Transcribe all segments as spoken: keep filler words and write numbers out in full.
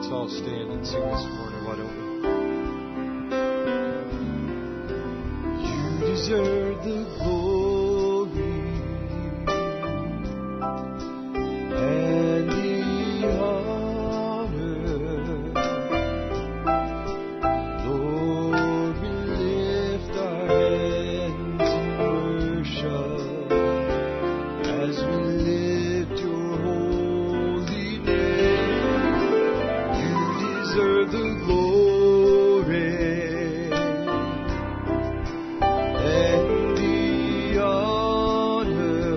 all stand and sing this morning, why don't we? You deserve the glory and the honor. Lord, we lift our hands in worship as we lift your holy name. You deserve the glory and the honor.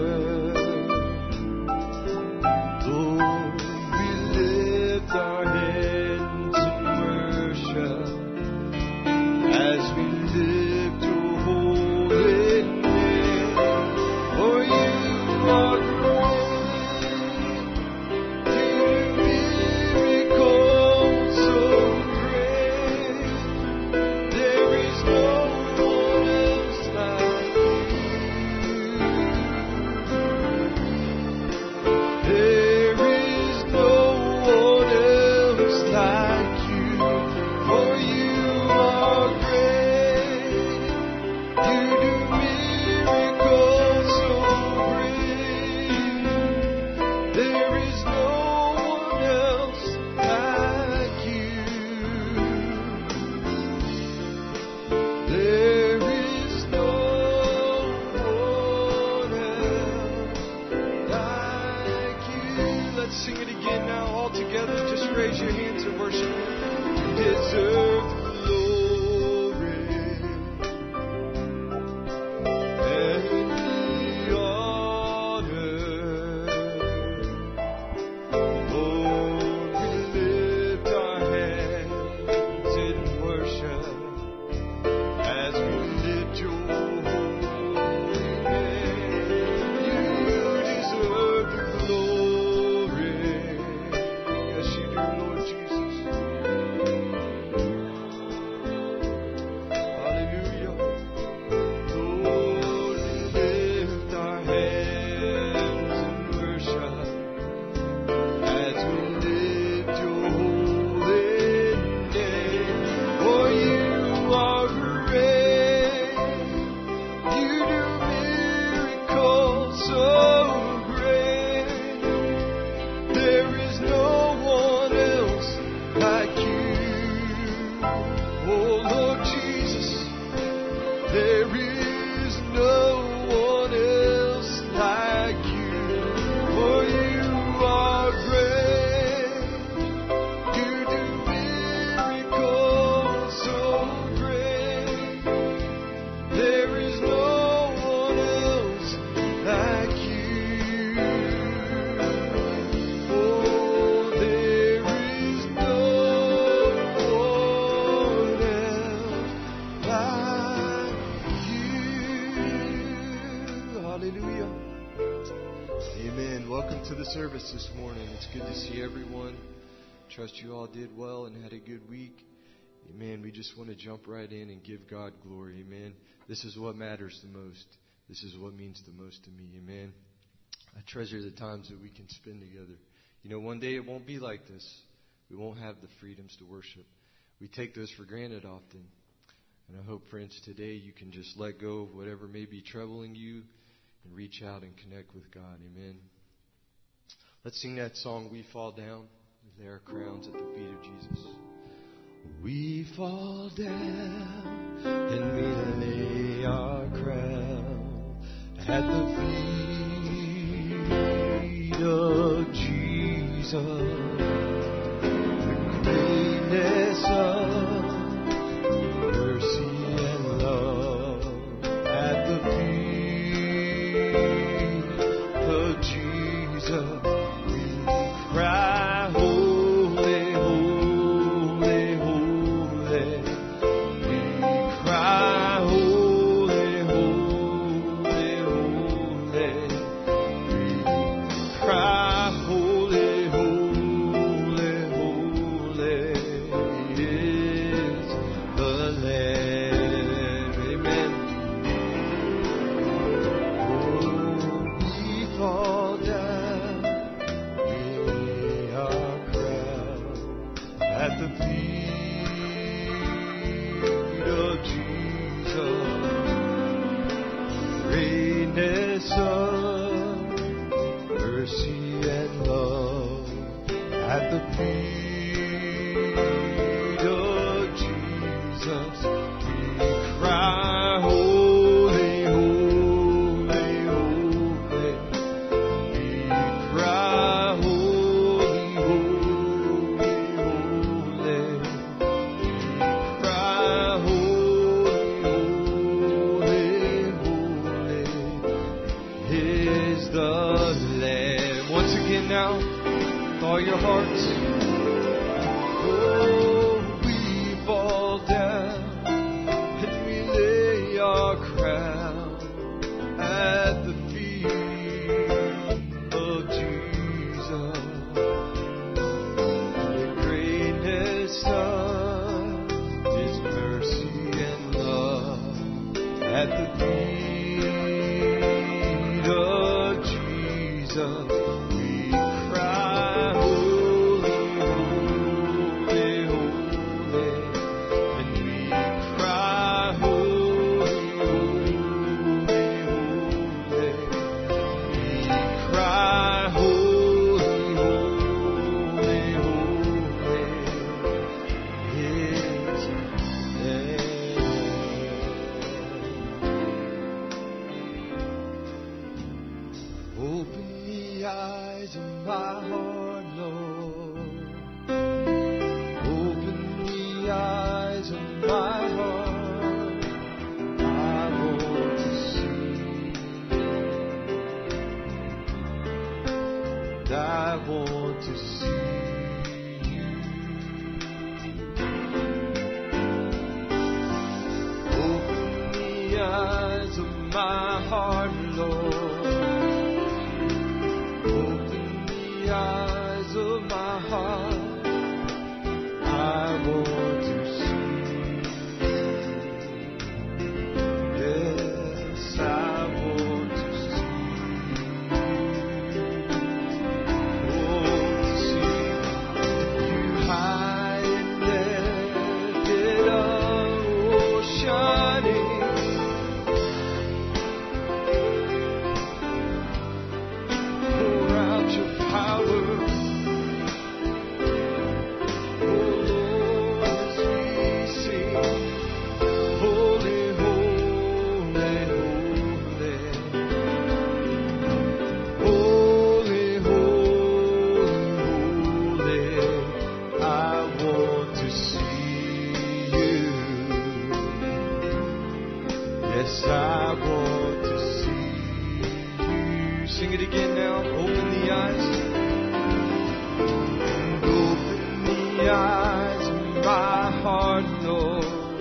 Lord, we lift our hands in worship as we lift your holy name. For you are great, you do miracles so great. There is no one else like you. There is no one else like you. For you are great, you do miracles so great. There is no one else like you. There is no one else like you. Let's sing it again now, all together. Just raise your hands and worship Him. You deserve the glory and the honor. Lord, we lift our hands in worship as we lift your holy name. You deserve the glory. Yes, you do, Lord Jesus. Hallelujah. Lord, we lift our hands in worship as we lift your holy name. For you are great, you do miracles so great. There is no one else like you. Oh Lord Jesus, there is no one else like you. For you are great, you do miracles so great. There is no one else like you. Oh, there is no one else like you. Hallelujah. Amen. Welcome to the service this morning. It's good to see everyone. Trust you all did well and had a good week. Amen. We just want to jump right in and give God glory. Amen. This is what matters the most. This is what means the most to me. Amen. I treasure the times that we can spend together. You know, one day it won't be like this. We won't have the freedoms to worship. We take those for granted often. And I hope, friends, today you can just let go of whatever may be troubling you and reach out and connect with God. Amen. Let's sing that song, We Fall Down. Lay our crowns at the feet of Jesus. We fall down and we lay our crown at the feet of Jesus. The greatness of mercy and love at the feet of Jesus. We cry, holy, holy, holy. We cry, holy, holy, holy. We cry. at the feet of Jesus. Greatness of mercy and love at the feet of Jesus. We cry, holy, holy, holy. We cry, holy, holy, holy. We cry, holy, holy, holy is the Lamb. Once again now, with all your hearts. Oh, we fall down and we lay our crown at the feet of Jesus. The greatness of His mercy and love at the feet of Jesus. We cry, holy, holy, holy. And we cry, holy, holy, holy. We cry, holy, holy, holy is the Lamb. Open the eyes of my heart, Lord. Open the eyes of my heart. I want to see. And I want to see you. Open the eyes of my heart, Lord. Open the eyes of my heart. I want to see. Yes, I want to see. Oh, to see you high and lifted up, oh, shining. Pour out your power, oh Lord, as we sing, holy, holy, holy, holy, holy, holy. I want to see you. Yes, I want to see you. Sing it again now. Open the eyes. And open the eyes of my heart, Lord.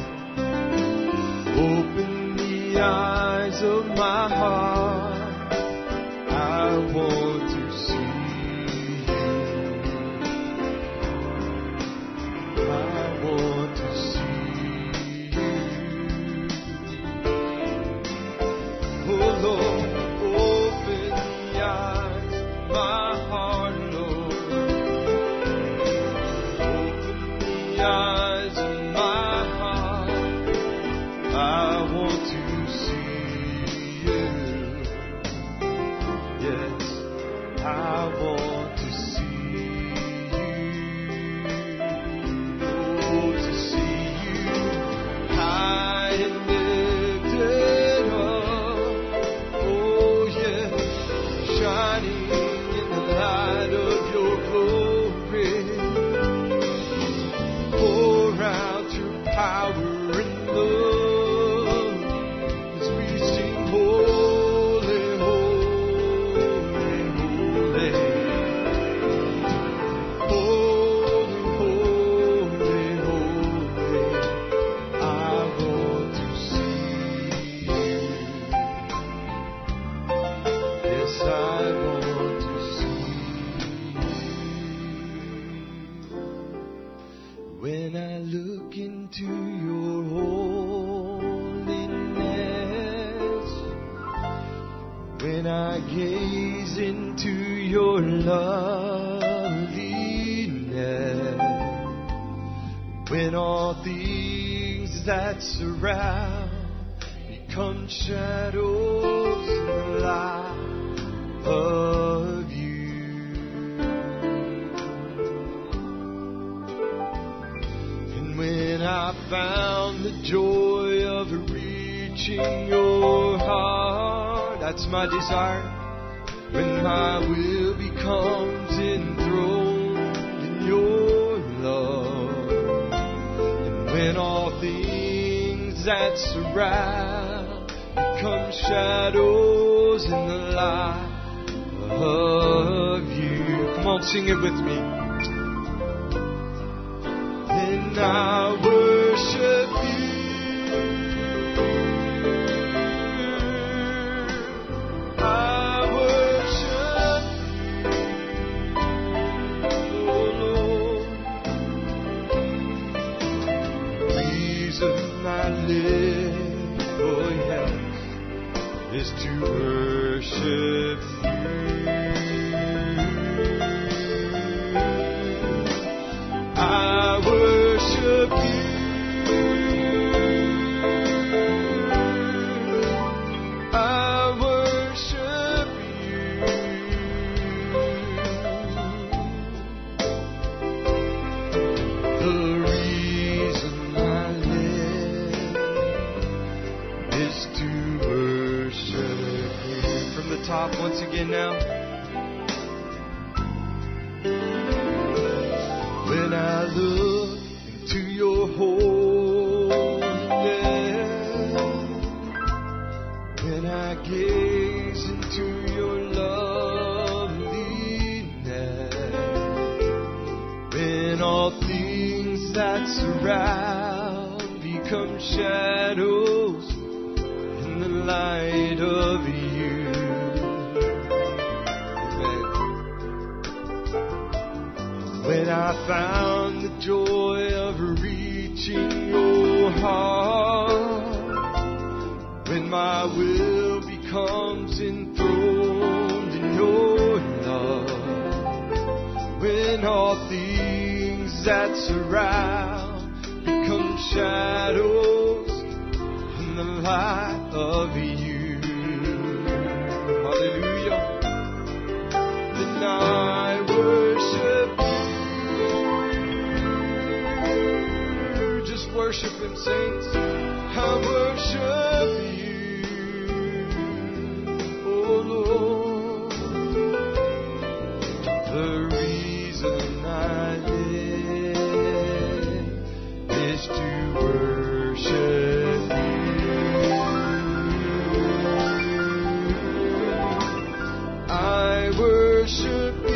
Open the eyes of my heart. I want to see you. I want to see you. Oh Lord, open the eyes of my heart, Lord. Open the eyes of my heart. I want to see you. Yes, I want to see you. Oh, to see you high and lifted up. Oh, yes, shining in the light of your glory. Pour out your power and love as we sing, holy, holy, holy. Holy, holy, holy. I want to see you. Yes, I want to see you. When I look into your holiness, when I gaze into your loveliness, When all things that surround become shadows in the light of you. And when I found the joy of reaching your heart, that's my desire. When my will becomes enthroned in your love, and when all things that surround become shadows in the light of you. Come on, sing it with me. Then I worship you. Is to worship you. I worship you. I worship you. The reason I live is to from the top once again now. When I look into your holiness, when I gaze into your loveliness, when all things that surround become shadows in the light of you. When I found the joy of reaching your heart, when my will becomes enthroned in your love, when all things that surround become shadows in the light of you. Hallelujah. Then I worship you. Worship Him, saints. I worship you, oh Lord. The reason I live is to worship you. I worship you.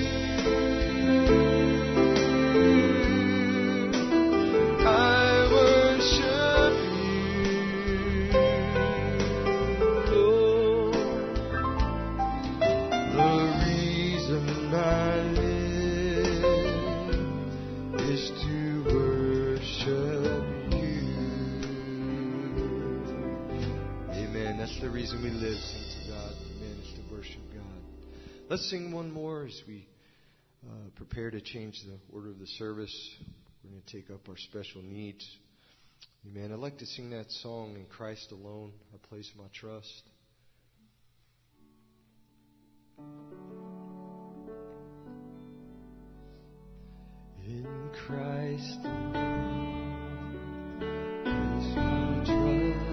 The reason we live, saints of God, amen, is to worship God. Let's sing one more as we uh, prepare to change the order of the service. We're going to take up our special needs. Amen. I'd like to sing that song, In Christ Alone I Place My Trust. In Christ alone place my trust.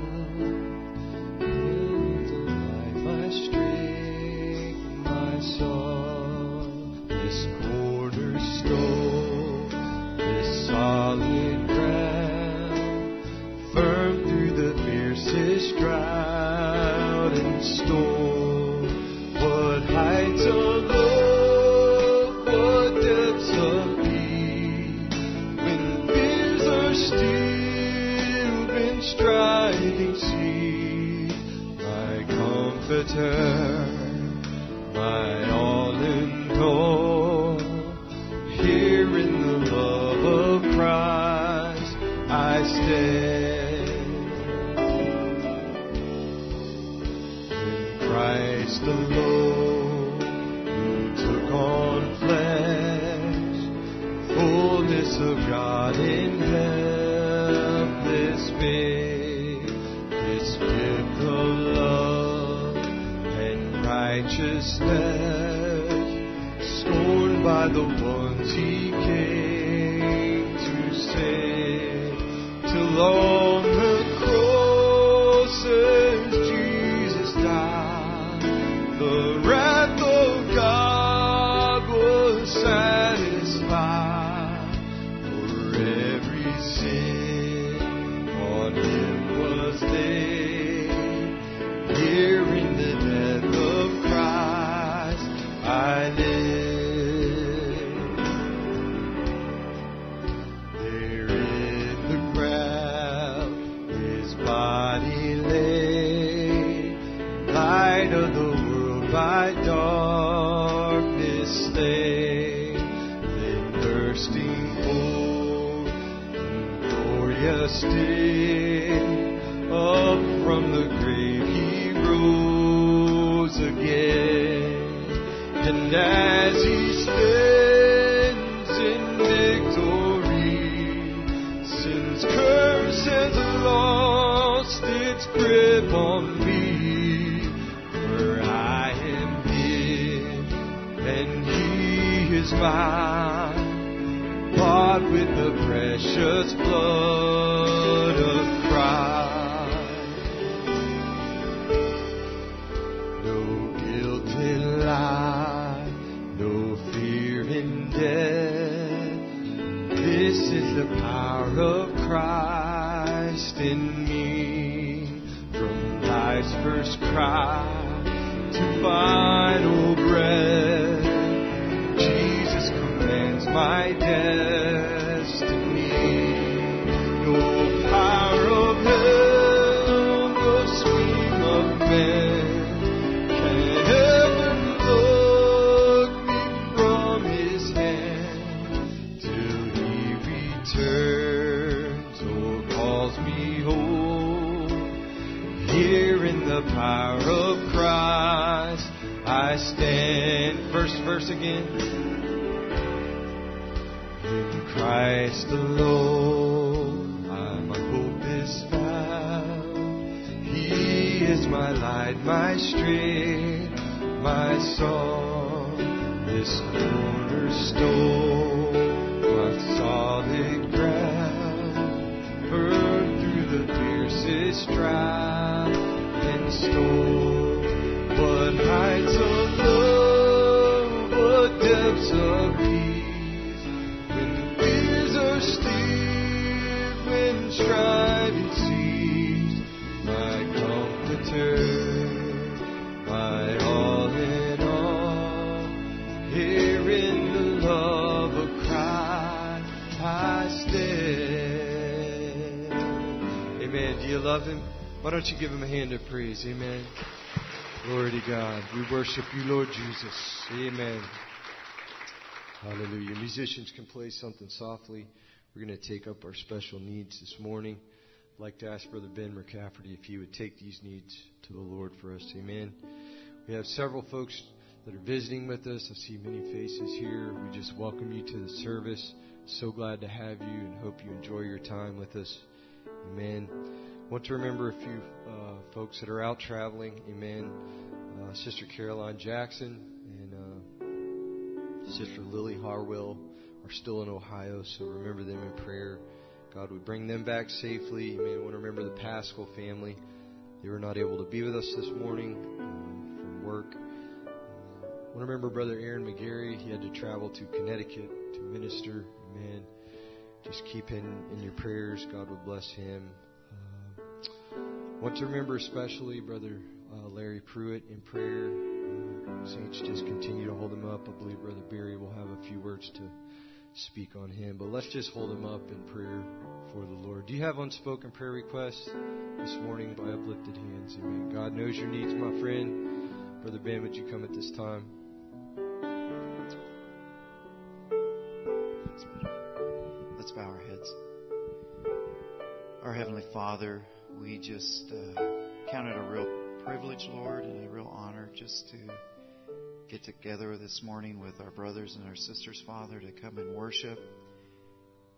Strength, my song, this cornerstone, this solid ground, firm through the fiercest drought and storm. What heights of love, what depths of peace, when fears are still been striving sea, my comforter, my all in all, here in the love of Christ I stand. In Christ alone, who took on flesh, fullness grace of God in helpless faith, this gift of love and righteousness, scorned by the ones He came to save, till on the cross as Jesus died, the wrath of God was satisfied. For every sin on Him was laid. Here in the death of Christ I live. There in the ground His body lay, light of the world by darkness slain, then bursting forth glorious day, up from the grave He rose again. And as He stands in victory, sin's curse has lost its grip on me. For I am His, and He is mine, bought with the precious blood of Christ. No guilt in life, no fear in death. This is the power of Christ in me. From life's first cry to final breath, Jesus commands my destiny. No power of hell, no scheme of man can ever pluck me from His hand, till He returns or calls me home. Here in the power of Christ I stand. First verse again. In Christ alone my hope is found. He is my light, my strength, my song. This cornerstone, my solid ground, firm through the fiercest drought and storm. What heights of love, what depths of peace, when fears are still, when striving cease. My comforter, my all in all, here in the love of Christ I stand. Amen. Do you love Him? Why don't you give Him a hand of praise? Amen. Glory to God. We worship You, Lord Jesus. Amen. Hallelujah. Musicians can play something softly. We're going to take up our special needs this morning. I'd like to ask Brother Ben McCafferty if he would take these needs to the Lord for us. Amen. We have several folks that are visiting with us. I see many faces here. We just welcome you to the service. So glad to have you and hope you enjoy your time with us. Amen. I want to remember a few uh, folks that are out traveling. Amen. Uh, Sister Caroline Jackson and uh, Sister Lily Harwell are still in Ohio, so remember them in prayer. God would bring them back safely. Amen. I want to remember the Pascal family. They were not able to be with us this morning um, from work. Uh, I want to remember Brother Aaron McGarry. He had to travel to Connecticut to minister. Amen. Just keep him in your prayers. God will bless him. I want to remember especially Brother uh, Larry Pruitt in prayer. Uh, Saints, just continue to hold him up. I believe Brother Barry will have a few words to speak on him. But let's just hold him up in prayer for the Lord. Do you have unspoken prayer requests this morning by uplifted hands? Amen. God knows your needs, my friend. Brother Ben, would you come at this time? Let's bow our heads. Our Heavenly Father, we just uh, count it a real privilege, Lord, and a real honor just to get together this morning with our brothers and our sisters, Father, to come and worship.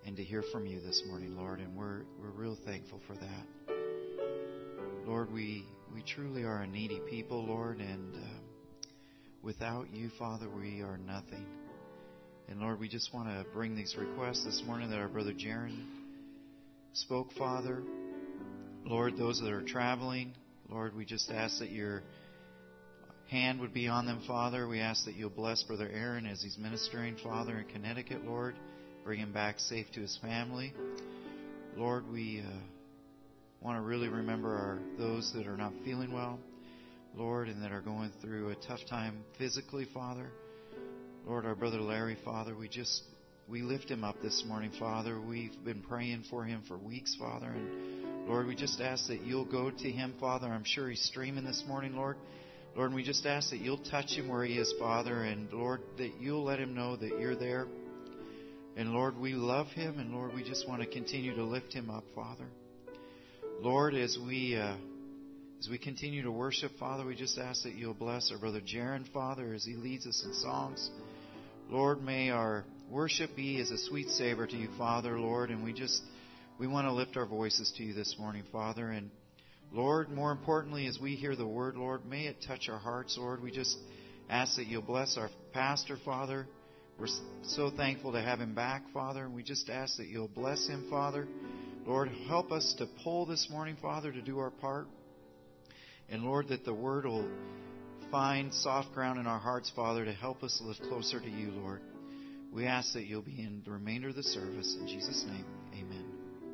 and to hear from you this morning, Lord, and we're we're real thankful for that. Lord, we, we truly are a needy people, Lord, and uh, without you, Father, we are nothing. And Lord, we just want to bring these requests this morning that our brother Jaron spoke, Father. Lord, those that are traveling, Lord, we just ask that your hand would be on them, Father. We ask that you'll bless Brother Aaron as he's ministering, Father, in Connecticut, Lord. Bring him back safe to his family. Lord, we uh, want to really remember our those that are not feeling well, Lord, and that are going through a tough time physically, Father. Lord, our brother Larry, Father, we just, we lift him up this morning, Father. We've been praying for him for weeks, Father. And Lord, we just ask that you'll go to him, Father. I'm sure he's streaming this morning, Lord. Lord, and we just ask that you'll touch him where he is, Father. And Lord, that you'll let him know that you're there. And Lord, we love him. And Lord, we just want to continue to lift him up, Father. Lord, as we uh, as we continue to worship, Father, we just ask that you'll bless our brother Jaron, Father, as he leads us in songs. Lord, may our worship be as a sweet savor to you, Father, Lord, and we just we want to lift our voices to you this morning, Father. And Lord, more importantly, as we hear the word, Lord, may it touch our hearts, Lord. We just ask that you'll bless our pastor, Father. We're so thankful to have him back, Father, and we just ask that you'll bless him, Father. Lord, help us to pull this morning, Father, to do our part. And Lord, that the word will find soft ground in our hearts, Father, to help us live closer to you, Lord. We ask that you'll be in the remainder of the service. In Jesus' name, amen.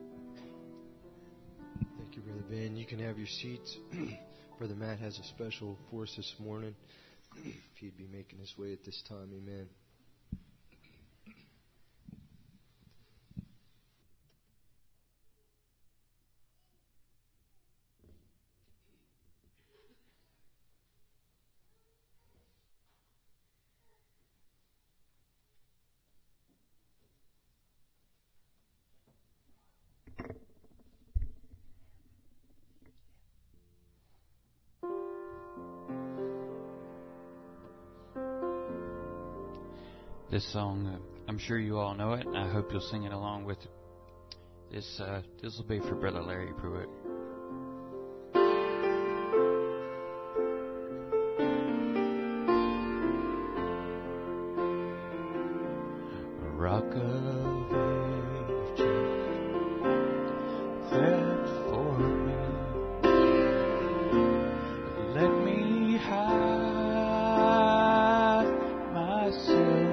Thank you, Brother Ben. You can have your seats. Brother Matt has a special for us this morning. If he'd be making his way at this time, amen. This song, uh, I'm sure you all know it, and I hope you'll sing it along with it. This, uh, this will be for Brother Larry Pruitt. A rock of ages, fed for me, let me hide myself.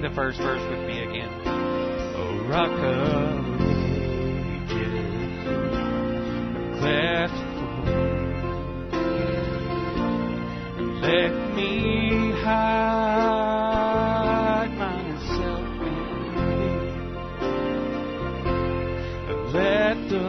the first verse with me again. Oh, rock of ages, cleft foot, let me hide myself in thee. Let the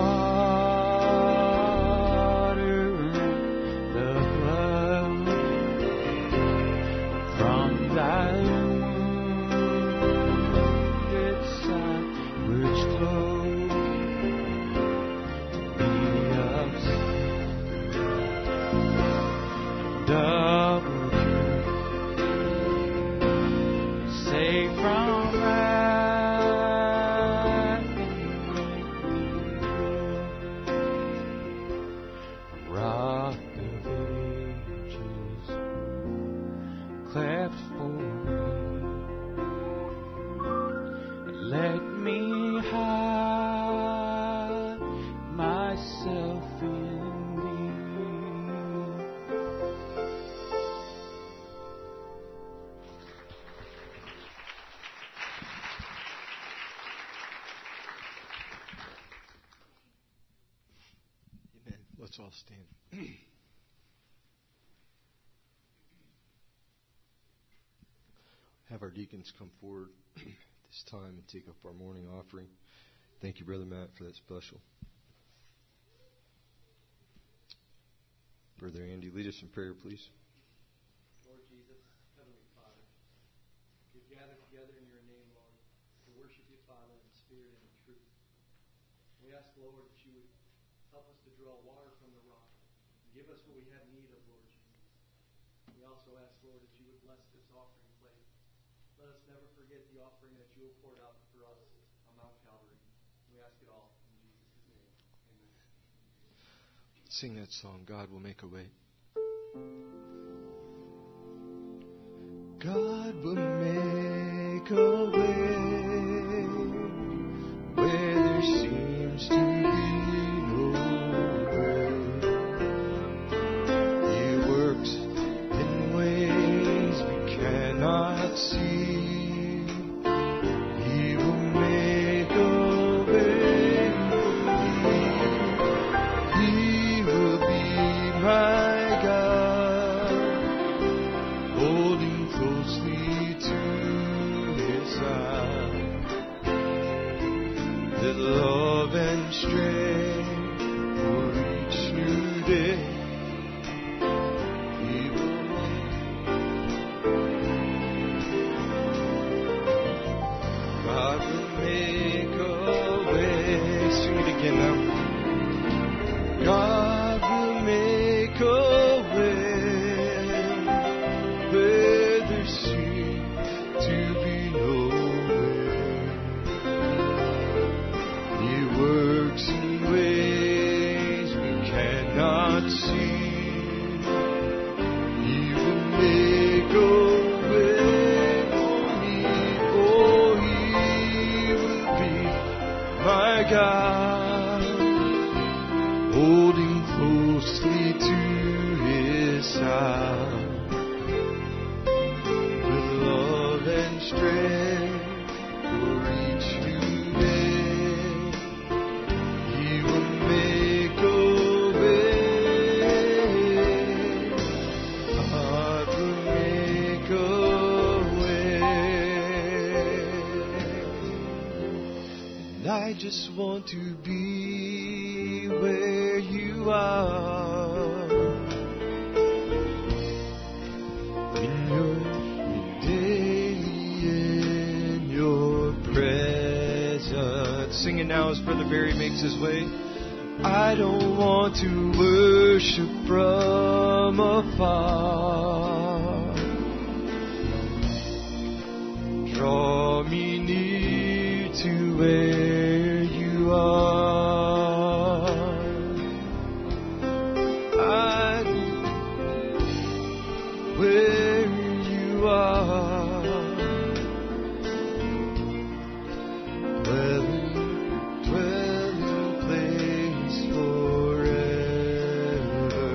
Let's all stand. Have our deacons come forward at this time and take up our morning offering. Thank you, Brother Matt, for that special. Brother Andy, lead us in prayer, please. Lord Jesus, Heavenly Father, we've gathered together in your name, Lord, to worship you, Father, in spirit and in truth. We ask, Lord, that you would help us to draw water from the rock. Give us what we have need of, Lord Jesus. We also ask, Lord, that you would bless this offering plate. Let us never forget the offering that you have poured out for us on Mount Calvary. We ask it all in Jesus' name. Amen. Sing that song, God Will Make a Way. God will make a way where there seems to be no way. He works in ways we cannot see. He will make a way for me. He will be my God, holding closely to his side. With love and strength for each new day, he will make. God will make a way. Sing it again now. God will make a way where there seems to be no way. He works in ways we cannot see. He will make a way for me. Oh, he will be my God, holding closely to his side. With love and strength for each new day, he will make a way. God will make a way. And I just want to be where you are. In your daily in your presence. Sing it now as Brother Barry makes his way. I don't want to worship from afar. Draw me near to where you are. I where you are, dwelling, dwelling place forever.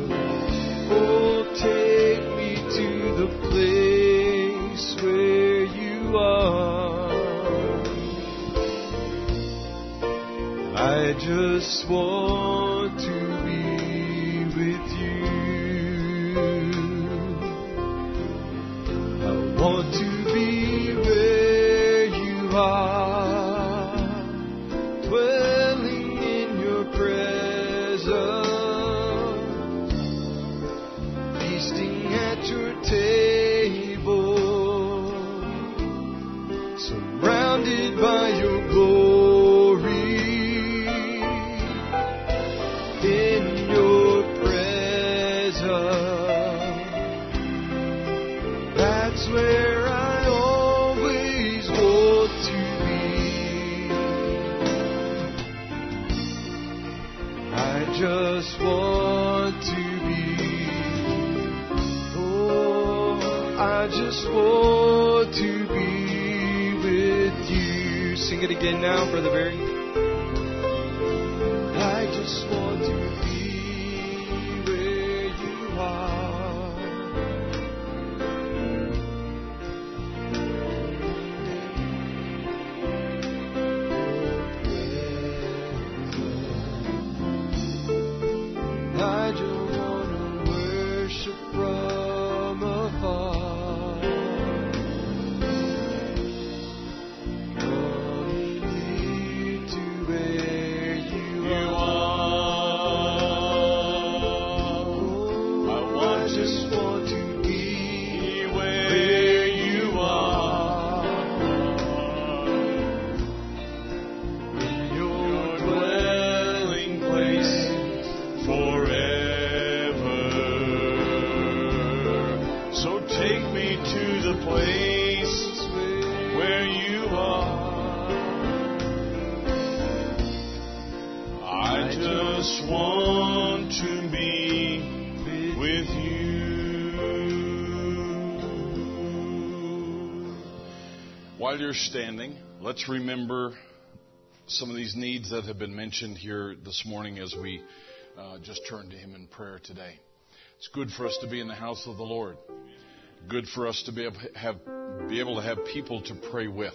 Oh, take me to the place where I just want to be with you. I want to be where you are, dwelling in your presence, feasting at your table, surrounded by your glory. In your presence, that's where I always want to be. I just want to be. Oh, I just want to be with you. Sing it again now, Brother Barry. I just want to be where you are. I just want to worship from afar. Coming near to where you are. Oh, I just want to be where you are. In your dwelling place forever. So take me to the place where you are. I just want to be with you. While you're standing, let's remember some of these needs that have been mentioned here this morning as we uh, just turn to Him in prayer today. It's good for us to be in the house of the Lord. Good for us to be able to have, be able to have people to pray with.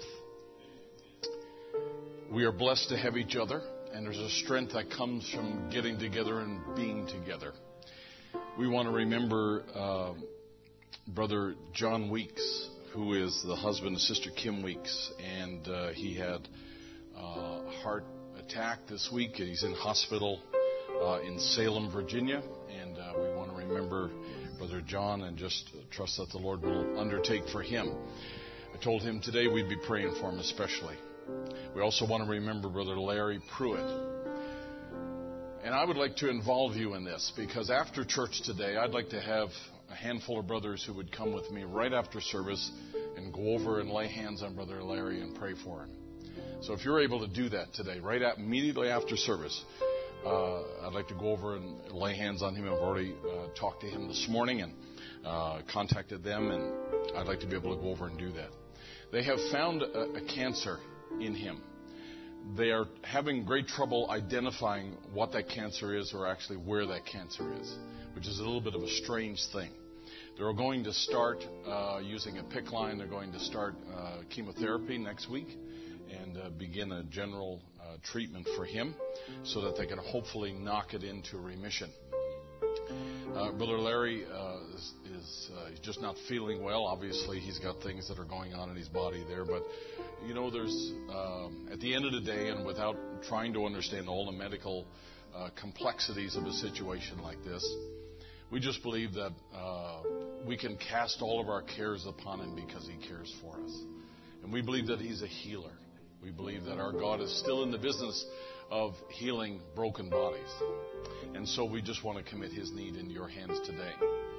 We are blessed to have each other, and there's a strength that comes from getting together and being together. We want to remember uh, Brother John Weeks, who is the husband of Sister Kim Weeks, and uh, he had uh, a heart attack this week, and he's in hospital uh, in Salem, Virginia, and uh, we want to remember Brother John and just trust that the Lord will undertake for him. I told him today we'd be praying for him especially. We also want to remember Brother Larry Pruitt. And I would like to involve you in this, because after church today, I'd like to have a handful of brothers who would come with me right after service and go over and lay hands on Brother Larry and pray for him. So if you're able to do that today, right at, immediately after service, uh, I'd like to go over and lay hands on him. I've already uh, talked to him this morning and uh, contacted them, and I'd like to be able to go over and do that. They have found a, a cancer in him. They are having great trouble identifying what that cancer is, or actually where that cancer is, which is a little bit of a strange thing. They're going to start uh, using a P I C C line. They're going to start uh, chemotherapy next week and uh, begin a general uh, treatment for him so that they can hopefully knock it into remission. Uh, Brother Larry uh, is, is uh, he's just not feeling well. Obviously, he's got things that are going on in his body there. But, you know, there's, um, at the end of the day, and without trying to understand all the medical uh, complexities of a situation like this, we just believe that uh, we can cast all of our cares upon Him because He cares for us. And we believe that He's a healer. We believe that our God is still in the business of healing broken bodies. And so we just want to commit his need into your hands today.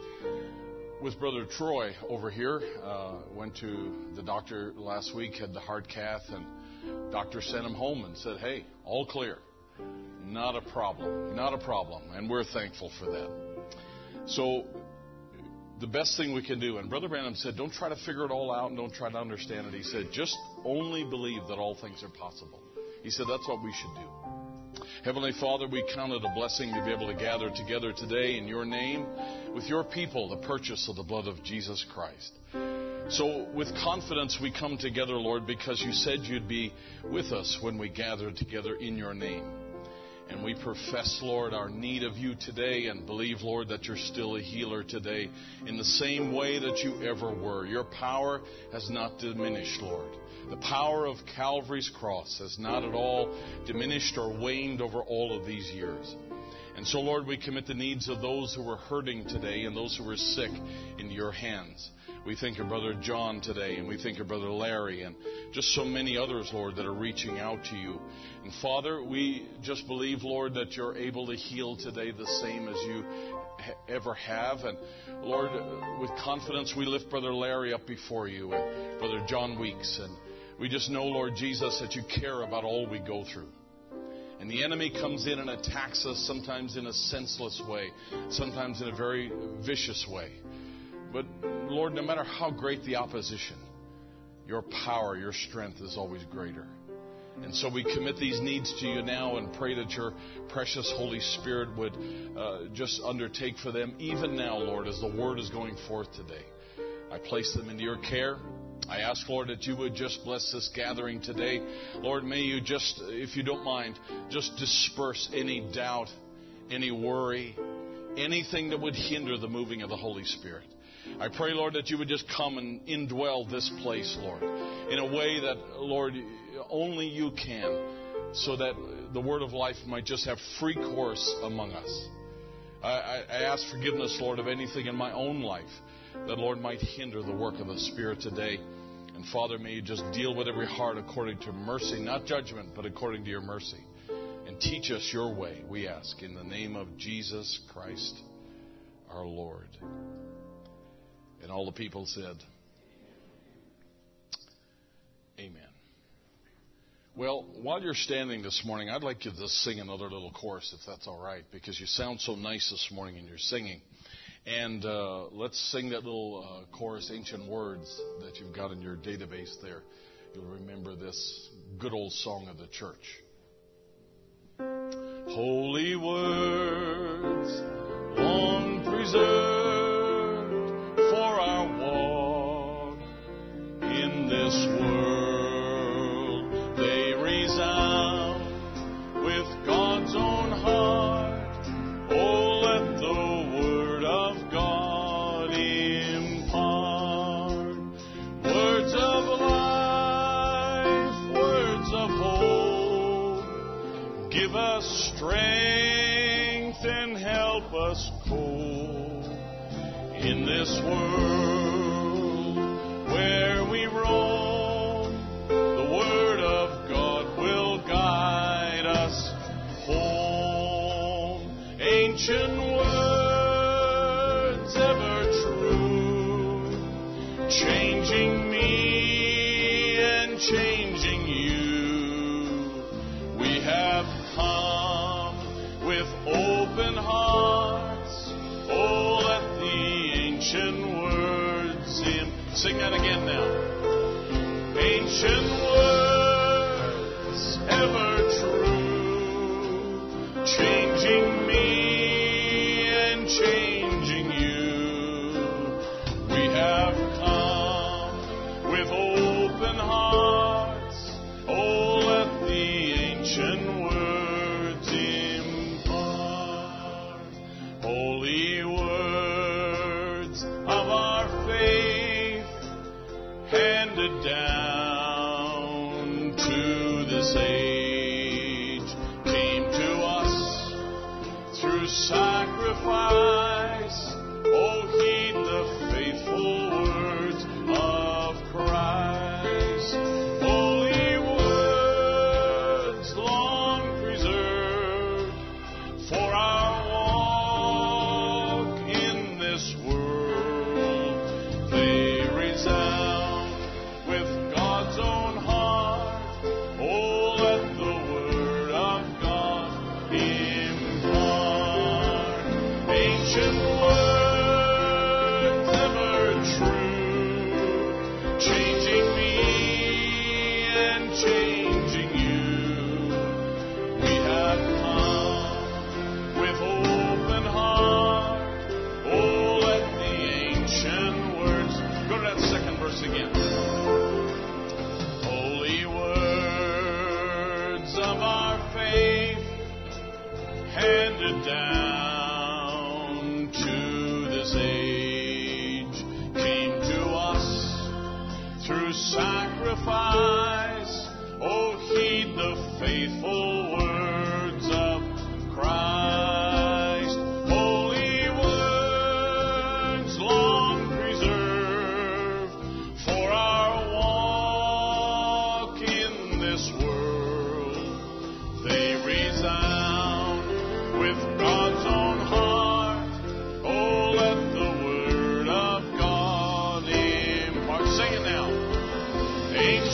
With Brother Troy over here, uh, went to the doctor last week, had the heart cath, and doctor sent him home and said, hey, all clear. Not a problem. Not a problem. And we're thankful for that. So the best thing we can do, and Brother Branham said, don't try to figure it all out and don't try to understand it. He said, just only believe that all things are possible. He said, that's what we should do. Heavenly Father, we count it a blessing to be able to gather together today in your name with your people, the purchase of the blood of Jesus Christ. So with confidence we come together, Lord, because you said you'd be with us when we gather together in your name. And we profess, Lord, our need of you today and believe, Lord, that you're still a healer today in the same way that you ever were. Your power has not diminished, Lord. The power of Calvary's cross has not at all diminished or waned over all of these years. And so, Lord, we commit the needs of those who are hurting today and those who are sick into your hands. We think of Brother John today, and we think of Brother Larry, and just so many others, Lord, that are reaching out to you. And Father, we just believe, Lord, that you're able to heal today the same as you ha- ever have. And Lord, with confidence, we lift Brother Larry up before you and Brother John Weeks. And we just know, Lord Jesus, that you care about all we go through. And the enemy comes in and attacks us, sometimes in a senseless way, sometimes in a very vicious way. But, Lord, no matter how great the opposition, your power, your strength is always greater. And so we commit these needs to you now and pray that your precious Holy Spirit would uh, just undertake for them, even now, Lord, as the word is going forth today. I place them into your care. I ask, Lord, that you would just bless this gathering today. Lord, may you just, if you don't mind, just disperse any doubt, any worry, anything that would hinder the moving of the Holy Spirit. I pray, Lord, that you would just come and indwell this place, Lord, in a way that, Lord, only you can, so that the word of life might just have free course among us. I, I, I ask forgiveness, Lord, of anything in my own life that, Lord, might hinder the work of the Spirit today. And, Father, may you just deal with every heart according to mercy, not judgment, but according to your mercy. And teach us your way, we ask, in the name of Jesus Christ, our Lord. And all the people said, amen. Well, while you're standing this morning, I'd like you to sing another little chorus, if that's all right, because you sound so nice this morning in your singing. And uh, let's sing that little uh, chorus, Ancient Words, that you've got in your database there. You'll remember this good old song of the church. Holy words, long preserved for our walk in this world, they resound with God's own heart. Oh, let the word of God impart words of life, words of hope. Give us strength and help us cope in this world where we roam. The word of God will guide us home. Ancient words ever true, changing me and changing you. We have come with open hearts. Oh, let the ancient words in. Sing that again now. Ancient words ever true, changing me and changing you. We have come with open hearts. Oh, let the ancient words impart. Holy words of our faith, handed down to this age, came to us through sacrifice. Oh, heed the faithful words of Christ. Holy words, long preserved for our walk in this world. They resound with God's own heart. Oh, let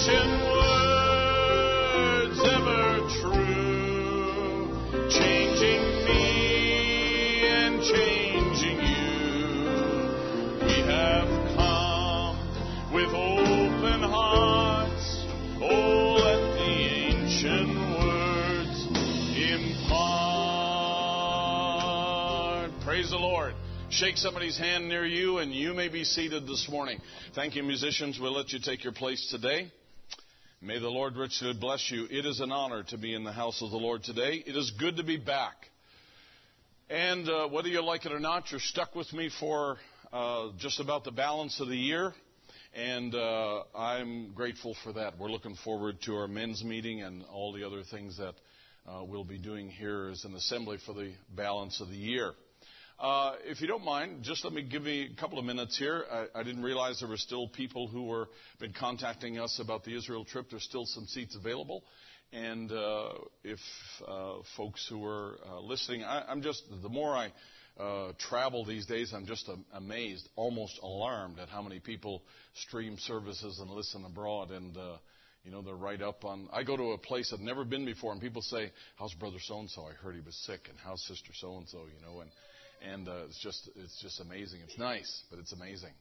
ancient words ever true, changing me and changing you. We have come with open hearts. Oh, let the ancient words impart. Praise the Lord. Shake somebody's hand near you, and you may be seated this morning. Thank you, musicians. We'll let you take your place today. May the Lord richly bless you. It is an honor to be in the house of the Lord today. It is good to be back. And uh, whether you like it or not, you're stuck with me for uh, just about the balance of the year. And uh, I'm grateful for that. We're looking forward to our men's meeting and all the other things that uh, we'll be doing here as an assembly for the balance of the year. Uh, if you don't mind, just let me give you a couple of minutes here. I, I didn't realize there were still people who were been contacting us about the Israel trip. There's still some seats available. And uh, if uh, folks who are uh, listening, I, I'm just, the more I uh, travel these days, I'm just uh, amazed, almost alarmed at how many people stream services and listen abroad. And, uh, you know, they're right up on, I go to a place I've never been before, and people say, how's Brother So-and-so? I heard he was sick. And how's Sister So-and-so, you know, and And uh, it's just it's just amazing. It's nice, but it's amazing.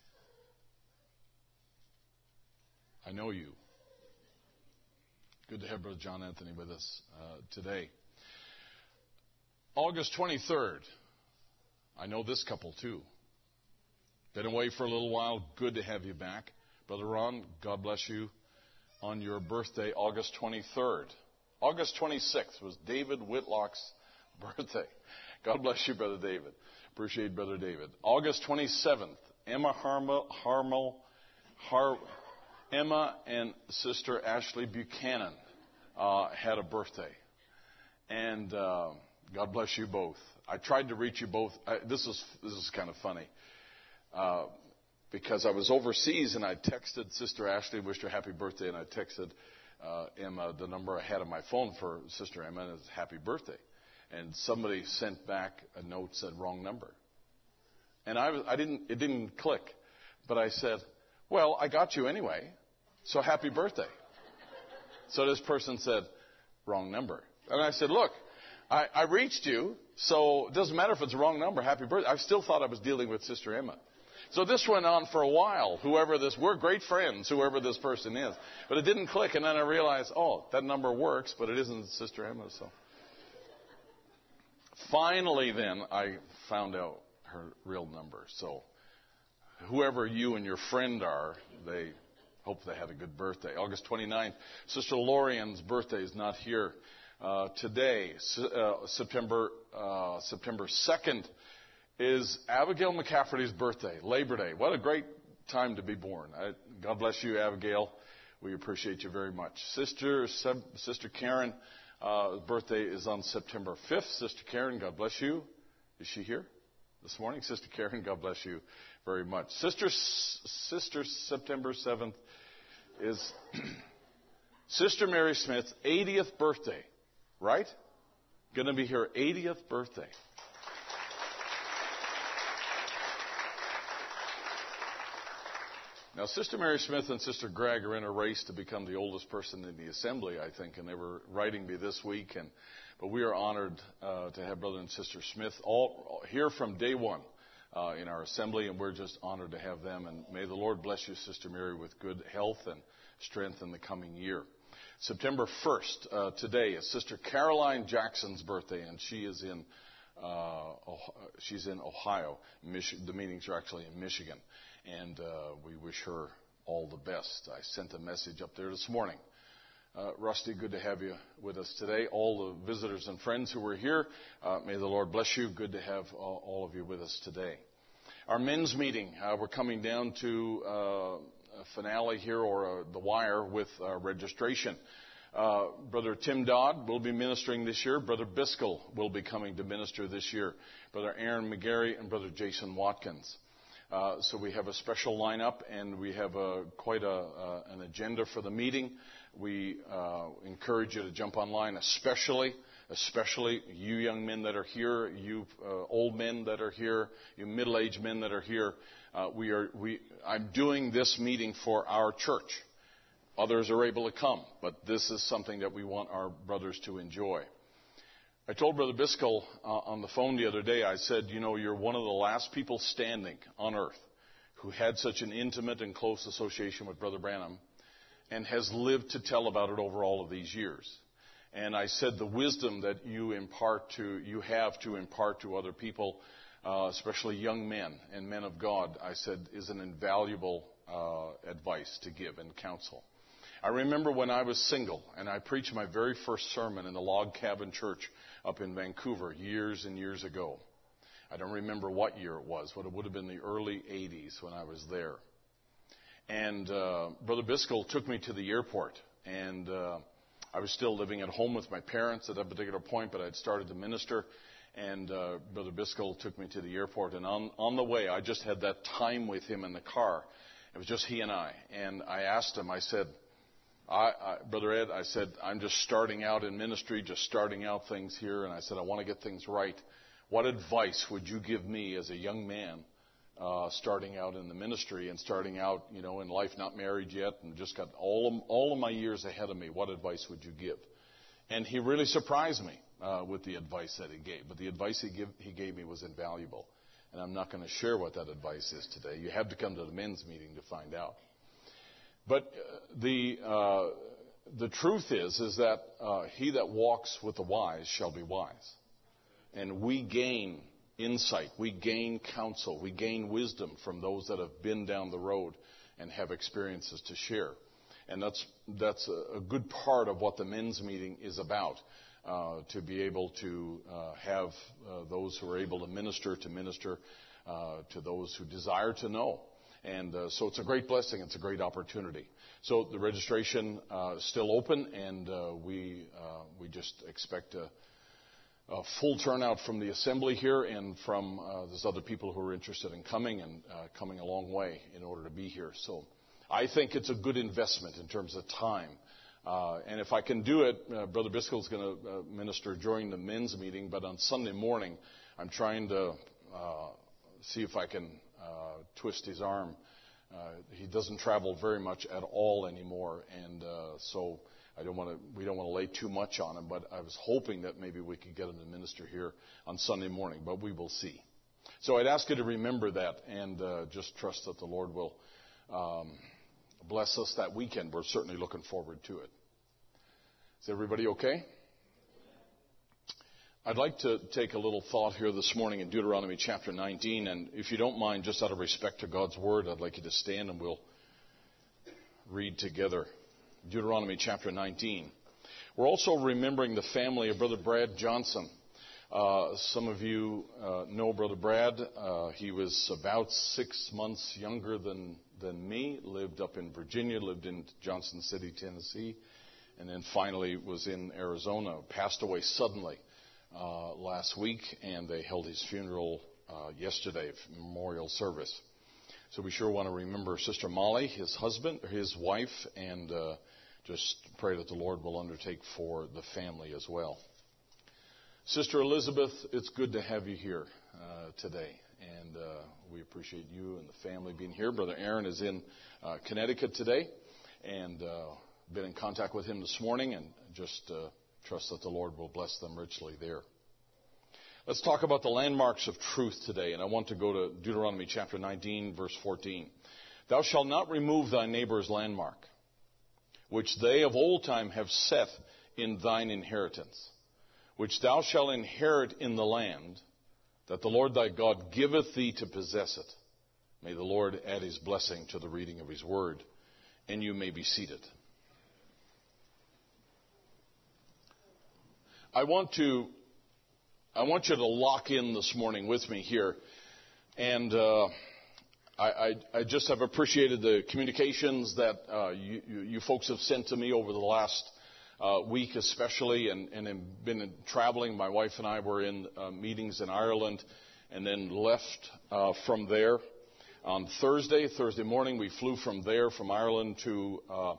I know you. Good to have Brother John Anthony with us uh, today. August twenty-third. I know this couple too. Been away for a little while. Good to have you back. Brother Ron, God bless you on your birthday, August twenty-third. August twenty-sixth was David Whitlock's birthday. God bless you, Brother David. Appreciate Brother David. August twenty-seventh, Emma Harmel, Harmel, Har, Emma and Sister Ashley Buchanan uh, had a birthday. And uh, God bless you both. I tried to reach you both. I, this is this is kind of funny. Uh, because I was overseas and I texted Sister Ashley, wished her happy birthday, and I texted uh, Emma the number I had on my phone for Sister Emma, and it was happy birthday. And somebody sent back a note, said wrong number. And I, was, I didn't, it didn't click. But I said, well, I got you anyway, so happy birthday. So this person said, wrong number. And I said, look, I, I reached you, so it doesn't matter if it's the wrong number, happy birthday. I still thought I was dealing with Sister Emma. So this went on for a while, whoever this, we're great friends, whoever this person is. But it didn't click, and then I realized, oh, that number works, but it isn't Sister Emma, so. Finally, then, I found out her real number. So whoever you and your friend are, they hope they had a good birthday. August twenty-ninth, Sister Lorian's birthday is not here uh, today. Uh, September uh, September second is Abigail McCafferty's birthday, Labor Day. What a great time to be born. I, God bless you, Abigail. We appreciate you very much. Sister, Sister Karen, Uh, birthday is on September fifth. Sister Karen, God bless you. Is she here this morning? Sister Karen, God bless you very much. Sister, Sister September seventh is Sister Mary Smith's eightieth birthday, right? Going to be her eightieth birthday. Now, Sister Mary Smith and Sister Greg are in a race to become the oldest person in the assembly, I think, and they were writing me this week. And but we are honored uh, to have Brother and Sister Smith all here from day one uh, in our assembly, and we're just honored to have them. And may the Lord bless you, Sister Mary, with good health and strength in the coming year. September first, uh, today, is Sister Caroline Jackson's birthday, and she is in uh, she's in Ohio. Mich- the meetings are actually in Michigan. And uh, we wish her all the best. I sent a message up there this morning. Uh, Rusty, good to have you with us today. All the visitors and friends who were here, uh, may the Lord bless you. Good to have uh, all of you with us today. Our men's meeting, uh, we're coming down to uh, a finale here, or uh, the wire, with uh, registration. Uh, Brother Tim Dodd will be ministering this year. Brother Biscoe will be coming to minister this year. Brother Aaron McGarry and Brother Jason Watkins. Uh, so we have a special lineup, and we have a, quite a, uh, an agenda for the meeting. We uh, encourage you to jump online, especially, especially you young men that are here, you uh, old men that are here, you middle-aged men that are here. Uh, we are, we, I'm doing this meeting for our church. Others are able to come, but this is something that we want our brothers to enjoy. I told Brother Biscoe uh, on the phone the other day, I said, you know, you're one of the last people standing on earth who had such an intimate and close association with Brother Branham and has lived to tell about it over all of these years. And I said the wisdom that you impart to, you have to impart to other people, uh, especially young men and men of God, I said is an invaluable uh, advice to give and counsel. I remember when I was single and I preached my very first sermon in the log cabin church up in Vancouver years and years ago. I don't remember what year it was, but it would have been the early eighties when I was there. And uh, Brother Biscoe took me to the airport, and uh, I was still living at home with my parents at that particular point, but I'd started to minister, and uh, Brother Biscoe took me to the airport, and on, on the way, I just had that time with him in the car. It was just he and I, and I asked him, I said, I, I, Brother Ed, I said, I'm just starting out in ministry, just starting out things here, and I said, I want to get things right. What advice would you give me as a young man uh, starting out in the ministry and starting out, you know, in life, not married yet, and just got all of, all of my years ahead of me? What advice would you give? And he really surprised me uh, with the advice that he gave. But the advice he, give, he gave me was invaluable. And I'm not going to share what that advice is today. You have to come to the men's meeting to find out. But the uh, the truth is, is that uh, he that walks with the wise shall be wise. And we gain insight, we gain counsel, we gain wisdom from those that have been down the road and have experiences to share. And that's that's a, a good part of what the men's meeting is about, uh, to be able to uh, have uh, those who are able to minister, to minister uh, to those who desire to know. And uh, so it's a great blessing. It's a great opportunity. So the registration uh, is still open, and uh, we uh, we just expect a, a full turnout from the assembly here, and from uh, there's other people who are interested in coming and uh, coming a long way in order to be here. So I think it's a good investment in terms of time. Uh, and if I can do it, uh, Brother Biscoe is going to uh, minister during the men's meeting, but on Sunday morning, I'm trying to uh, see if I can uh, twist his arm. Uh, he doesn't travel very much at all anymore, and uh, so I don't want to. We don't want to lay too much on him. But I was hoping that maybe we could get him to minister here on Sunday morning, but we will see. So I'd ask you to remember that, and uh, just trust that the Lord will um, bless us that weekend. We're certainly looking forward to it. Is everybody okay? I'd like to take a little thought here this morning in Deuteronomy chapter nineteen, and if you don't mind, just out of respect to God's Word, I'd like you to stand and we'll read together. Deuteronomy chapter nineteen. We're also remembering the family of Brother Brad Johnson. Uh, some of you uh, know Brother Brad. Uh, he was about six months younger than, than me, lived up in Virginia, lived in Johnson City, Tennessee, and then finally was in Arizona, passed away suddenly. Uh, last week, and they held his funeral uh, yesterday, memorial service. So we sure want to remember Sister Molly, his husband, his wife, and uh, just pray that the Lord will undertake for the family as well. Sister Elizabeth, it's good to have you here uh, today, and uh, we appreciate you and the family being here. Brother Aaron is in uh, Connecticut today, and uh, been in contact with him this morning, and just uh, trust that the Lord will bless them richly there. Let's talk about the landmarks of truth today, and I want to go to Deuteronomy chapter nineteen, verse fourteen. Thou shalt not remove thy neighbor's landmark, which they of old time have set in thine inheritance, which thou shalt inherit in the land that the Lord thy God giveth thee to possess it. May the Lord add his blessing to the reading of his word, and you may be seated. I want to, I want you to lock in this morning with me here, and uh, I, I, I just have appreciated the communications that uh, you, you, you folks have sent to me over the last uh, week, especially, and, and have been traveling. My wife and I were in uh, meetings in Ireland, and then left uh, from there on Thursday. Thursday morning, we flew from there, from Ireland, to uh,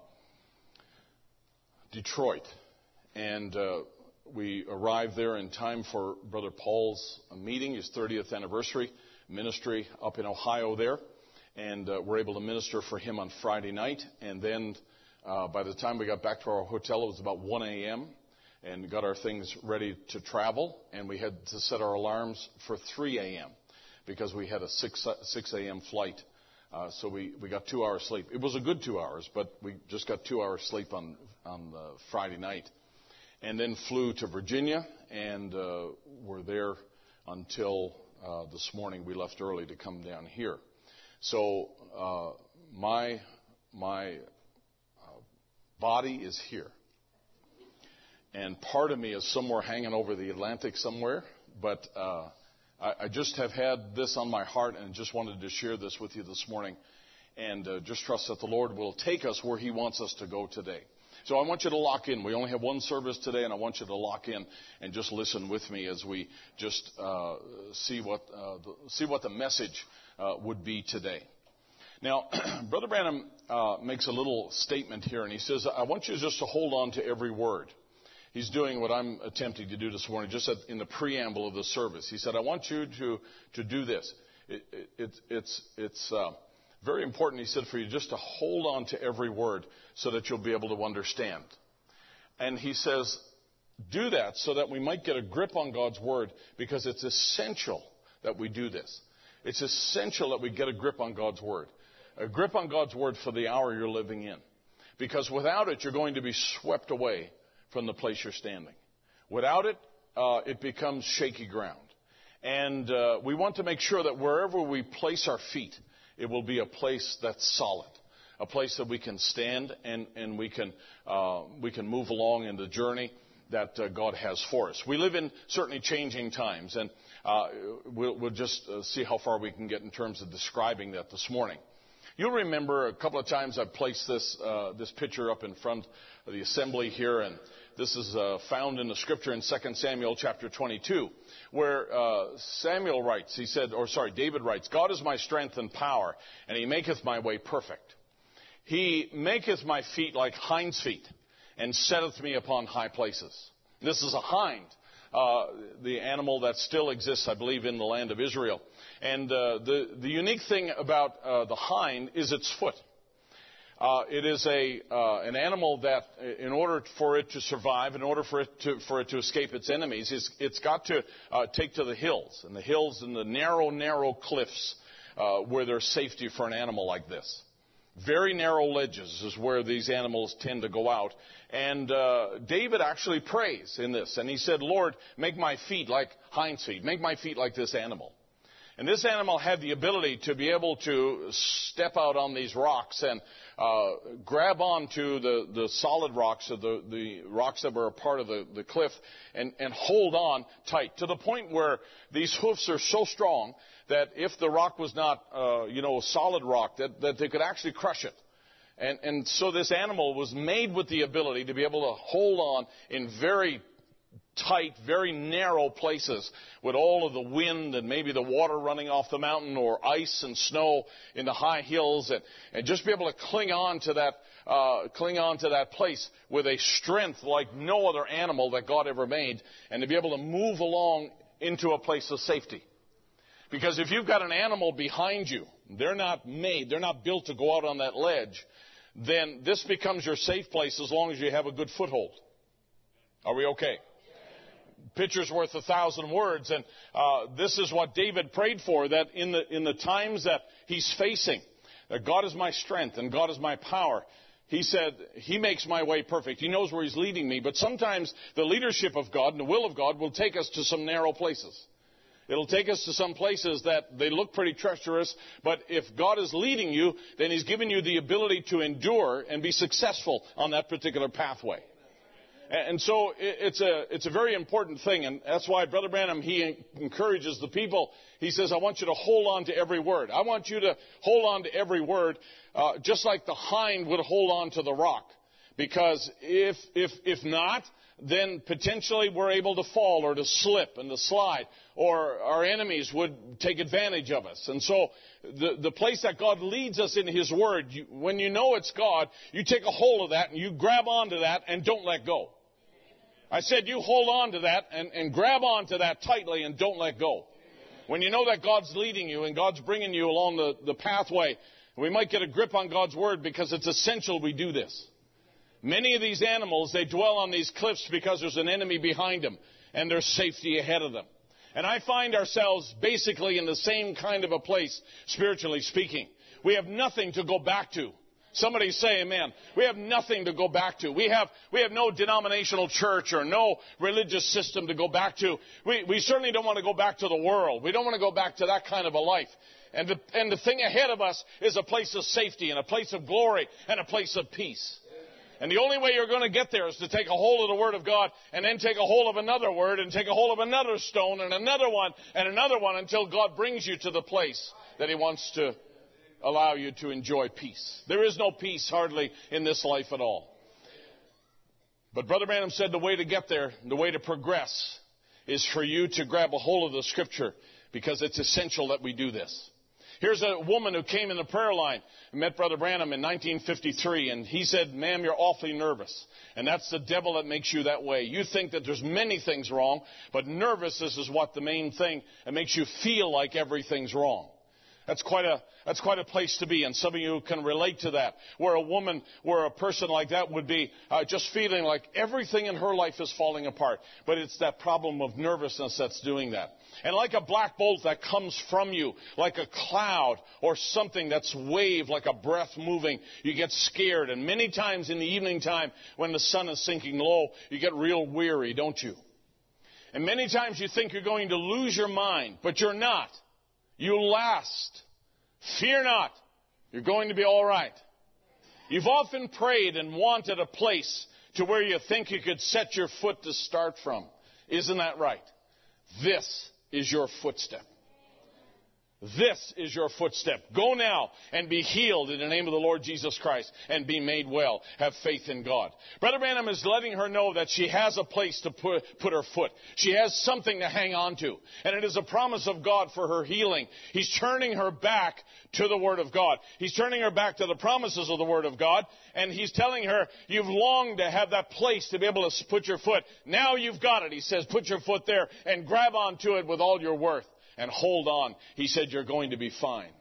Detroit, and Uh, we arrived there in time for Brother Paul's meeting, his thirtieth anniversary ministry up in Ohio there. And uh, we're able to minister for him on Friday night. And then Uh, by the time we got back to our hotel, it was about one a.m. and got our things ready to travel. And we had to set our alarms for three a.m. because we had a six a.m. flight. Uh, so we, we got two hours sleep. It was a good two hours, but we just got two hours sleep on, on the Friday night. And then flew to Virginia and uh, were there until uh, this morning. We left early to come down here. So uh, my my uh, body is here. And part of me is somewhere hanging over the Atlantic somewhere. But uh, I, I just have had this on my heart and just wanted to share this with you this morning. And uh, just trust that the Lord will take us where He wants us to go today. So I want you to lock in. We only have one service today, and I want you to lock in and just listen with me as we just uh, see what uh, the, see what the message uh, would be today. Now, Brother Branham uh, makes a little statement here, and he says, I want you just to hold on to every word. He's doing what I'm attempting to do this morning, just in the preamble of the service. He said, I want you to, to do this. It, it, it, it's... it's uh, Very important, he said, for you just to hold on to every word so that you'll be able to understand. And he says, do that so that we might get a grip on God's word, because it's essential that we do this. It's essential that we get a grip on God's word. A grip on God's word for the hour you're living in. Because without it, you're going to be swept away from the place you're standing. Without it, uh, it becomes shaky ground. And uh, we want to make sure that wherever we place our feet, it will be a place that's solid, a place that we can stand and, and we can uh, we can move along in the journey that uh, God has for us. We live in certainly changing times, and uh, we'll, we'll just uh, see how far we can get in terms of describing that this morning. You'll remember a couple of times I've placed this uh, this picture up in front of the assembly here, and this is uh, found in the scripture in Second Samuel chapter twenty-two, where uh, Samuel writes, he said, or sorry, David writes, God is my strength and power, and He maketh my way perfect. He maketh my feet like hinds' feet, and setteth me upon high places. This is a hind, uh, the animal that still exists, I believe, in the land of Israel. And uh, the, the unique thing about uh, the hind is its foot. Uh, it is a uh, an animal that, in order for it to survive, in order for it to for it to escape its enemies, it's, it's got to uh, take to the hills, and the hills and the narrow, narrow cliffs uh, where there's safety for an animal like this. Very narrow ledges is where these animals tend to go out. And uh, David actually prays in this, and he said, Lord, make my feet like hinds' feet, make my feet like this animal. And this animal had the ability to be able to step out on these rocks and uh, grab onto the, the solid rocks, or the, the rocks that were a part of the, the cliff, and, and hold on tight, to the point where these hoofs are so strong that if the rock was not, uh, you know, a solid rock, that, that they could actually crush it. And, and so this animal was made with the ability to be able to hold on in very tight, very narrow places with all of the wind and maybe the water running off the mountain, or ice and snow in the high hills, and, and just be able to cling on to that, uh, cling on to that place with a strength like no other animal that God ever made, and to be able to move along into a place of safety. Because if you've got an animal behind you, they're not made, they're not built to go out on that ledge, then this becomes your safe place as long as you have a good foothold. Are we okay? Picture's worth a thousand words, and uh, this is what David prayed for, that in the in the times that he's facing, that God is my strength and God is my power. He said, He makes my way perfect. He knows where He's leading me, but sometimes the leadership of God and the will of God will take us to some narrow places. It'll take us to some places that they look pretty treacherous, but if God is leading you, then He's given you the ability to endure and be successful on that particular pathway. And so it's a it's a very important thing, and that's why Brother Branham, he encourages the people. He says, I want you to hold on to every word. I want you to hold on to every word, uh, just like the hind would hold on to the rock. Because if if if not, then potentially we're able to fall or to slip and to slide, or our enemies would take advantage of us. And so the, the place that God leads us in His Word, you, when you know it's God, you take a hold of that and you grab onto that and don't let go. I said you hold on to that and, and grab onto that tightly and don't let go. When you know that God's leading you and God's bringing you along the, the pathway, we might get a grip on God's Word, because it's essential we do this. Many of these animals, they dwell on these cliffs because there's an enemy behind them and there's safety ahead of them. And I find ourselves basically in the same kind of a place, spiritually speaking. We have nothing to go back to. Somebody say amen. We have nothing to go back to. We have we have no denominational church or no religious system to go back to. We, we certainly don't want to go back to the world. We don't want to go back to that kind of a life. And the, and the thing ahead of us is a place of safety and a place of glory and a place of peace. And the only way you're going to get there is to take a hold of the Word of God and then take a hold of another word and take a hold of another stone and another one and another one until God brings you to the place that He wants to allow you to enjoy peace. There is no peace hardly in this life at all. But Brother Branham said the way to get there, the way to progress, is for you to grab a hold of the Scripture, because it's essential that we do this. Here's a woman who came in the prayer line and met Brother Branham in nineteen fifty-three, and he said, "Ma'am, you're awfully nervous." And that's the devil that makes you that way. You think that there's many things wrong, but nervousness is what the main thing that makes you feel like everything's wrong. That's quite a that's quite a place to be, and some of you can relate to that, where a woman, where a person like that would be uh, just feeling like everything in her life is falling apart. But it's that problem of nervousness that's doing that. And like a black bolt that comes from you, like a cloud or something that's wave, like a breath moving, you get scared. And many times in the evening time, when the sun is sinking low, you get real weary, don't you? And many times you think you're going to lose your mind, but you're not. You'll last. Fear not. You're going to be all right. You've often prayed and wanted a place to where you think you could set your foot to start from. Isn't that right? This is your footstep. This is your footstep. Go now and be healed in the name of the Lord Jesus Christ and be made well. Have faith in God. Brother Branham is letting her know that she has a place to put, put her foot. She has something to hang on to. And it is a promise of God for her healing. He's turning her back to the Word of God. He's turning her back to the promises of the Word of God. And He's telling her, you've longed to have that place to be able to put your foot. Now you've got it. He says, put your foot there and grab onto it with all your worth. And hold on. He said, you're going to be fine.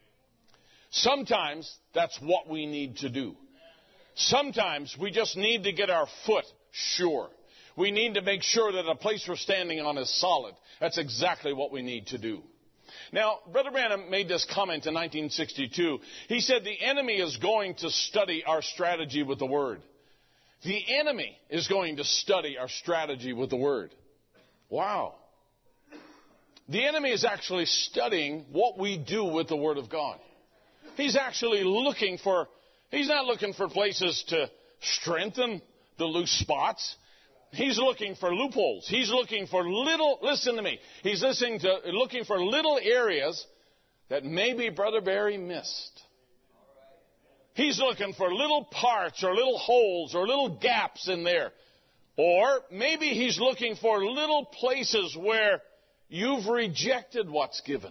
Sometimes that's what we need to do. Sometimes we just need to get our foot sure. We need to make sure that the place we're standing on is solid. That's exactly what we need to do. Now, Brother Branham made this comment in nineteen sixty-two. He said, the enemy is going to study our strategy with the Word. The enemy is going to study our strategy with the Word. Wow. The enemy is actually studying what we do with the Word of God. He's actually looking for, he's not looking for places to strengthen the loose spots. He's looking for loopholes. He's looking for little, listen to me, he's listening to, looking for little areas that maybe Brother Barry missed. He's looking for little parts or little holes or little gaps in there. Or maybe he's looking for little places where you've rejected what's given.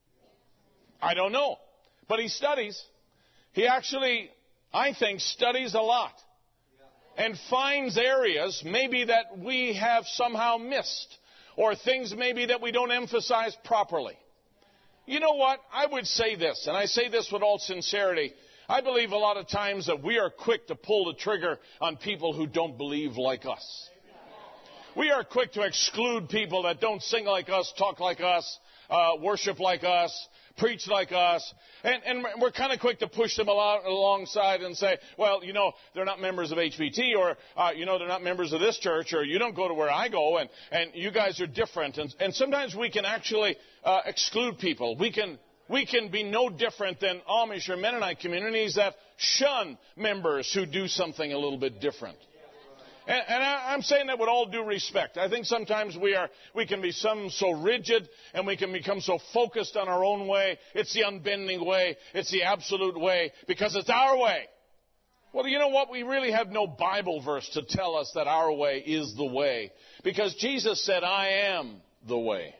I don't know. But he studies. He actually, I think, studies a lot. And finds areas maybe that we have somehow missed. Or things maybe that we don't emphasize properly. You know what? I would say this, and I say this with all sincerity. I believe a lot of times that we are quick to pull the trigger on people who don't believe like us. We are quick to exclude people that don't sing like us, talk like us, uh, worship like us, preach like us. And, and we're kind of quick to push them along, alongside and say, well, you know, they're not members of H B T, or, uh, you know, they're not members of this church, or you don't go to where I go, and, and you guys are different. And, and sometimes we can actually uh, exclude people. We can, we can be no different than Amish or Mennonite communities that shun members who do something a little bit different. And, and I, I'm saying that with all due respect. I think sometimes we are, we can be some so rigid, and we can become so focused on our own way. It's the unbending way. It's the absolute way, because it's our way. Well, you know what? We really have no Bible verse to tell us that our way is the way, because Jesus said, I am the way.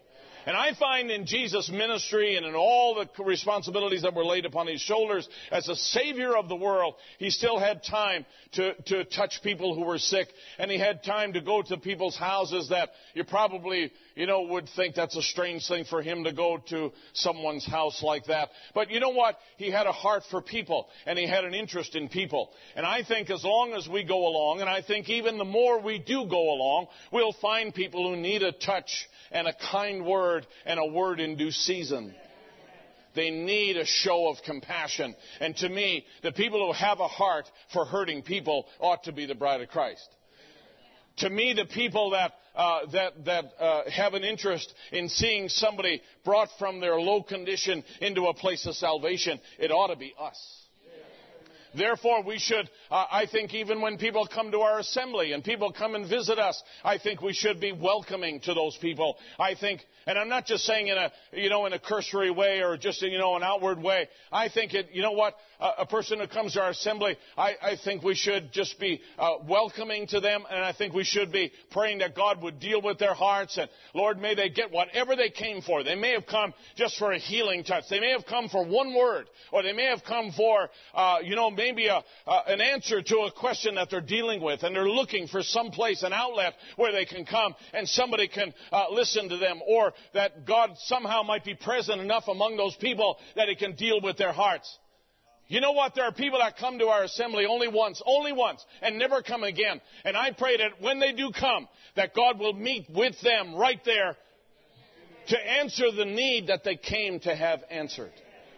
And I find in Jesus' ministry and in all the responsibilities that were laid upon his shoulders as a Savior of the world, he still had time to, to touch people who were sick. And he had time to go to people's houses that you probably, you know, would think that's a strange thing for him to go to someone's house like that. But you know what? He had a heart for people, and he had an interest in people. And I think as long as we go along, and I think even the more we do go along, we'll find people who need a touch and a kind word and a word in due season. They need a show of compassion. And to me, the people who have a heart for hurting people ought to be the bride of Christ. To me, the people that uh, that that uh, have an interest in seeing somebody brought from their low condition into a place of salvation, it ought to be us. Therefore, we should, uh, I think even when people come to our assembly and people come and visit us, I think we should be welcoming to those people. I think, and I'm not just saying in a, you know, in a cursory way or just, you know, an outward way. I think it, you know what, uh, a person who comes to our assembly, I, I think we should just be uh, welcoming to them, and I think we should be praying that God would deal with their hearts, and Lord, may they get whatever they came for. They may have come just for a healing touch. They may have come for one word, or they may have come for, uh, you know, maybe a, uh, an answer to a question that they're dealing with, and they're looking for some place, an outlet where they can come and somebody can uh, listen to them, or that God somehow might be present enough among those people that he can deal with their hearts. You know what? There are people that come to our assembly only once, only once, and never come again. And I pray that when they do come, that God will meet with them right there to answer the need that they came to have answered.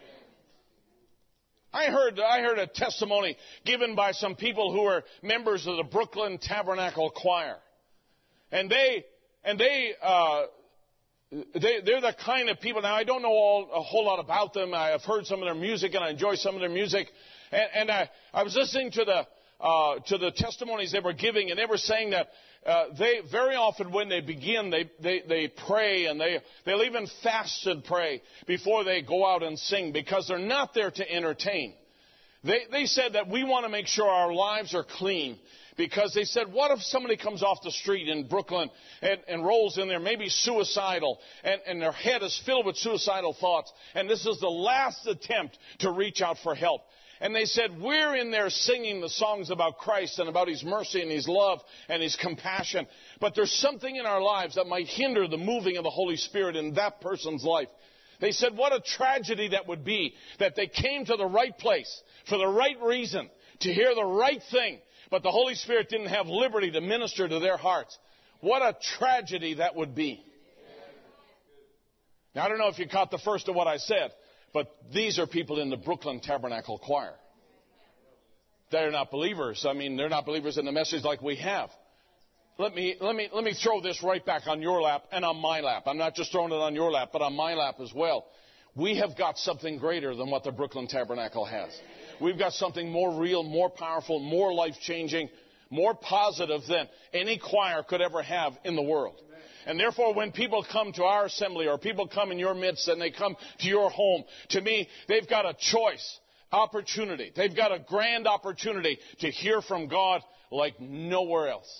I heard, I heard a testimony given by some people who are members of the Brooklyn Tabernacle Choir. And they, and they, uh, They, they're the kind of people. Now, I don't know all, a whole lot about them. I have heard some of their music, and I enjoy some of their music. And, and I, I was listening to the uh, to the testimonies they were giving, and they were saying that uh, they very often when they begin, they they, they pray, and they they'll even fast and pray before they go out and sing, because they're not there to entertain. They they said that we want to make sure our lives are clean. Because they said, what if somebody comes off the street in Brooklyn and, and rolls in there, maybe suicidal, and, and their head is filled with suicidal thoughts, and this is the last attempt to reach out for help. And they said, we're in there singing the songs about Christ and about his mercy and his love and his compassion, but there's something in our lives that might hinder the moving of the Holy Spirit in that person's life. They said, what a tragedy that would be that they came to the right place for the right reason, to hear the right thing, but the Holy Spirit didn't have liberty to minister to their hearts. What a tragedy that would be. Now, I don't know if you caught the first of what I said, but these are people in the Brooklyn Tabernacle Choir. They're not believers. I mean, they're not believers in the message like we have. Let me, let me, let me throw this right back on your lap and on my lap. I'm not just throwing it on your lap, but on my lap as well. We have got something greater than what the Brooklyn Tabernacle has. We've got something more real, more powerful, more life-changing, more positive than any choir could ever have in the world. And therefore, when people come to our assembly or people come in your midst and they come to your home, to me, they've got a choice, opportunity. They've got a grand opportunity to hear from God like nowhere else.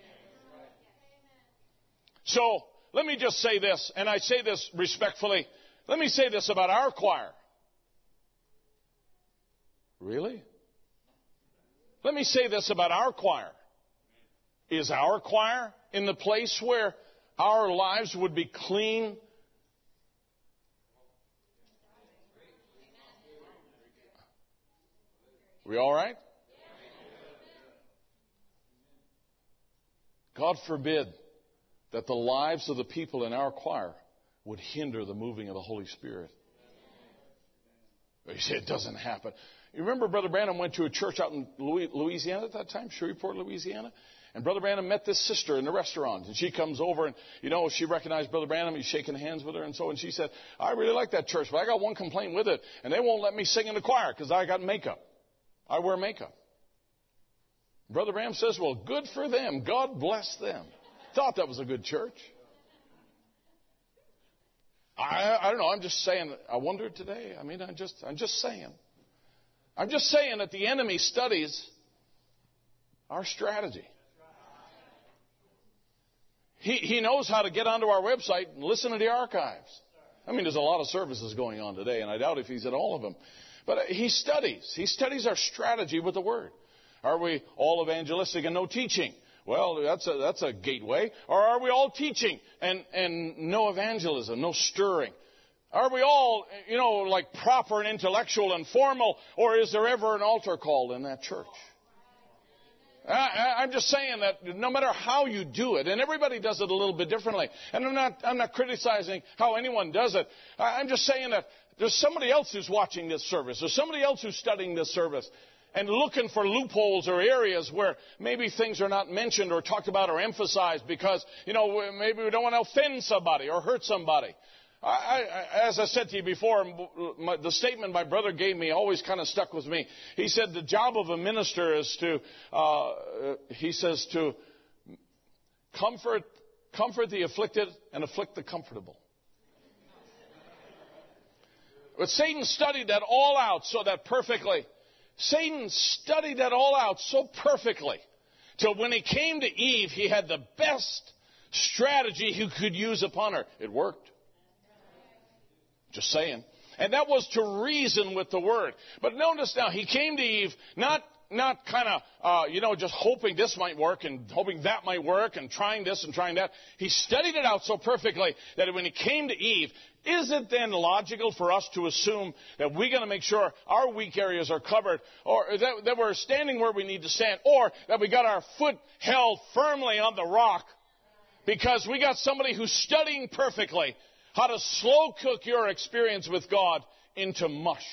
So, let me just say this, and I say this respectfully. Let me say this about our choir. Really? Let me say this about our choir. Is our choir in the place where our lives would be clean? We all right? God forbid that the lives of the people in our choir would hinder the moving of the Holy Spirit. You say it doesn't happen. You remember Brother Branham went to a church out in Louisiana at that time, Shreveport, Louisiana? And Brother Branham met this sister in the restaurant. And she comes over and, you know, she recognized Brother Branham. He's shaking hands with her and so. And she said, I really like that church, but I got one complaint with it. And they won't let me sing in the choir because I got makeup. I wear makeup. Brother Branham says, well, good for them. God bless them. Thought that was a good church. I, I don't know. I'm just saying. I wonder today. I mean, I'm just, I'm just saying. I'm just saying that the enemy studies our strategy. He, he knows how to get onto our website and listen to the archives. I mean, there's a lot of services going on today, and I doubt if he's at all of them. But he studies. He studies our strategy with the Word. Are we all evangelistic and no teaching? Well, that's a, that's a gateway. Or are we all teaching and, and no evangelism, no stirring? Are we all, you know, like proper and intellectual and formal, or is there ever an altar call in that church? I, I'm just saying that no matter how you do it, and everybody does it a little bit differently, and I'm not, I'm not criticizing how anyone does it. I'm just saying that there's somebody else who's watching this service. There's somebody else who's studying this service and looking for loopholes or areas where maybe things are not mentioned or talked about or emphasized because, you know, maybe we don't want to offend somebody or hurt somebody. I, I, as I said to you before, my, the statement my brother gave me always kind of stuck with me. He said the job of a minister is to, uh, he says, to comfort, comfort the afflicted and afflict the comfortable. But Satan studied that all out so that perfectly. Satan studied that all out so perfectly till when he came to Eve, he had the best strategy he could use upon her. It worked. Just saying. And that was to reason with the Word. But notice now, he came to Eve not not kind of, uh, you know, just hoping this might work and hoping that might work and trying this and trying that. He studied it out so perfectly that when he came to Eve, is it then logical for us to assume that we're going to make sure our weak areas are covered, or that, that we're standing where we need to stand, or that we got our foot held firmly on the rock because we got somebody who's studying perfectly how to slow cook your experience with God into mush?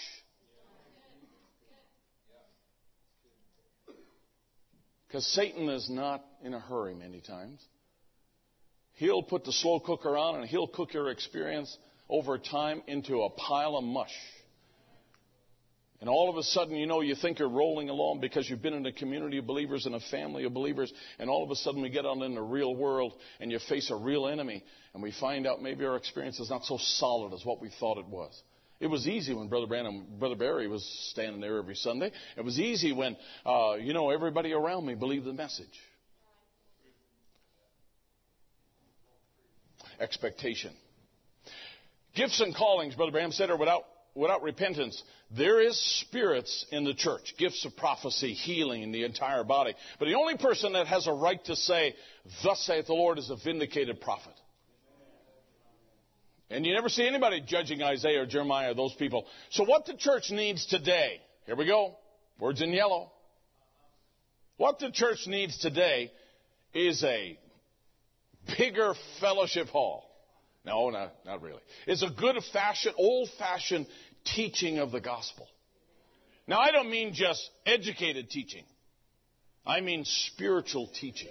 Because Satan is not in a hurry many times. He'll put the slow cooker on and he'll cook your experience over time into a pile of mush. And all of a sudden, you know, you think you're rolling along because you've been in a community of believers and a family of believers. And all of a sudden we get out in the real world and you face a real enemy. And we find out maybe our experience is not so solid as what we thought it was. It was easy when Brother Branham, Brother Barry was standing there every Sunday. It was easy when, uh, you know, everybody around me believed the message. Expectation. Gifts and callings, Brother Branham said, are without, without repentance. There is spirits in the church, gifts of prophecy, healing in the entire body. But the only person that has a right to say, thus saith the Lord, is a vindicated prophet. And you never see anybody judging Isaiah or Jeremiah or those people. So what the church needs today, here we go, words in yellow. What the church needs today is a bigger fellowship hall. No, not, not really. It's a good fashioned, old-fashioned teaching of the gospel. Now, I don't mean just educated teaching. I mean spiritual teaching.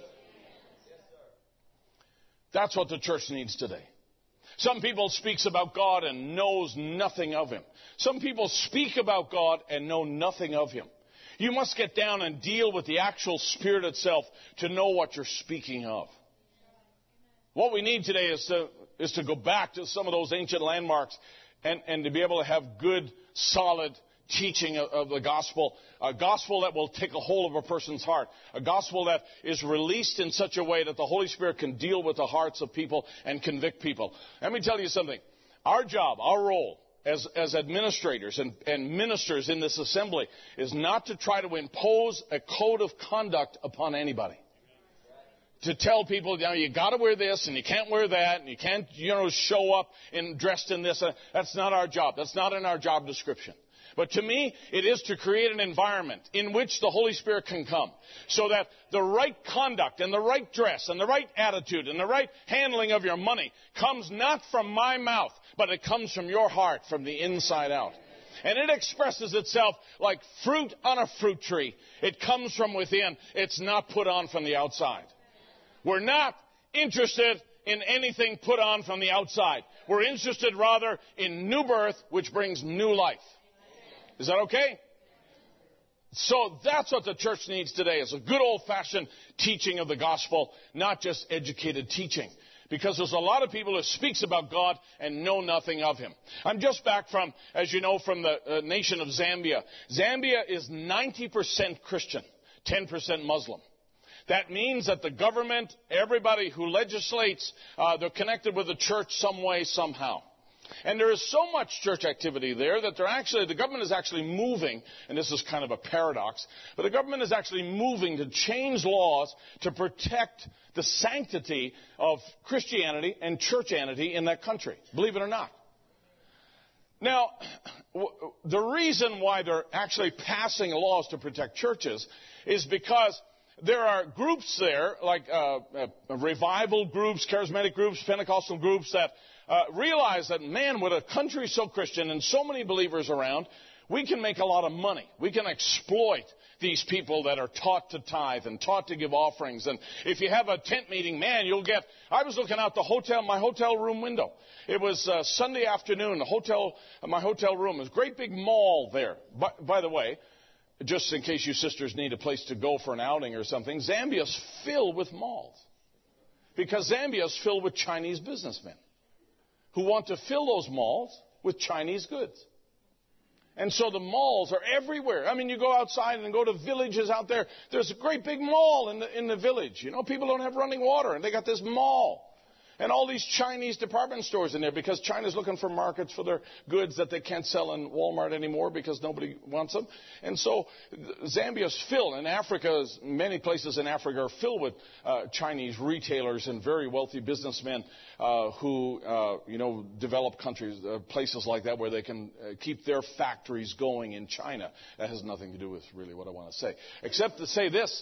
That's what the church needs today. Some people speaks about God and knows nothing of Him. Some people speak about God and know nothing of Him. You must get down and deal with the actual Spirit itself to know what you're speaking of. What we need today is to, is to go back to some of those ancient landmarks and, and to be able to have good, solid teaching of, of the gospel, a gospel that will take a hold of a person's heart, a gospel that is released in such a way that the Holy Spirit can deal with the hearts of people and convict people. Let me tell you something. Our job, our role as, as administrators and, and ministers in this assembly is not to try to impose a code of conduct upon anybody. To tell people, you know, you got to wear this and you can't wear that and you can't, you know, show up in dressed in this. That's not our job. That's not in our job description. But to me, it is to create an environment in which the Holy Spirit can come so that the right conduct and the right dress and the right attitude and the right handling of your money comes not from my mouth, but it comes from your heart, from the inside out. And it expresses itself like fruit on a fruit tree. It comes from within. It's not put on from the outside. We're not interested in anything put on from the outside. We're interested rather in new birth, which brings new life. Is that okay? So that's what the church needs today, is a good old-fashioned teaching of the gospel, not just educated teaching. Because there's a lot of people who speaks about God and know nothing of Him. I'm just back from, as you know, from the uh, nation of Zambia. Zambia is ninety percent Christian, ten percent Muslim. That means that the government, everybody who legislates, uh, they're connected with the church some way, somehow. And there is so much church activity there that they're actually, the government is actually moving, and this is kind of a paradox, but the government is actually moving to change laws to protect the sanctity of Christianity and churchianity in that country, believe it or not. Now, the reason why they're actually passing laws to protect churches is because there are groups there, like uh, uh, revival groups, charismatic groups, Pentecostal groups, that uh, realize that, man, with a country so Christian and so many believers around, we can make a lot of money. We can exploit these people that are taught to tithe and taught to give offerings. And if you have a tent meeting, man, you'll get... I was looking out the hotel, my hotel room window. It was uh, Sunday afternoon, the hotel, my hotel room. There's a great big mall there. By, by the way, just in case you sisters need a place to go for an outing or something, Zambia's filled with malls. Because Zambia's filled with Chinese businessmen who want to fill those malls with Chinese goods. And so the malls are everywhere. I mean, you go outside and go to villages out there. There's a great big mall in the, in the village. You know, people don't have running water, and they got this mall. And all these Chinese department stores in there because China's looking for markets for their goods that they can't sell in Walmart anymore because nobody wants them. And so Zambia's filled, and Africa, many places in Africa are filled with uh, Chinese retailers and very wealthy businessmen uh, who, uh, you know, develop countries, uh, places like that where they can uh, keep their factories going in China. That has nothing to do with really what I want to say, except to say this.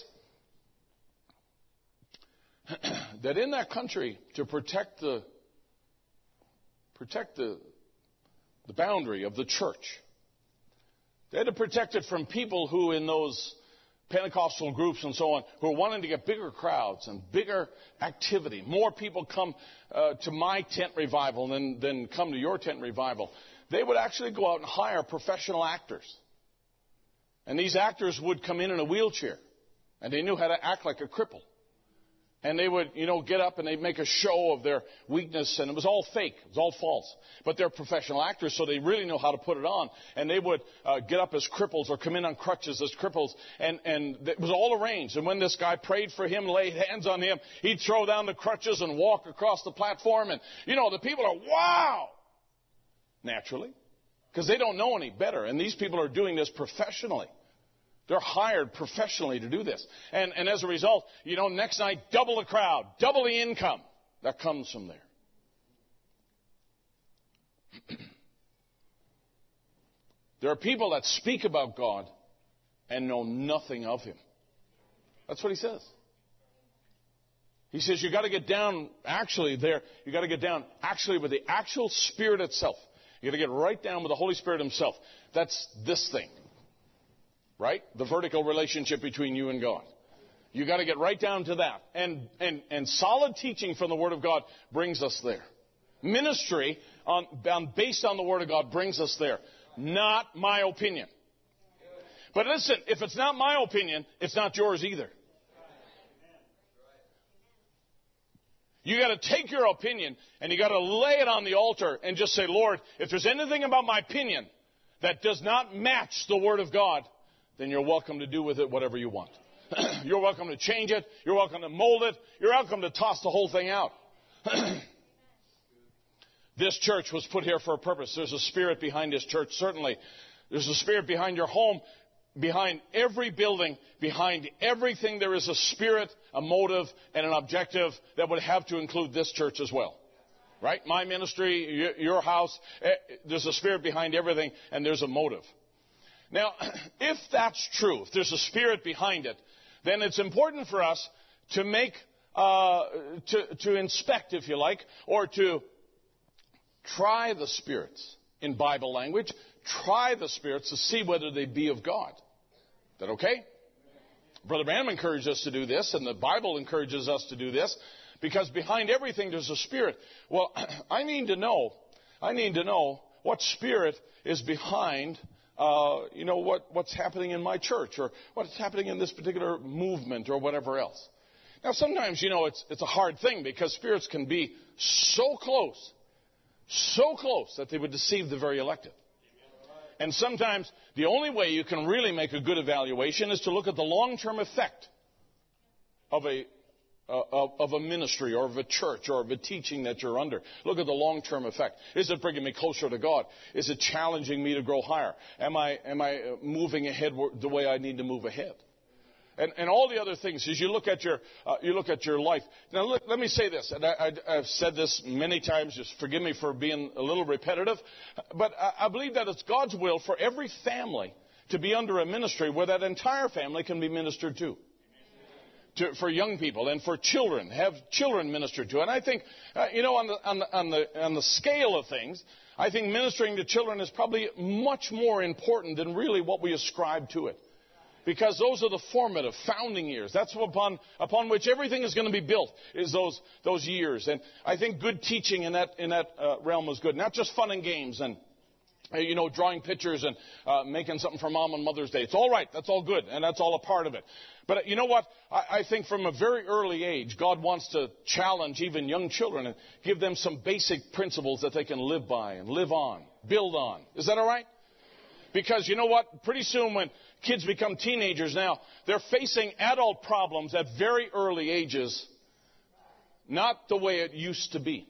That in that country, to protect the protect the the boundary of the church, they had to protect it from people who, in those Pentecostal groups and so on, who are wanting to get bigger crowds and bigger activity. More people come uh, to my tent revival than than come to your tent revival. They would actually go out and hire professional actors, and these actors would come in in a wheelchair, and they knew how to act like a cripple. And they would, you know, get up and they'd make a show of their weakness, and it was all fake. It was all false. But they're professional actors, so they really know how to put it on. And they would uh, get up as cripples or come in on crutches as cripples, and, and it was all arranged. And when this guy prayed for him, laid hands on him, he'd throw down the crutches and walk across the platform. And, you know, the people are, wow! Naturally. Because they don't know any better. And these people are doing this professionally. They're hired professionally to do this. And, and as a result, you know, next night, double the crowd, double the income that comes from there. There are people that speak about God and know nothing of Him. That's what he says. He says you got to get down actually there. You got to get down actually with the actual Spirit itself. You got to get right down with the Holy Spirit Himself. That's this thing. Right? The vertical relationship between you and God. You got to get right down to that. And, and, and solid teaching from the Word of God brings us there. Ministry on, on, based on the Word of God brings us there. Not my opinion. But listen, if it's not my opinion, it's not yours either. You got to take your opinion and you got to lay it on the altar and just say, Lord, if there's anything about my opinion that does not match the Word of God, then you're welcome to do with it whatever you want. You're welcome to change it. You're welcome to mold it. You're welcome to toss the whole thing out. This church was put here for a purpose. There's a spirit behind this church, certainly. There's a spirit behind your home, behind every building, behind everything. There is a spirit, a motive, and an objective that would have to include this church as well. Right? My ministry, your house, there's a spirit behind everything, and there's a motive. Now, if that's true, if there's a spirit behind it, then it's important for us to make, uh, to, to inspect, if you like, or to try the spirits in Bible language, try the spirits to see whether they be of God. Is that okay? Brother Branham encouraged us to do this, and the Bible encourages us to do this, because behind everything there's a spirit. Well, I need to know, I need to know what spirit is behind Uh, you know, what, what's happening in my church or what's happening in this particular movement or whatever else. Now, sometimes, you know, it's, it's a hard thing because spirits can be so close, so close that they would deceive the very elected. And sometimes the only way you can really make a good evaluation is to look at the long-term effect of a uh, of, of a ministry or of a church or of a teaching that you're under. Look at the long-term effect. Is it bringing me closer to God? Is it challenging me to grow higher? Am I am I moving ahead the way I need to move ahead? And, and all the other things, as you look at your uh, you look at your life. Now, look, let me say this, and I, I, I've said this many times. Just forgive me for being a little repetitive, but I, I believe that it's God's will for every family to be under a ministry where that entire family can be ministered to. To, for young people and for children, have children ministered to. And I think, uh, you know, on the on the on the on the scale of things, I think ministering to children is probably much more important than really what we ascribe to it. Because those are the formative, founding years. That's upon, upon which everything is going to be built, is those, those years. And I think good teaching in that, in that uh, realm is good. Not just fun and games and, uh, you know, drawing pictures and uh, making something for Mom on Mother's Day. It's all right. That's all good. And that's all a part of it. But uh, you know what? I, I think from a very early age, God wants to challenge even young children and give them some basic principles that they can live by and live on, build on. Is that all right? Because you know what? Pretty soon when kids become teenagers now, they're facing adult problems at very early ages, not the way it used to be.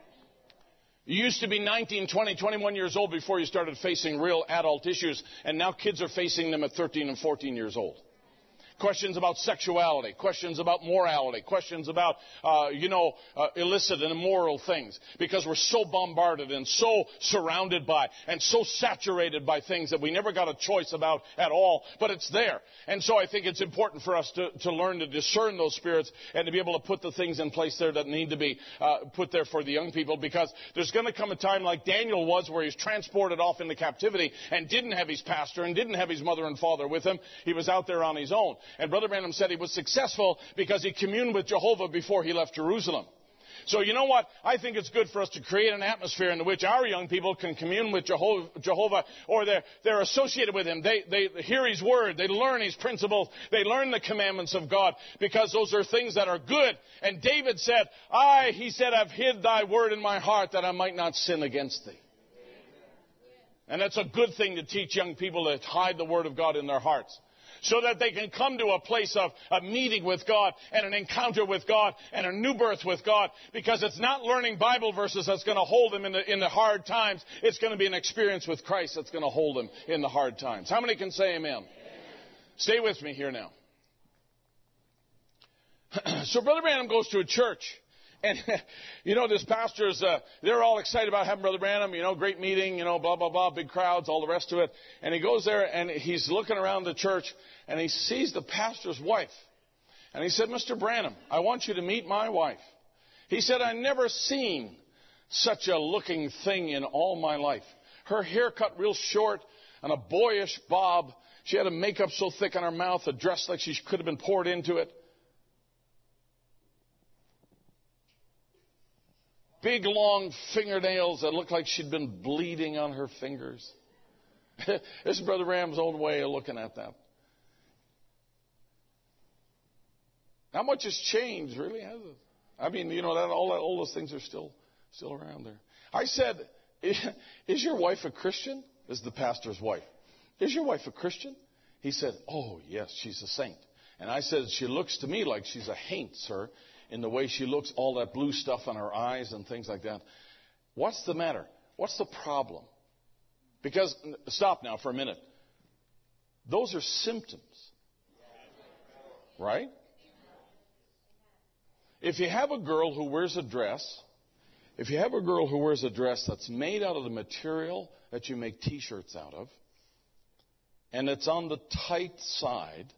You used to be nineteen, twenty, twenty-one years old before you started facing real adult issues, and now kids are facing them at thirteen and fourteen years old. Questions about sexuality, questions about morality, questions about, uh, you know, uh, illicit and immoral things. Because we're so bombarded and so surrounded by and so saturated by things that we never got a choice about at all, but it's there. And so I think it's important for us to, to learn to discern those spirits and to be able to put the things in place there that need to be uh, put there for the young people. Because there's going to come a time like Daniel was where he's transported off into captivity and didn't have his pastor and didn't have his mother and father with him. He was out there on his own. And Brother Branham said he was successful because he communed with Jehovah before he left Jerusalem. So you know what? I think it's good for us to create an atmosphere in which our young people can commune with Jehovah, Jehovah or they're, they're associated with him. They, they hear his word. They learn his principles. They learn the commandments of God because those are things that are good. And David said, I, he said, I've hid thy word in my heart that I might not sin against thee. And that's a good thing to teach young people, to hide the word of God in their hearts, so that they can come to a place of a meeting with God and an encounter with God and a new birth with God. Because it's not learning Bible verses that's going to hold them in the, in the hard times. It's going to be an experience with Christ that's going to hold them in the hard times. How many can say amen? Amen. Stay with me here now. So Brother Branham goes to a church. And, you know, this pastor's, uh, they're all excited about having Brother Branham, you know, great meeting, you know, blah, blah, blah, big crowds, all the rest of it. And he goes there and he's looking around the church and he sees the pastor's wife. And he said, Mister Branham, I want you to meet my wife. He said, I never seen such a looking thing in all my life. Her hair cut real short and a boyish bob. She had a makeup so thick on her mouth, a dress like she could have been poured into it. Big, long fingernails that looked like she'd been bleeding on her fingers. This is Brother Branham's own way of looking at that. How much has changed, really, has it? I mean, you know, that, all, that, all those things are still still around there. I said, is your wife a Christian? This is the pastor's wife. Is your wife a Christian? He said, oh, yes, she's a saint. And I said, she looks to me like she's a haint, sir, in the way she looks, all that blue stuff on her eyes and things like that. What's the matter? What's the problem? Because, stop now for a minute. Those are symptoms. Right? If you have a girl who wears a dress, if you have a girl who wears a dress that's made out of the material that you make T-shirts out of, and it's on the tight side,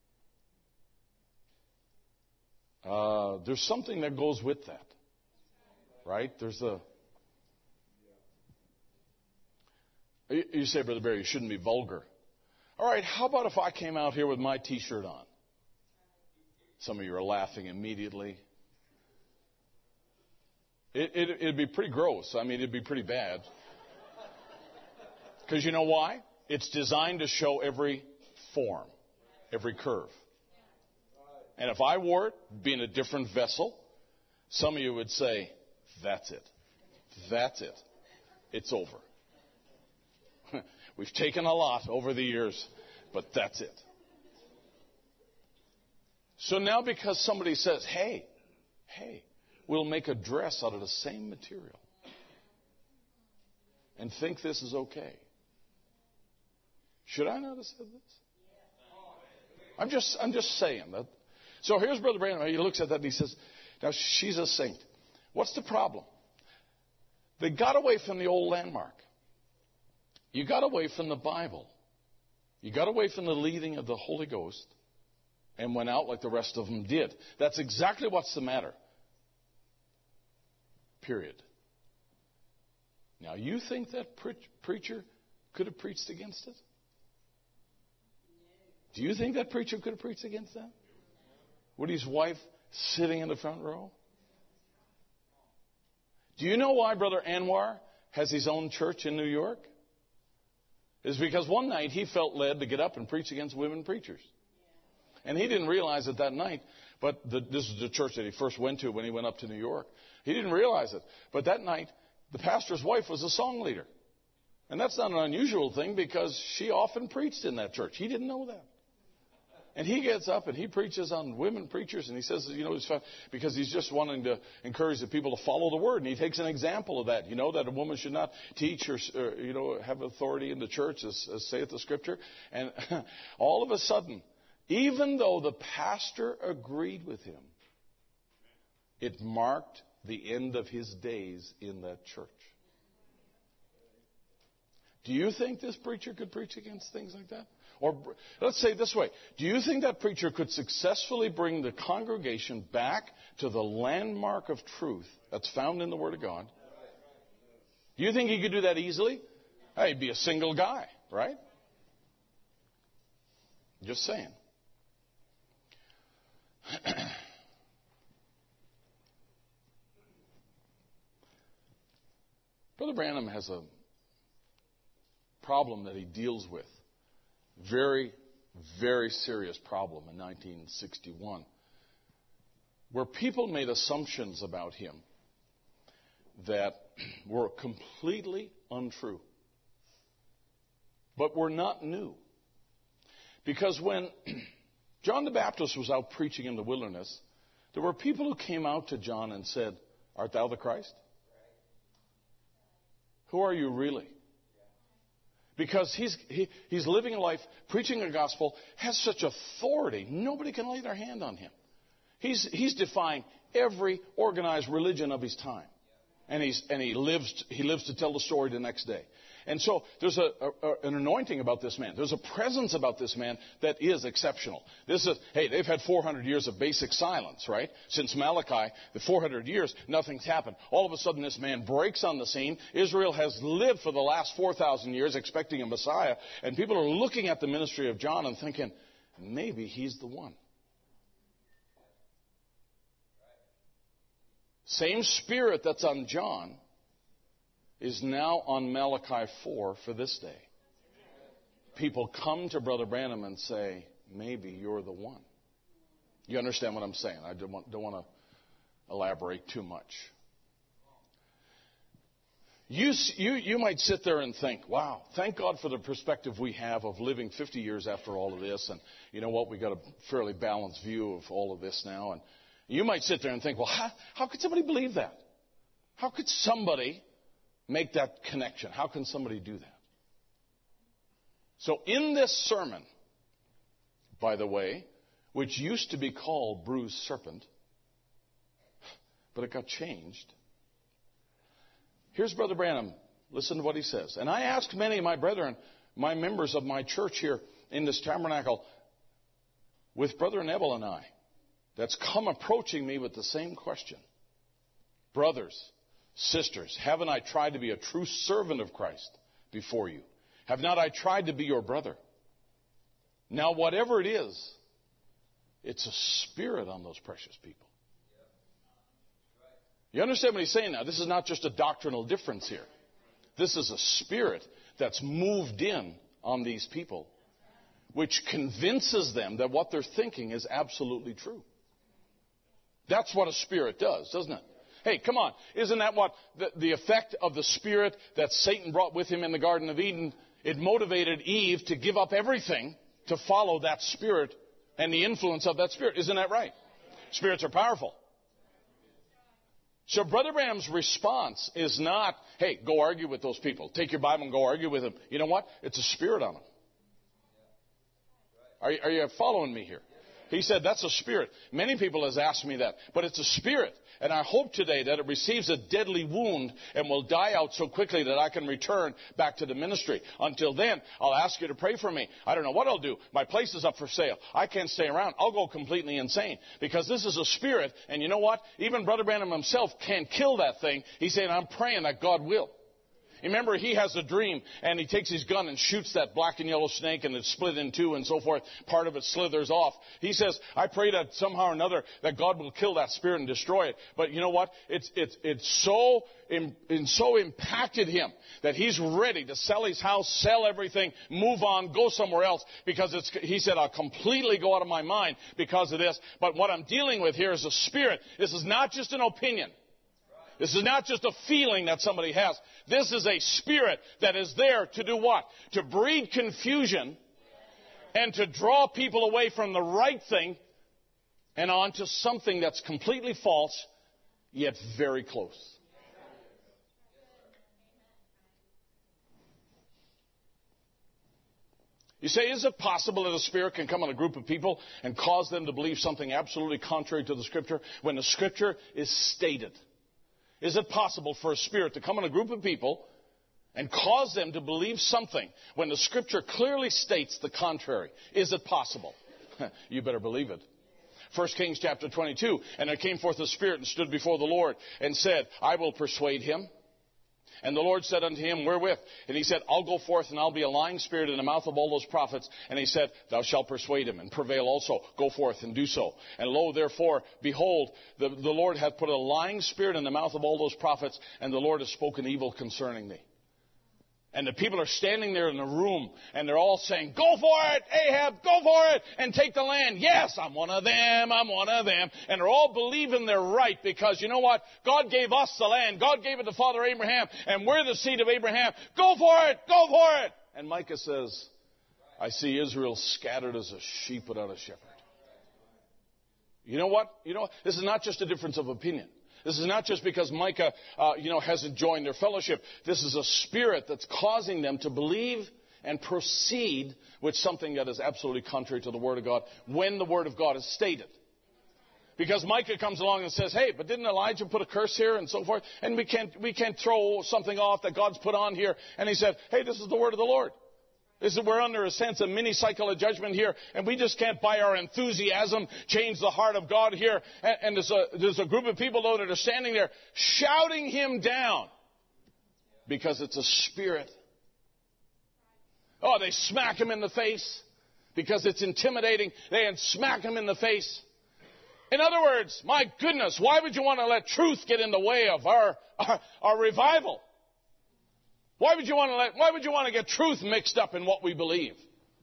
Uh, there's something that goes with that, right? There's a. You say, Brother Barry, you shouldn't be vulgar. All right, how about if I came out here with my T-shirt on? Some of you are laughing immediately. It, it, it'd be pretty gross. I mean, it'd be pretty bad. Because you know why? It's designed to show every form, every curve. And if I wore it, being a different vessel, some of you would say, that's it. That's it. It's over. We've taken a lot over the years, but that's it. So now because somebody says, hey, hey, we'll make a dress out of the same material and think this is okay. Should I not have said this? I'm just, I'm just saying that. So here's Brother Branham. He looks at that and he says, now she's a saint. What's the problem? They got away from the old landmark. You got away from the Bible. You got away from the leading of the Holy Ghost and went out like the rest of them did. That's exactly what's the matter. Period. Now, you think that pre- preacher could have preached against it? Do you think that preacher could have preached against that? With his wife sitting in the front row? Do you know why Brother Anwar has his own church in New York? It's because one night he felt led to get up and preach against women preachers. And he didn't realize it that night, but the, this is the church that he first went to when he went up to New York. He didn't realize it. But that night, the pastor's wife was a song leader. And that's not an unusual thing because she often preached in that church. He didn't know that. And he gets up and he preaches on women preachers, and he says, you know, it's fun because he's just wanting to encourage the people to follow the word. And he takes an example of that, you know, that a woman should not teach or, or you know, have authority in the church, as, as saith the Scripture. And all of a sudden, even though the pastor agreed with him, it marked the end of his days in that church. Do you think this preacher could preach against things like that? Or let's say it this way. Do you think that preacher could successfully bring the congregation back to the landmark of truth that's found in the Word of God? Do you think he could do that easily? Hey, he'd be a single guy, right? Just saying. Brother Branham has a problem that he deals with. Very, very serious problem in nineteen sixty-one, where people made assumptions about him that were completely untrue, but were not new. Because when John the Baptist was out preaching in the wilderness, there were people who came out to John and said, "Art thou the Christ? Who are you really?" Because he's, he, he's living a life, preaching a gospel, has such authority, nobody can lay their hand on him. He's, he's defying every organized religion of his time. And, he's, and he, lives, he lives to tell the story the next day. And so there's a, a, an anointing about this man. There's a presence about this man that is exceptional. This is, hey, they've had four hundred years of basic silence, right? Since Malachi, the four hundred years, nothing's happened. All of a sudden, this man breaks on the scene. Israel has lived for the last four thousand years expecting a Messiah. And people are looking at the ministry of John and thinking, maybe he's the one. Same spirit that's on John is now on Malachi four for this day. People come to Brother Branham and say, maybe you're the one. You understand what I'm saying? I don't want, don't want to elaborate too much. You, you, you might sit there and think, wow, thank God for the perspective we have of living fifty years after all of this. And you know what? We've got a fairly balanced view of all of this now. And you might sit there and think, well, how, how could somebody believe that? How could somebody make that connection? How can somebody do that? So in this sermon, by the way, which used to be called Bruised Serpent, but it got changed. Here's Brother Branham. Listen to what he says. And I asked many of my brethren, my members of my church here in this tabernacle, with Brother Neville and I, that's come approaching me with the same question. Brothers, sisters, haven't I tried to be a true servant of Christ before you? Have not I tried to be your brother? Now, whatever it is, it's a spirit on those precious people. You understand what he's saying now? This is not just a doctrinal difference here. This is a spirit that's moved in on these people, which convinces them that what they're thinking is absolutely true. That's what a spirit does, doesn't it? Hey, come on. Isn't that what the, the effect of the spirit that Satan brought with him in the Garden of Eden? It motivated Eve to give up everything to follow that spirit and the influence of that spirit. Isn't that right? Spirits are powerful. So Brother Branham's response is not, hey, go argue with those people. Take your Bible and go argue with them. You know what? It's a spirit on them. Are, are you following me here? He said, that's a spirit. Many people has asked me that, but it's a spirit. And I hope today that it receives a deadly wound and will die out so quickly that I can return back to the ministry. Until then, I'll ask you to pray for me. I don't know what I'll do. My place is up for sale. I can't stay around. I'll go completely insane because this is a spirit. And you know what? Even Brother Branham himself can't kill that thing. He's saying, I'm praying that God will. Remember, he has a dream, and he takes his gun and shoots that black and yellow snake, and it's split in two and so forth. Part of it slithers off. He says, I pray that somehow or another that God will kill that spirit and destroy it. But you know what? It's, it's, it's so, it so impacted him that he's ready to sell his house, sell everything, move on, go somewhere else, because it's, he said, I'll completely go out of my mind because of this. But what I'm dealing with here is a spirit. This is not just an opinion. This is not just a feeling that somebody has. This is a spirit that is there to do what? To breed confusion and to draw people away from the right thing and onto something that's completely false, yet very close. You say, is it possible that a spirit can come on a group of people and cause them to believe something absolutely contrary to the Scripture when the Scripture is stated? Is it possible for a spirit to come on a group of people and cause them to believe something when the Scripture clearly states the contrary? Is it possible? You better believe it. First Kings chapter twenty-two, and there came forth a spirit and stood before the Lord and said, I will persuade him. And the Lord said unto him, wherewith? And he said, I'll go forth and I'll be a lying spirit in the mouth of all those prophets. And he said, thou shalt persuade him and prevail also. Go forth and do so. And lo, therefore, behold, the, the Lord hath put a lying spirit in the mouth of all those prophets, and the Lord has spoken evil concerning thee. And the people are standing there in the room, and they're all saying, go for it, Ahab, go for it, and take the land. Yes, I'm one of them, I'm one of them. And they're all believing they're right, because you know what? God gave us the land. God gave it to Father Abraham, and we're the seed of Abraham. Go for it, go for it. And Micah says, I see Israel scattered as a sheep without a shepherd. You know what? You know, this is not just a difference of opinion. This is not just because Micah, uh, you know, hasn't joined their fellowship. This is a spirit that's causing them to believe and proceed with something that is absolutely contrary to the Word of God when the Word of God is stated. Because Micah comes along and says, hey, but didn't Elijah put a curse here and so forth? And we can't, we can't throw something off that God's put on here. And he said, hey, this is the Word of the Lord. This is, we're under a sense of mini cycle of judgment here, and we just can't, by our enthusiasm, change the heart of God here. And, and there's a, there's a group of people, though, that are standing there shouting him down because it's a spirit. Oh, they smack him in the face because it's intimidating. They smack him in the face. In other words, my goodness, why would you want to let truth get in the way of our, our, our revival? Why would you want to let, why would you want to get truth mixed up in what we believe?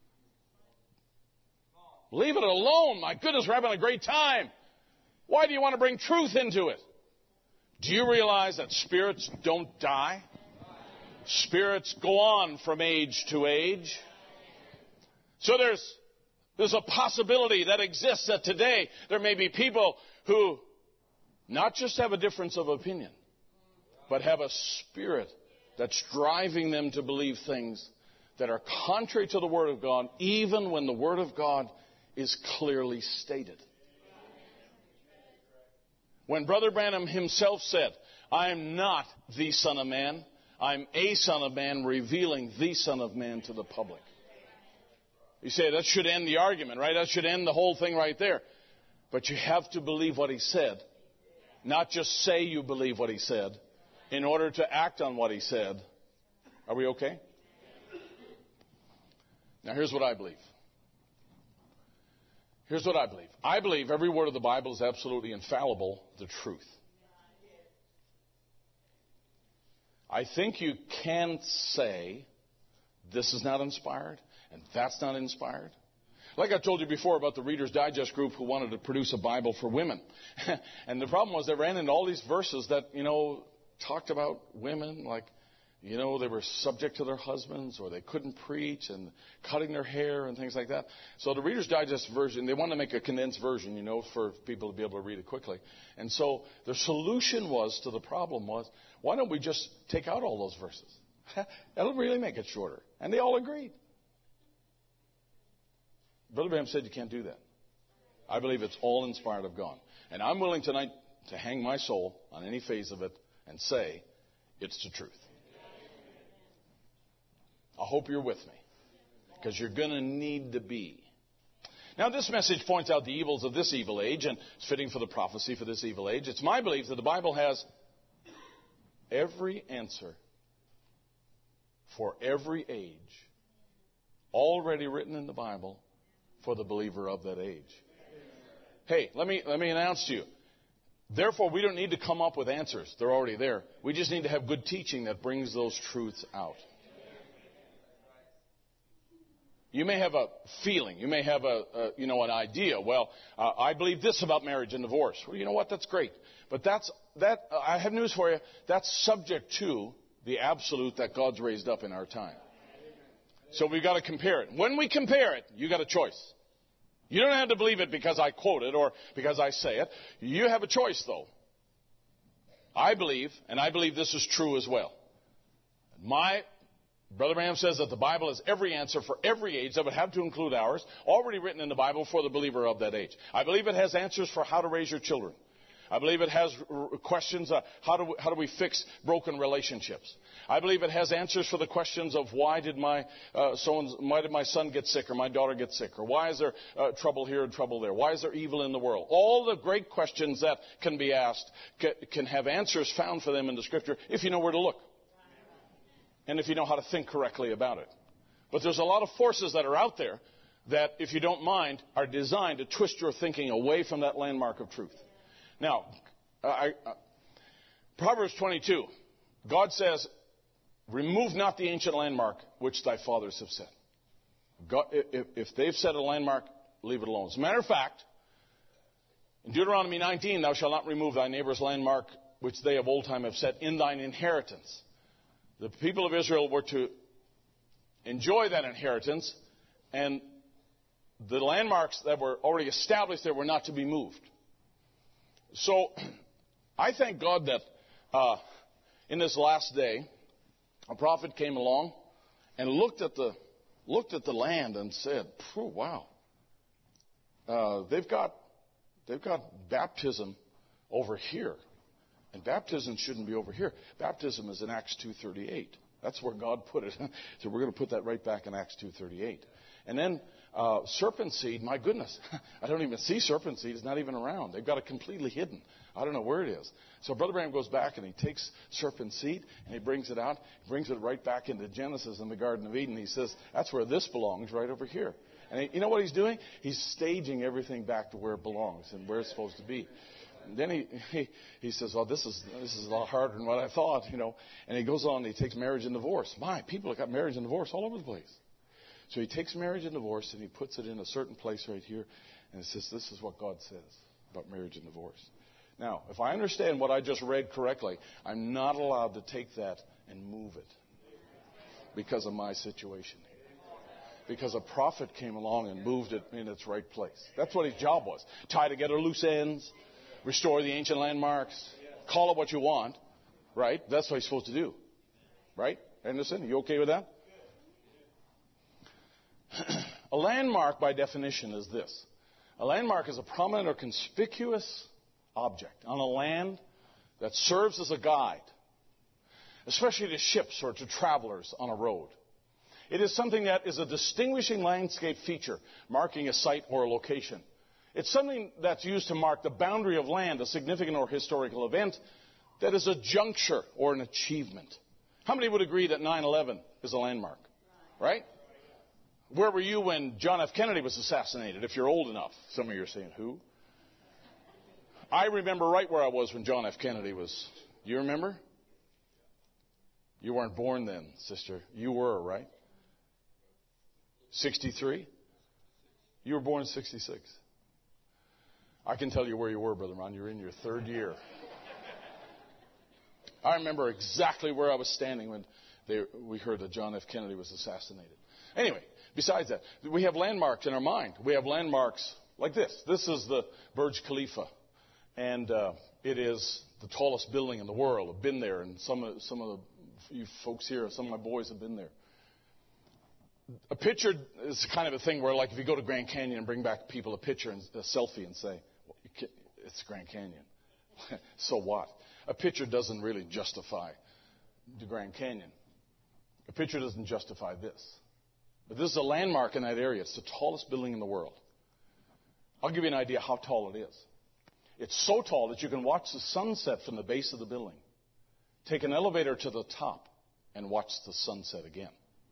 Leave it alone. My goodness, we're having a great time. Why do you want to bring truth into it? Do you realize that spirits don't die? Spirits go on from age to age. So there's, there's a possibility that exists that today there may be people who not just have a difference of opinion, but have a spirit that's driving them to believe things that are contrary to the Word of God, even when the Word of God is clearly stated. When Brother Branham himself said, I am not the Son of Man, I'm a Son of Man revealing the Son of Man to the public. You say, that should end the argument, right? That should end the whole thing right there. But you have to believe what he said. Not just say you believe what he said, in order to act on what he said. Are we okay? Now, here's what I believe. Here's what I believe. I believe every word of the Bible is absolutely infallible, the truth. I think you can say this is not inspired and that's not inspired. Like I told you before about the Reader's Digest group who wanted to produce a Bible for women. And the problem was they ran into all these verses that, you know, talked about women, like You know, they were subject to their husbands, or they couldn't preach, and cutting their hair and things like that. So the Reader's Digest version, they wanted to make a condensed version, you know, for people to be able to read it quickly. And so the solution was to the problem was, why don't we just take out all those verses? That'll really make it shorter. And they all agreed. Brother Branham said you can't do that. I believe it's all inspired of God. And I'm willing tonight to hang my soul on any phase of it and say it's the truth. I hope you're with me, because you're going to need to be. Now, this message points out the evils of this evil age, and it's fitting for the prophecy for this evil age. It's my belief that the Bible has every answer for every age already written in the Bible for the believer of that age. Hey, let me let me announce to you. Therefore, we don't need to come up with answers. They're already there. We just need to have good teaching that brings those truths out. You may have a feeling. You may have a, a you know, an idea. Well, uh, I believe this about marriage and divorce. Well, you know what? That's great. But that's that. Uh, I have news for you. That's subject to the absolute that God's raised up in our time. So we've got to compare it. When we compare it, you got a choice. You don't have to believe it because I quote it or because I say it. You have a choice, though. I believe, and I believe this is true as well. My Brother Branham says that the Bible has every answer for every age that would have to include ours, already written in the Bible for the believer of that age. I believe it has answers for how to raise your children. I believe it has questions, uh, how do we, how do we fix broken relationships? I believe it has answers for the questions of why did my uh, so why did my son get sick or my daughter get sick, or why is there uh, trouble here and trouble there? Why is there evil in the world? All the great questions that can be asked can, can have answers found for them in the Scripture if you know where to look. And if you know how to think correctly about it. But there's a lot of forces that are out there that, if you don't mind, are designed to twist your thinking away from that landmark of truth. Now, I, I, Proverbs twenty-two, God says, remove not the ancient landmark which thy fathers have set. God, if, if they've set a landmark, leave it alone. As a matter of fact, in Deuteronomy nineteen, thou shalt not remove thy neighbor's landmark which they of old time have set in thine inheritance. The people of Israel were to enjoy that inheritance, and the landmarks that were already established there were not to be moved. So I thank God that uh, in this last day, a prophet came along and looked at the looked at the land and said, "Wow, uh, they've got they've got baptism over here." And baptism shouldn't be over here. Baptism is in Acts two thirty-eight. That's where God put it. So we're going to put that right back in Acts two thirty-eight. And then uh, serpent seed, my goodness. I don't even see serpent seed. It's not even around. They've got it completely hidden. I don't know where it is. So Brother Branham goes back and he takes serpent seed and he brings it out. He brings it right back into Genesis in the Garden of Eden. He says, that's where this belongs, right over here. And he, you know what he's doing? He's staging everything back to where it belongs and where it's supposed to be. Then he, he he says, well, this is this is a lot harder than what I thought, you know. And he goes on and he takes marriage and divorce. My, people have got marriage and divorce all over the place. So he takes marriage and divorce and he puts it in a certain place right here. And it says, this is what God says about marriage and divorce. Now, if I understand what I just read correctly, I'm not allowed to take that and move it because of my situation here. Because a prophet came along and moved it in its right place. That's what his job was. Tie together loose ends. Restore the ancient landmarks. Call it what you want. Right? That's what he's supposed to do. Right? Anderson, are you okay with that? A landmark, by definition, is this. A landmark is a prominent or conspicuous object on a land that serves as a guide, especially to ships or to travelers on a road. It is something that is a distinguishing landscape feature, marking a site or a location. It's something that's used to mark the boundary of land, a significant or historical event that is a juncture or an achievement. How many would agree that nine eleven is a landmark? Right? Where were you when John F. Kennedy was assassinated, if you're old enough? Some of you are saying, who? I remember right where I was when John F. Kennedy was. Do you remember? You weren't born then, sister. You were, right? sixty-three? You were born in sixty-six. I can tell you where you were, Brother Ron. You're in your third year. I remember exactly where I was standing when they, we heard that John F. Kennedy was assassinated. Anyway, besides that, we have landmarks in our mind. We have landmarks like this. This is the Burj Khalifa, and uh, it is the tallest building in the world. I've been there, and some of, some of the you folks here, some of my boys have been there. A picture is kind of a thing where, like, if you go to Grand Canyon and bring back people a picture and a selfie and say, well, you can't, it's Grand Canyon. So what? A picture doesn't really justify the Grand Canyon. A picture doesn't justify this. But this is a landmark in that area. It's the tallest building in the world. I'll give you an idea how tall it is. It's so tall that you can watch the sunset from the base of the building. Take an elevator to the top and watch the sunset again.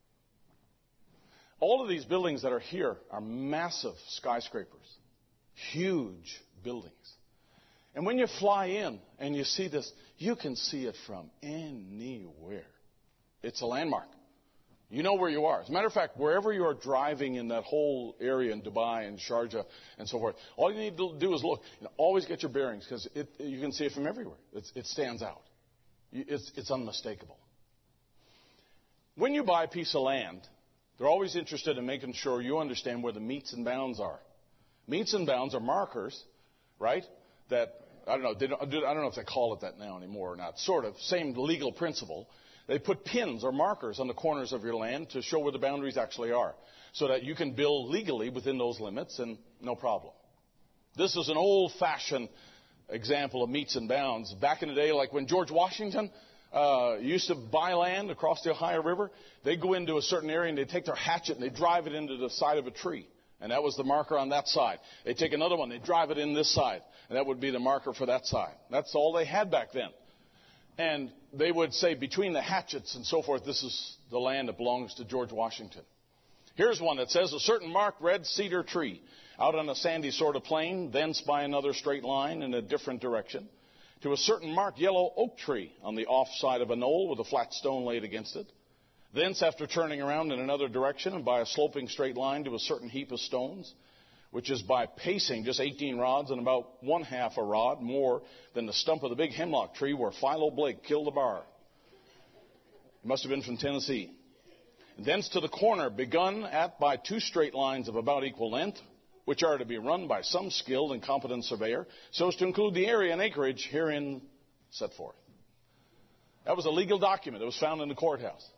All of these buildings that are here are massive skyscrapers. Huge buildings. And when you fly in and you see this, you can see it from anywhere. It's a landmark. You know where you are. As a matter of fact, wherever you are driving in that whole area in Dubai and Sharjah and so forth, all you need to do is look. You know, always get your bearings, because you can see it from everywhere. It's, it stands out. It's, it's unmistakable. When you buy a piece of land, they're always interested in making sure you understand where the meets and bounds are. Meets and bounds are markers, right, that, I don't know, they don't, I don't know if they call it that now anymore or not. Sort of, same legal principle. They put pins or markers on the corners of your land to show where the boundaries actually are, so that you can build legally within those limits and no problem. This is an old-fashioned example of meets and bounds. Back in the day, like when George Washington uh, used to buy land across the Ohio River, they'd go into a certain area and they'd take their hatchet and they'd drive it into the side of a tree. And that was the marker on that side. They'd take another one, they'd drive it in this side, and that would be the marker for that side. That's all they had back then. And they would say between the hatchets and so forth, this is the land that belongs to George Washington. Here's one that says, a certain marked red cedar tree out on a sandy sort of plain, thence by another straight line in a different direction, to a certain marked yellow oak tree on the off side of a knoll with a flat stone laid against it. Thence, after turning around in another direction and by a sloping straight line to a certain heap of stones, which is by pacing just eighteen rods and about one half a rod more than the stump of the big hemlock tree where Philo Blake killed the bar. It must have been from Tennessee. And thence to the corner, begun at by two straight lines of about equal length, which are to be run by some skilled and competent surveyor, so as to include the area and acreage herein set forth. That was a legal document. It was found in the courthouse.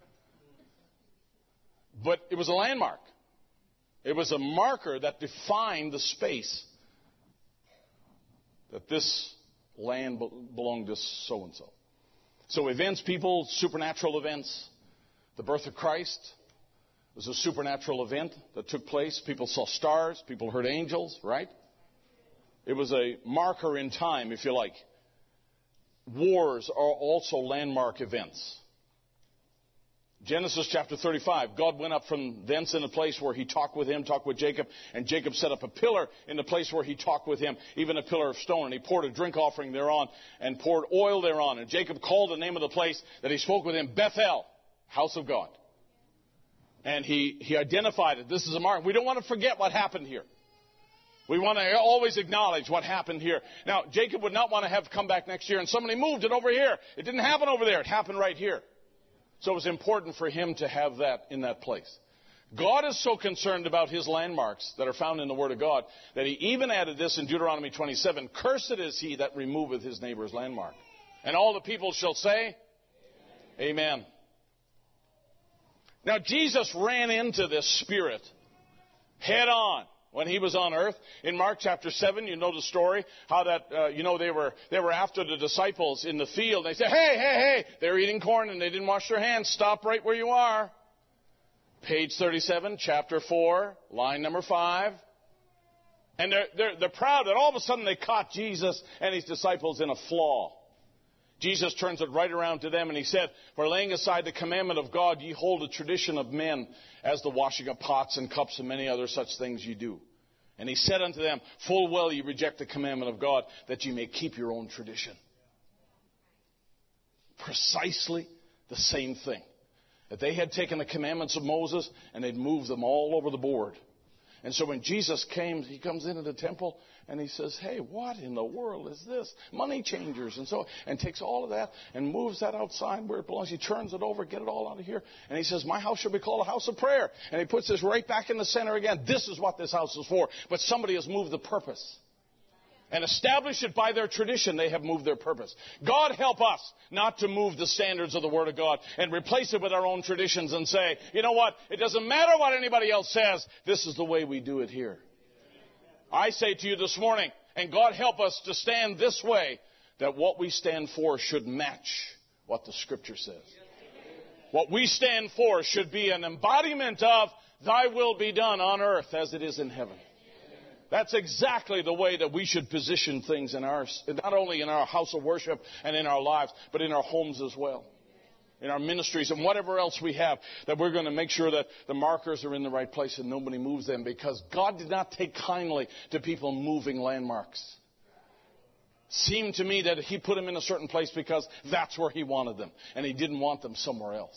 But it was a landmark. It was a marker that defined the space that this land belonged to so-and-so. So events, people, supernatural events. The birth of Christ was a supernatural event that took place. People saw stars. People heard angels, right? It was a marker in time, if you like. Wars are also landmark events. Genesis chapter thirty-five, God went up from thence in a place where he talked with him, talked with Jacob, and Jacob set up a pillar in the place where he talked with him, even a pillar of stone, and he poured a drink offering thereon and poured oil thereon. And Jacob called the name of the place that he spoke with him Bethel, house of God. And he, he identified it. This is a mark. We don't want to forget what happened here. We want to always acknowledge what happened here. Now, Jacob would not want to have come back next year and somebody moved it over here. It didn't happen over there. It happened right here. So it was important for him to have that in that place. God is so concerned about his landmarks that are found in the Word of God that he even added this in Deuteronomy twenty-seven, cursed is he that removeth his neighbor's landmark. And all the people shall say, Amen. Amen. Now, Jesus ran into this spirit head on when he was on earth. In Mark chapter seven, you know the story, how that, uh, you know, they were they were after the disciples in the field. They said, hey, hey, hey, they're eating corn and they didn't wash their hands. Stop right where you are. Page thirty-seven, chapter four, line number five. And they're, they're, they're proud that all of a sudden they caught Jesus and his disciples in a flaw. Jesus turns it right around to them and he said, for laying aside the commandment of God, ye hold the tradition of men, as the washing of pots and cups and many other such things ye do. And he said unto them, full well ye reject the commandment of God, that ye may keep your own tradition. Precisely the same thing. That they had taken the commandments of Moses and they'd moved them all over the board. And so when Jesus came, he comes into the temple and he says, hey, what in the world is this? Money changers. And so, and takes all of that and moves that outside where it belongs. He turns it over, get it all out of here. And he says, my house shall be called a house of prayer. And he puts this right back in the center again. This is what this house is for. But somebody has moved the purpose. And established it by their tradition, they have moved their purpose. God help us not to move the standards of the Word of God and replace it with our own traditions and say, you know what, it doesn't matter what anybody else says, this is the way we do it here. I say to you this morning, and God help us to stand this way, that what we stand for should match what the Scripture says. What we stand for should be an embodiment of thy will be done on earth as it is in heaven. That's exactly the way that we should position things in our, not only in our house of worship and in our lives, but in our homes as well, in our ministries and whatever else we have, that we're going to make sure that the markers are in the right place and nobody moves them, because God did not take kindly to people moving landmarks. Seemed to me that he put them in a certain place because that's where he wanted them, and he didn't want them somewhere else.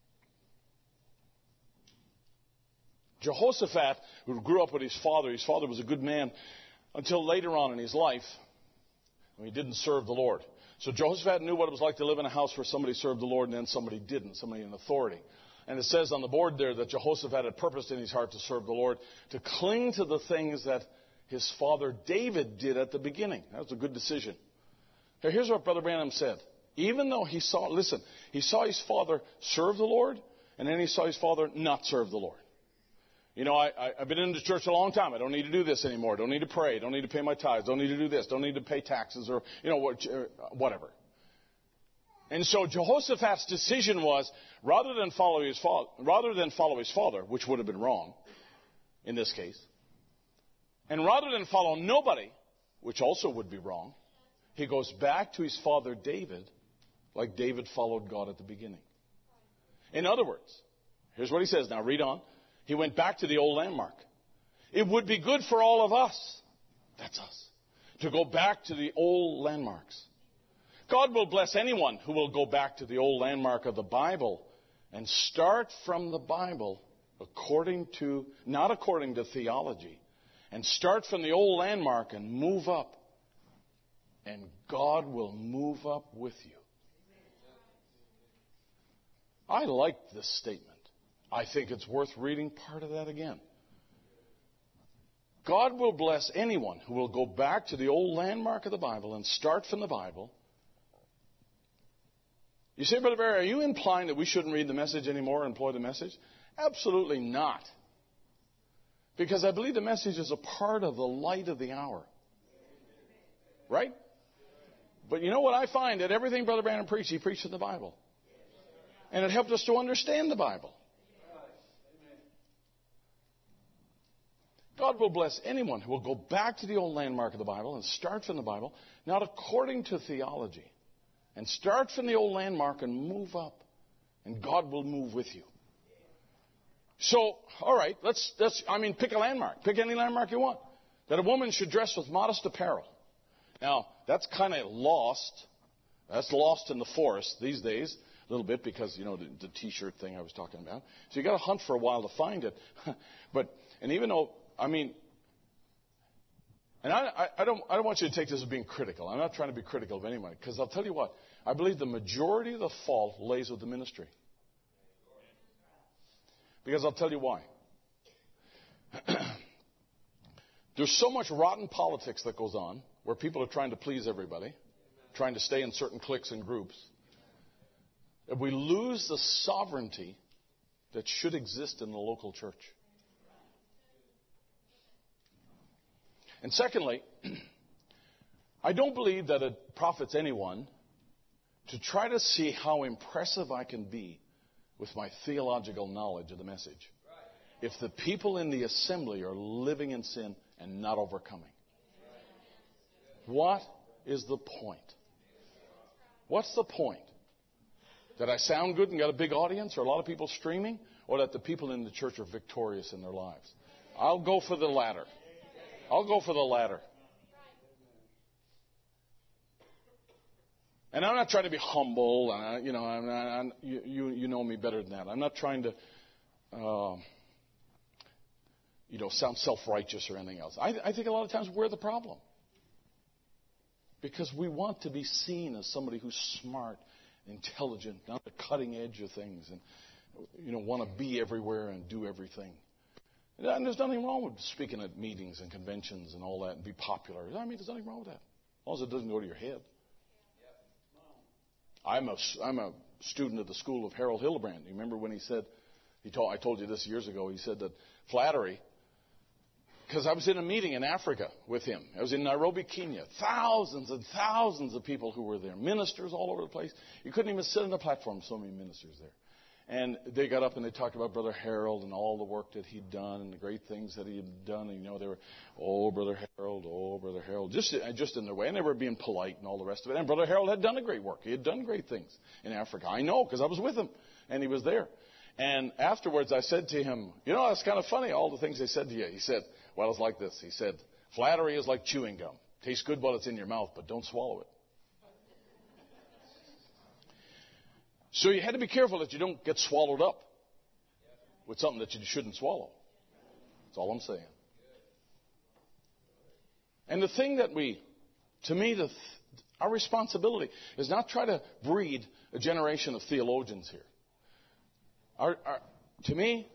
Jehoshaphat, who grew up with his father, his father was a good man until later on in his life when he didn't serve the Lord. So Jehoshaphat knew what it was like to live in a house where somebody served the Lord and then somebody didn't, somebody in authority. And it says on the board there that Jehoshaphat had purposed in his heart to serve the Lord, to cling to the things that his father David did at the beginning. That was a good decision. Now, here's what Brother Branham said. Even though he saw, listen, he saw his father serve the Lord, and then he saw his father not serve the Lord. You know, I, I, I've been in the church a long time. I don't need to do this anymore. I don't need to pray. I don't need to pay my tithes. I don't need to do this. I don't need to pay taxes or, you know, whatever. And so Jehoshaphat's decision was, rather than follow his father, rather than follow his father, which would have been wrong in this case, and rather than follow nobody, which also would be wrong, he goes back to his father David, like David followed God at the beginning. In other words, here's what he says. Now read on. He went back to the old landmark. It would be good for all of us, that's us, to go back to the old landmarks. God will bless anyone who will go back to the old landmark of the Bible and start from the Bible according to, not according to theology, and start from the old landmark and move up. And God will move up with you. I like this statement. I think it's worth reading part of that again. God will bless anyone who will go back to the old landmark of the Bible and start from the Bible. You say, Brother Barry, are you implying that we shouldn't read the message anymore or employ the message? Absolutely not. Because I believe the message is a part of the light of the hour. Right? But you know what I find? That everything Brother Branham preached, he preached in the Bible. And it helped us to understand the Bible. God will bless anyone who will go back to the old landmark of the Bible and start from the Bible, not according to theology, and start from the old landmark and move up, and God will move with you. So, all right, let's, let's, I mean, pick a landmark. Pick any landmark you want. That a woman should dress with modest apparel. Now, that's kind of lost. That's lost in the forest these days, a little bit, because, you know, the, the T-shirt thing I was talking about. So you got to hunt for a while to find it. But, and even though, I mean, and I, I, I don't I don't want you to take this as being critical. I'm not trying to be critical of anyone, because I'll tell you what, I believe the majority of the fault lays with the ministry. Because I'll tell you why. There's so much rotten politics that goes on, where people are trying to please everybody, trying to stay in certain cliques and groups, that we lose the sovereignty that should exist in the local church. And secondly, I don't believe that it profits anyone to try to see how impressive I can be with my theological knowledge of the message, if the people in the assembly are living in sin and not overcoming. What is the point? What's the point? That I sound good and got a big audience or a lot of people streaming, or that the people in the church are victorious in their lives? I'll go for the latter. I'll go for the latter. And I'm not trying to be humble, and I, you know, I'm not, I'm, you, you know me better than that. I'm not trying to, uh, you know, sound self-righteous or anything else. I, I think a lot of times we're the problem. Because we want to be seen as somebody who's smart, intelligent, on the cutting edge of things, and, you know, want to be everywhere and do everything. And there's nothing wrong with speaking at meetings and conventions and all that and be popular. I mean, there's nothing wrong with that. As long as it doesn't go to your head. I'm a, I'm a student at the school of Harold Hildebrand. You remember when he said, he told, I told you this years ago, he said that flattery, because I was in a meeting in Africa with him. I was in Nairobi, Kenya. Thousands and thousands of people who were there. Ministers all over the place. You couldn't even sit on the platform, so many ministers there. And they got up and they talked about Brother Harold and all the work that he'd done and the great things that he had done. And, you know, they were, oh, Brother Harold, oh, Brother Harold, just, just in their way. And they were being polite and all the rest of it. And Brother Harold had done a great work. He had done great things in Africa. I know, because I was with him. And he was there. And afterwards I said to him, you know, that's kind of funny, all the things they said to you. He said, well, it's like this. He said, flattery is like chewing gum. Tastes good while it's in your mouth, but don't swallow it. So you had to be careful that you don't get swallowed up with something that you shouldn't swallow. That's all I'm saying. And the thing that we, to me, the, our responsibility is not try to breed a generation of theologians here. Our, our, to me,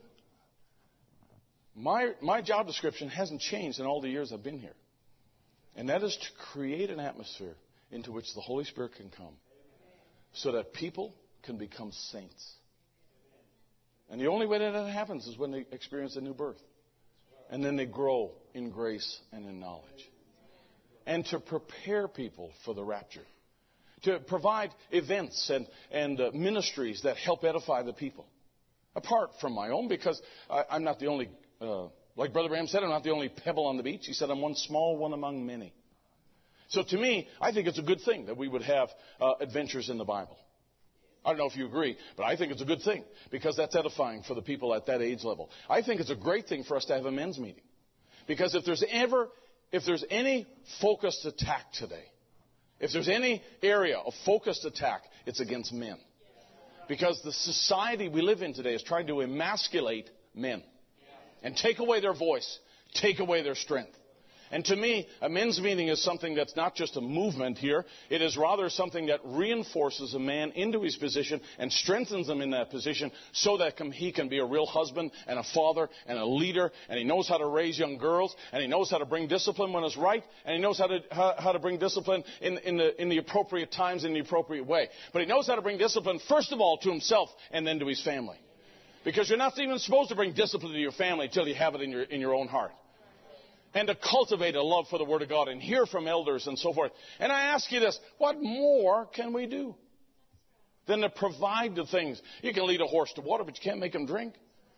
my, my job description hasn't changed in all the years I've been here. And that is to create an atmosphere into which the Holy Spirit can come so that people can become saints. And the only way that that happens is when they experience a new birth. And then they grow in grace and in knowledge. And to prepare people for the rapture. To provide events and, and uh, ministries that help edify the people. Apart from my own, because I, I'm not the only, uh, like Brother Bram said, I'm not the only pebble on the beach. He said, I'm one small one among many. So to me, I think it's a good thing that we would have uh, adventures in the Bible. I don't know if you agree, but I think it's a good thing because that's edifying for the people at that age level. I think it's a great thing for us to have a men's meeting. Because if there's ever, if there's any focused attack today, if there's any area of focused attack, it's against men. Because the society we live in today is trying to emasculate men and take away their voice, take away their strength. And to me, a men's meeting is something that's not just a movement here. It is rather something that reinforces a man into his position and strengthens him in that position so that he can be a real husband and a father and a leader. And he knows how to raise young girls. And he knows how to bring discipline when it's right. And he knows how to how, how to bring discipline in, in, the, in the appropriate times, in the appropriate way. But he knows how to bring discipline, first of all, to himself and then to his family. Because you're not even supposed to bring discipline to your family until you have it in your in your own heart. And to cultivate a love for the Word of God and hear from elders and so forth. And I ask you this, what more can we do than to provide the things? You can lead a horse to water, but you can't make him drink.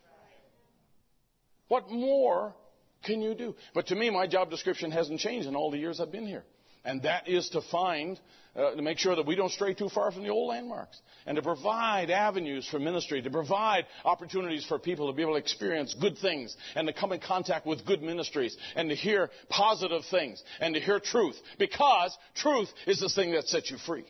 What more can you do? But to me, my job description hasn't changed in all the years I've been here. And that is to find, uh, to make sure that we don't stray too far from the old landmarks. And to provide avenues for ministry, to provide opportunities for people to be able to experience good things and to come in contact with good ministries and to hear positive things and to hear truth. Because truth is the thing that sets you free.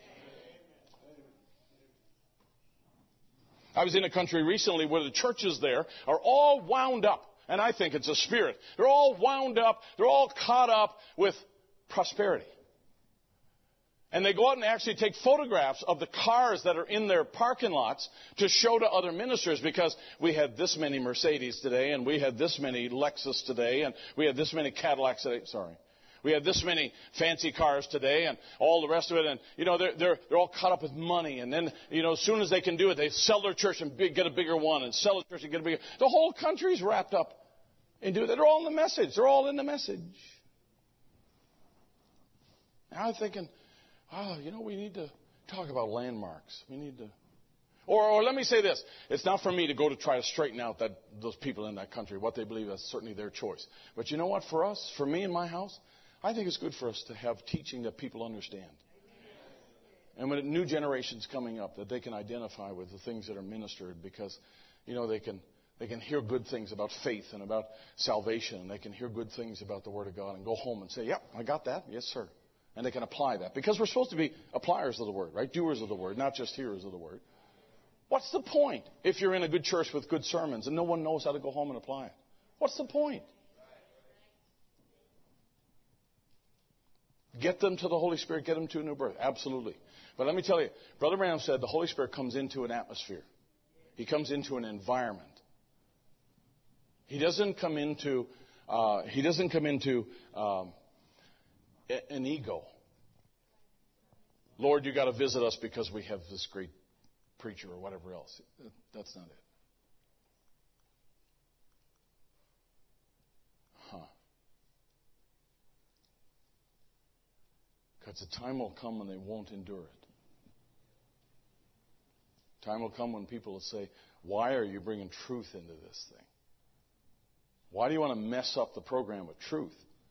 I was in a country recently where the churches there are all wound up. And I think it's a spirit. They're all wound up. They're all caught up with prosperity. And they go out and actually take photographs of the cars that are in their parking lots to show to other ministers because we had this many Mercedes today and we had this many Lexus today and we had this many Cadillacs today. Sorry. We had this many fancy cars today and all the rest of it. And, you know, they're, they're, they're all caught up with money. And then, you know, as soon as they can do it, they sell their church and big, get a bigger one and sell the church and get a bigger. The whole country's wrapped up into that. They're all in the message. They're all in the message. Now I'm thinking, oh, you know, we need to talk about landmarks. We need to, or, or let me say this: it's not for me to go to try to straighten out that those people in that country what they believe. That's certainly their choice. But you know what? For us, for me in my house, I think it's good for us to have teaching that people understand. And when new generations coming up, that they can identify with the things that are ministered, because, you know, they can. They can hear good things about faith and about salvation, and they can hear good things about the Word of God and go home and say, yep, I got that. Yes, sir. And they can apply that. Because we're supposed to be appliers of the Word, right? Doers of the Word, not just hearers of the Word. What's the point if you're in a good church with good sermons and no one knows how to go home and apply it? What's the point? Get them to the Holy Spirit, get them to a new birth. Absolutely. But let me tell you, Brother Branham said the Holy Spirit comes into an atmosphere. He comes into an environment. He doesn't come into, uh, he doesn't come into um, an ego. Lord, you got to visit us because we have this great preacher or whatever else. That's not it. Huh. Because the time will come when they won't endure it. Time will come when people will say, why are you bringing truth into this thing? Why do you want to mess up the program with truth?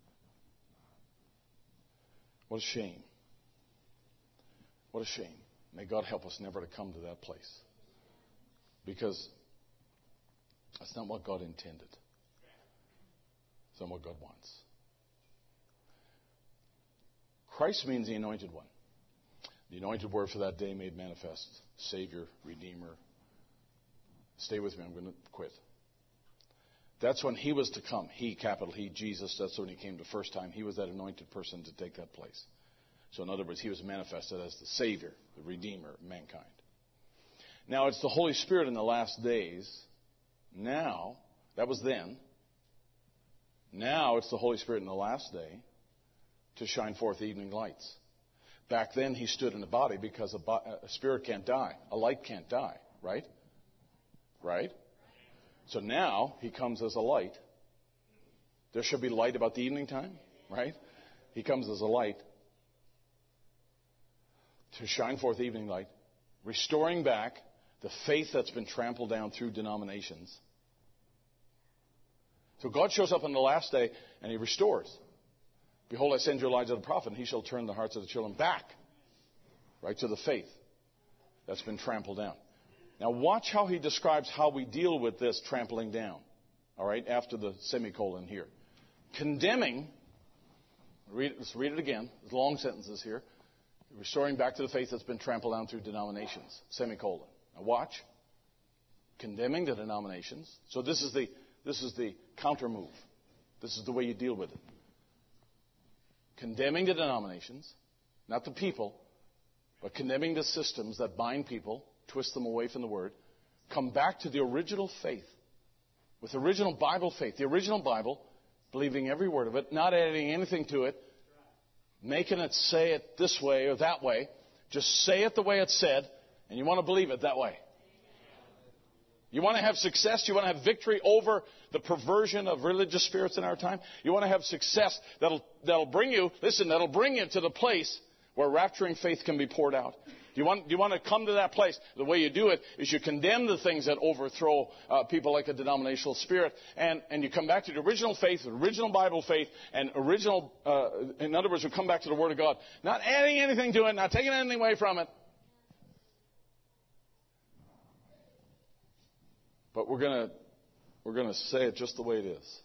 What a shame. What a shame. May God help us never to come to that place. Because that's not what God intended. It's not what God wants. Christ means the anointed one. The anointed word for that day made manifest. Savior, Redeemer. Stay with me, I'm going to quit. That's when he was to come. He, capital He, Jesus, that's when he came the first time. He was that anointed person to take that place. So in other words, he was manifested as the Savior, the Redeemer of mankind. Now it's the Holy Spirit in the last days. Now, that was then. Now it's the Holy Spirit in the last day to shine forth evening lights. Back then he stood in a body because a, bo- a spirit can't die. A light can't die, right? Right? So now he comes as a light. There should be light about the evening time, right? He comes as a light to shine forth evening light, restoring back the faith that's been trampled down through denominations. So God shows up on the last day and he restores. Behold, I send you Elijah the prophet, and he shall turn the hearts of the children back, right, to the faith that's been trampled down. Now watch how he describes how we deal with this trampling down. All right, after the semicolon here. Condemning, read, let's read it again, there's long sentences here. Restoring back to the faith that's been trampled down through denominations. Semicolon. Now watch. Condemning the denominations. So this is the this is the counter move. This is the way you deal with it. Condemning the denominations, not the people, but condemning the systems that bind people, twist them away from the Word. Come back to the original faith. With original Bible faith. The original Bible, believing every word of it, not adding anything to it, making it say it this way or that way. Just say it the way it's said, and you want to believe it that way. You want to have success? You want to have victory over the perversion of religious spirits in our time? You want to have success that'll, that'll bring you, listen, that'll bring you to the place where rapturing faith can be poured out. Do you want, do you want to come to that place? The way you do it is you condemn the things that overthrow uh, people like a denominational spirit, and, and you come back to the original faith, the original Bible faith, and original, uh, in other words, you come back to the Word of God, not adding anything to it, not taking anything away from it. But we're going to we're going to say it just the way it is.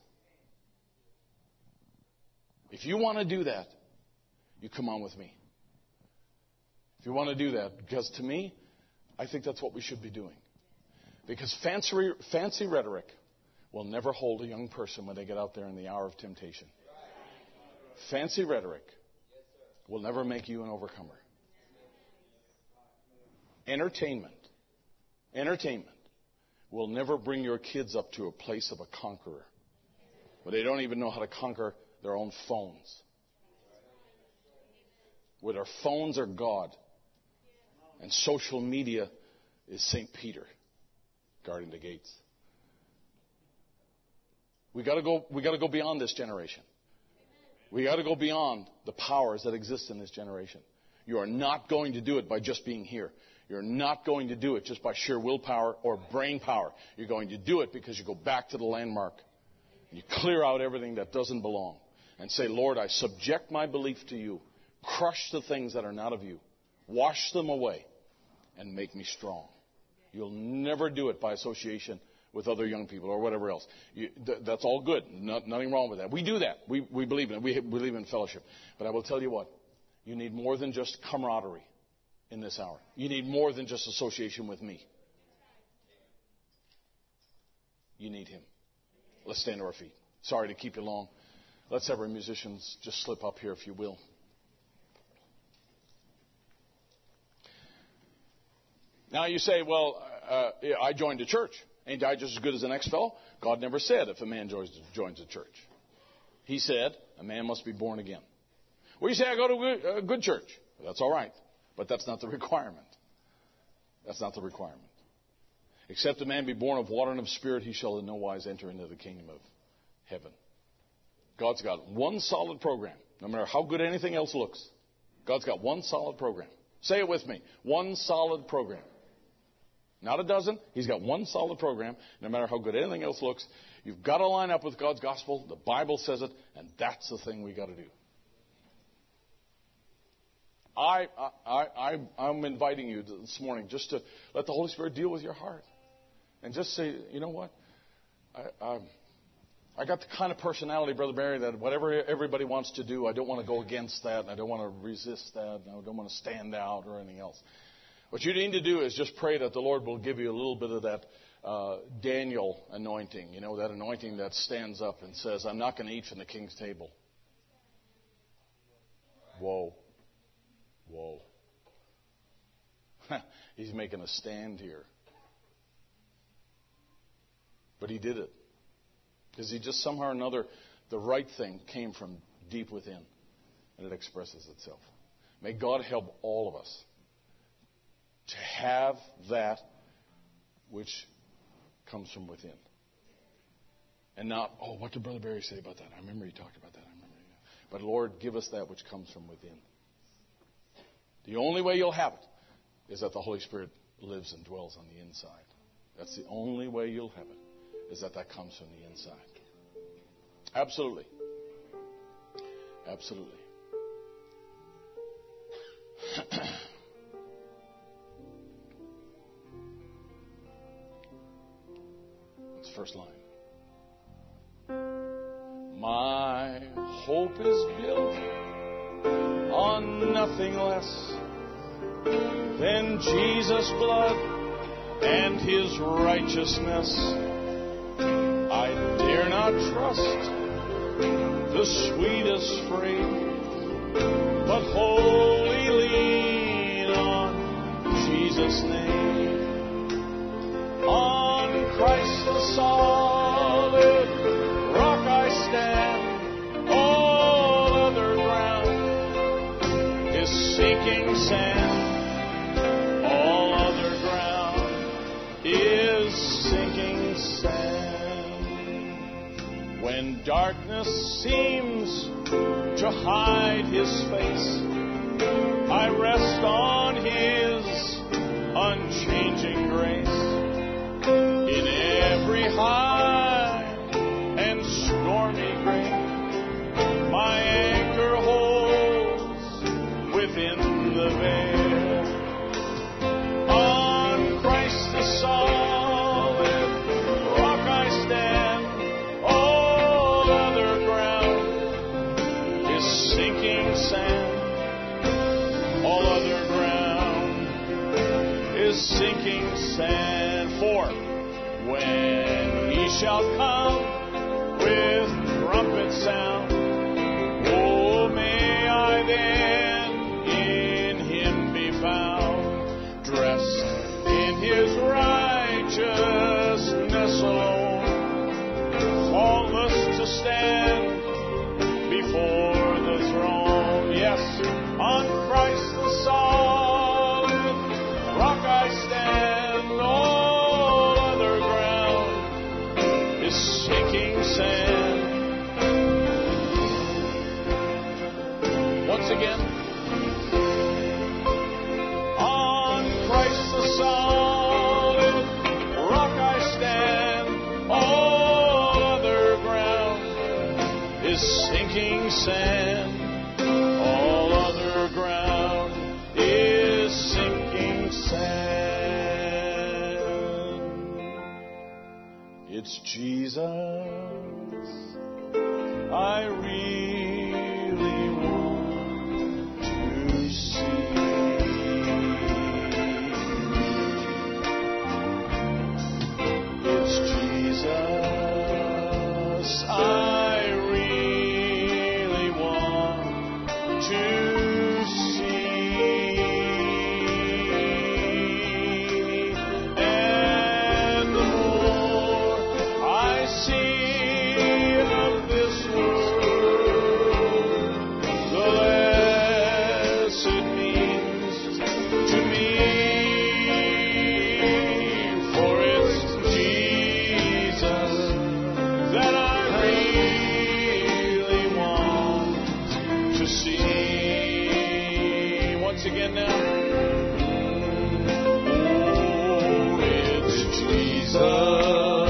If you want to do that, you come on with me. If you want to do that, because to me, I think that's what we should be doing. Because fancy, fancy rhetoric will never hold a young person when they get out there in the hour of temptation. Fancy rhetoric will never make you an overcomer. Entertainment. Entertainment will never bring your kids up to a place of a conqueror. But they don't even know how to conquer their own phones. Where their phones are God. And social media is Saint Peter guarding the gates. We got to go. We got to go beyond this generation. We got to go beyond the powers that exist in this generation. You are not going to do it by just being here. You're not going to do it just by sheer willpower or brain power. You're going to do it because you go back to the landmark. And you clear out everything that doesn't belong. And say, Lord, I subject my belief to you. Crush the things that are not of you. Wash them away. And make me strong. You'll never do it by association with other young people or whatever else. You, th- that's all good. No, nothing wrong with that. We do that. We, we believe in it. We believe in fellowship. But I will tell you what. You need more than just camaraderie in this hour. You need more than just association with me. You need Him. Let's stand to our feet. Sorry to keep you long. Let's have our musicians just slip up here, if you will. Now you say, well, uh, yeah, I joined a church. Ain't I just as good as the next fellow? God never said if a man joins, joins a church. He said a man must be born again. Well, you say I go to a good, a good church. Well, that's all right. But that's not the requirement. That's not the requirement. Except a man be born of water and of spirit, he shall in no wise enter into the kingdom of heaven. God's got one solid program. No matter how good anything else looks, God's got one solid program. Say it with me. One solid program. Not a dozen. He's got one solid program. No matter how good anything else looks, you've got to line up with God's gospel. The Bible says it, and that's the thing we got to do. I, I, I, I'm inviting you this morning just to let the Holy Spirit deal with your heart. And just say, you know what? I, I, I got the kind of personality, Brother Barry, that whatever everybody wants to do, I don't want to go against that, and I don't want to resist that, and I don't want to stand out or anything else. What you need to do is just pray that the Lord will give you a little bit of that uh, Daniel anointing, you know, that anointing that stands up and says, I'm not going to eat from the king's table. Whoa. Whoa. He's making a stand here. But he did it. Because he just somehow or another, the right thing came from deep within. And it expresses itself. May God help all of us to have that which comes from within. And not, oh, what did Brother Barry say about that? I remember he talked about that. I remember. But Lord, give us that which comes from within. The only way you'll have it is that the Holy Spirit lives and dwells on the inside. That's the only way you'll have it, is that that comes from the inside. Absolutely. Absolutely. That's the first line. My hope is built on nothing less than Jesus' blood and His righteousness. I dare not trust the sweetest frame, but wholly lean on Jesus' name. On Christ the solid rock I stand, all other ground is sinking sand. All other ground is sinking sand. When darkness seems to hide His face, I rest on His unchanging grace. In every high and stormy grave, my anchor holds within the veil. On Christ the solid rock I stand, all other ground is sinking sand. All other ground is sinking sand. For when He shall come with trumpet sound, oh, may I then in Him be found, dressed in His righteousness alone, faultless to stand before the throne. Yes, on Christ the solid rock I stand, all other ground is sinking sand. Once again, on Christ the solid rock I stand, all other ground is sinking sand. All other ground is sinking sand. It's Jesus I really want to see. It's Jesus once again now. Oh, it's Jesus.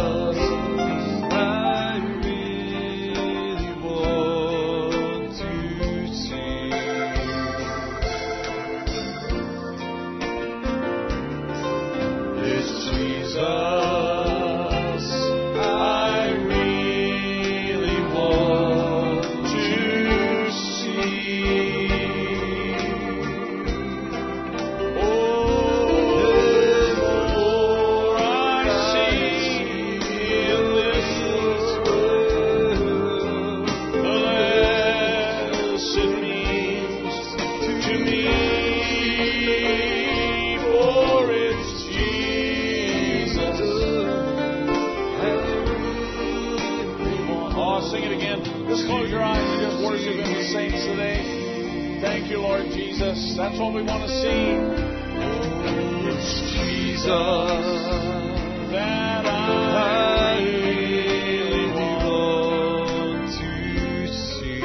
That's what we want to see. It's Jesus that I really want to see.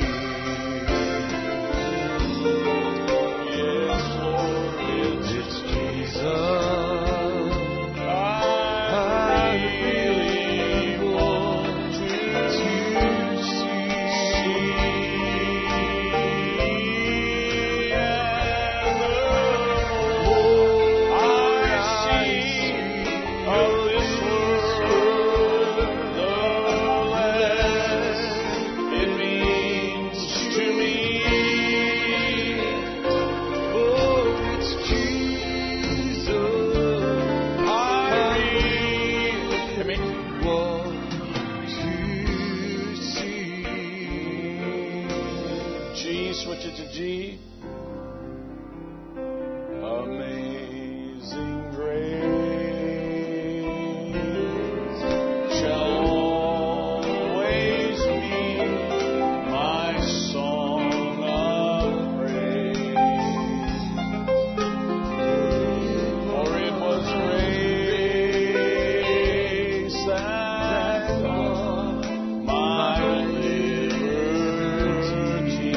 Yes, Lord, It's Jesus I really want to see. Switch it to G. Amazing grace shall always be my song of praise. For it was grace that bought my liberty.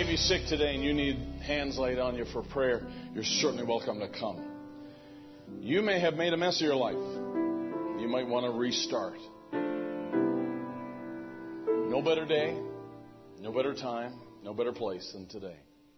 be sick today and you need hands laid on you for prayer, you're certainly welcome to come. You may have made a mess of your life. You might want to restart. No better day, no better time, no better place than today.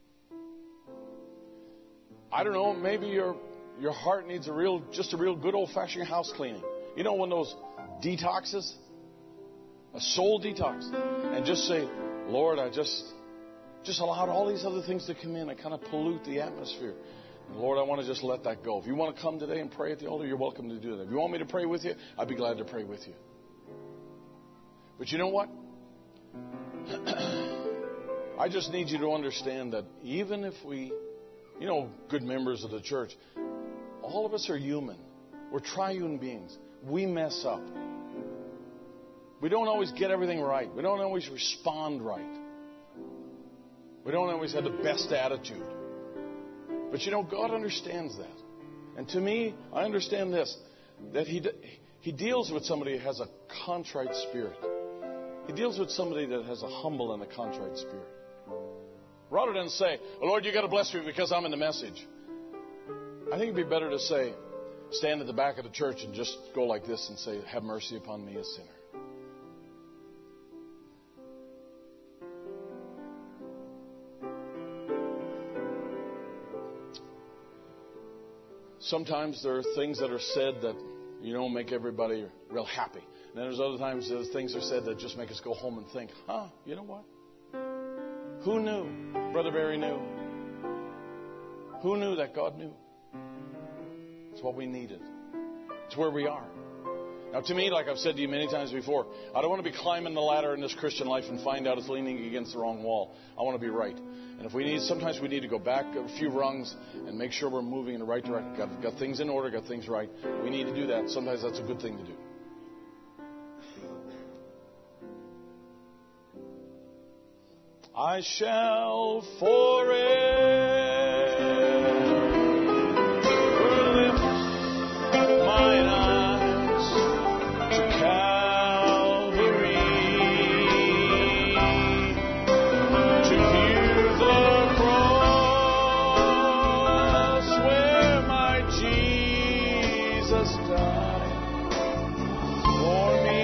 I don't know, maybe your your heart needs a real, just a real good old-fashioned house cleaning. You know, one of those detoxes, a soul detox, and just say, Lord, I just just allowed all these other things to come in and kind of pollute the atmosphere. And Lord, I want to just let that go. If you want to come today and pray at the altar, you're welcome to do that. If you want me to pray with you, I'd be glad to pray with you. But you know what? I just need you to understand that even if we, you know, good members of the church, all of us are human. We're triune beings. We mess up. We don't always get everything right. We don't always respond right. We don't always have the best attitude. But you know, God understands that. And to me, I understand this, that He He deals with somebody who has a contrite spirit. He deals with somebody that has a humble and a contrite spirit. Rather than say, oh, Lord, you got to bless me because I'm in the message. I think it'd be better to say, stand at the back of the church and just go like this and say, have mercy upon me, a sinner. Sometimes there are things that are said that, you know, make everybody real happy. And then there's other times there's things are said that just make us go home and think, huh, you know what? Who knew? Brother Barry knew. Who knew that God knew? It's what we needed. It's where we are. Now, to me, like I've said to you many times before, I don't want to be climbing the ladder in this Christian life and find out it's leaning against the wrong wall. I want to be right. And if we need, sometimes we need to go back a few rungs and make sure we're moving in the right direction. Got, got things in order, got things right. We need to do that. Sometimes that's a good thing to do. I shall forever lift mine eyes to Calvary to view the cross where my Jesus died for me.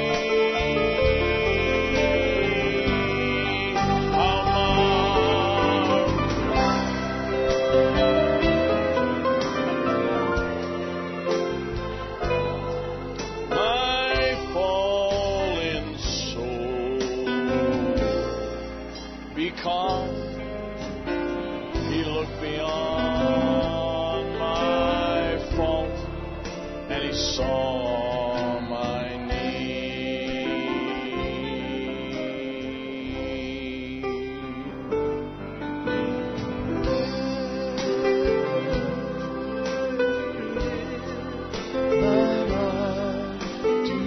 He looked beyond my fault and He saw my need. My life to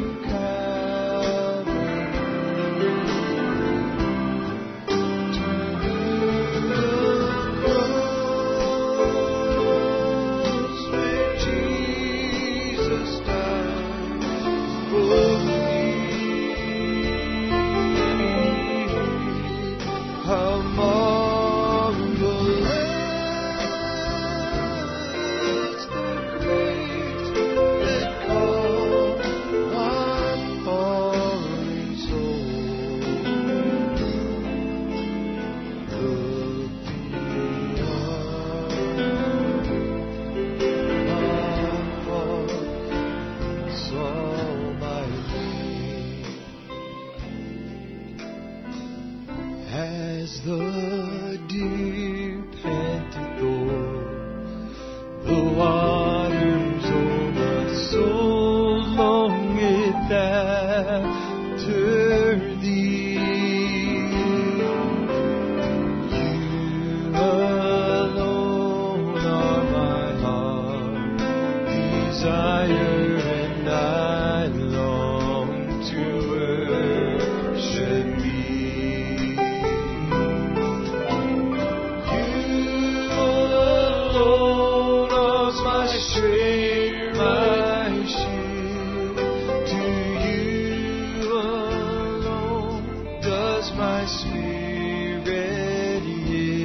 my spirit yield.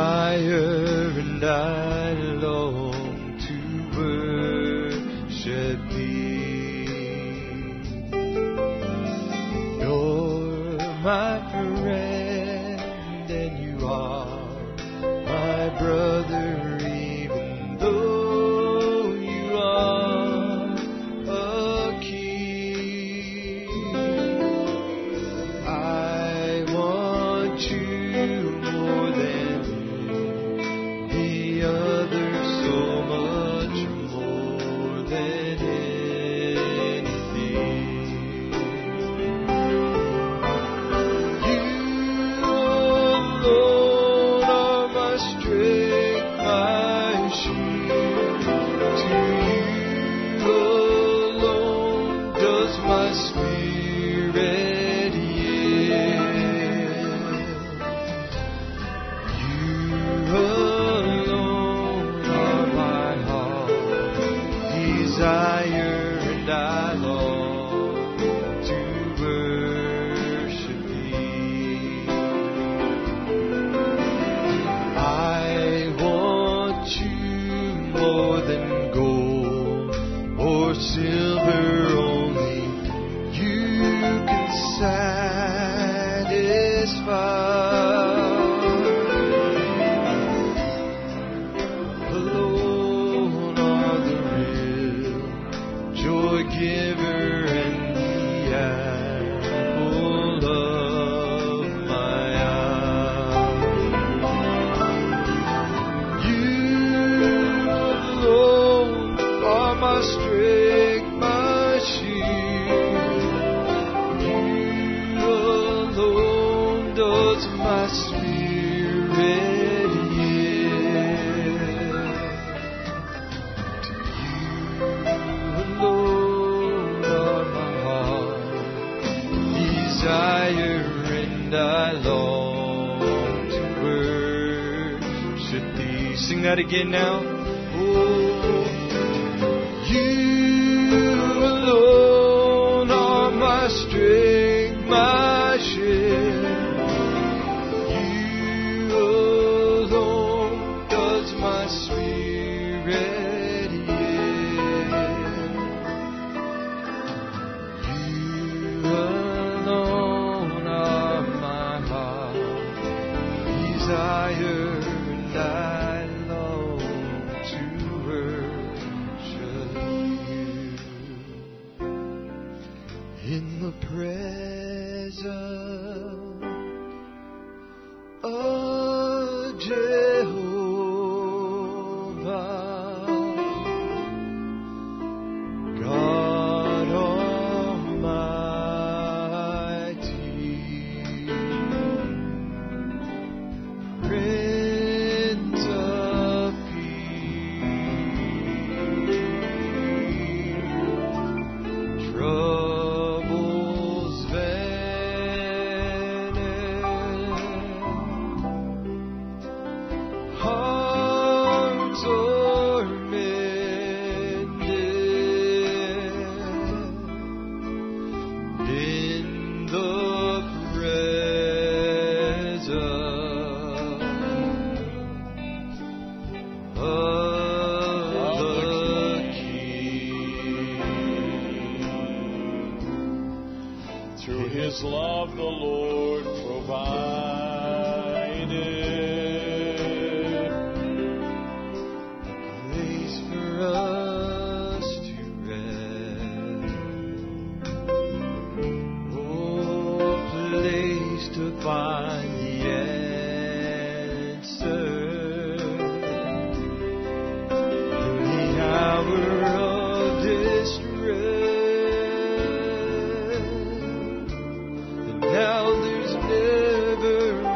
desire and I long to worship Thee. You're my friend and you are my brother, even though you are a king. I want you more than the others, so much more than anything. You alone are my strength, my shield. To you alone does my spirit yield. You alone are my heart desire, and I long to worship Thee. I want you more than gold or silver, only you can satisfy. Alone are the real joy giver and the apple of my eye. You alone are my strength, my shield. You alone does my spirit yield. To you alone are my heart desire, and I long to worship Thee. Sing that again now. Oh, you alone are my strength, my shield. You alone does my spirit yield. You alone are my heart desire, and I long to worship You. In the presence of Jehovah, God Almighty, Prince of Peace, troubles vanish, hearts are mended in the presence of the King. Through His love, the Lord provided. Place for us to rest. Oh, place to find the answer in the hour of distress. And now there's never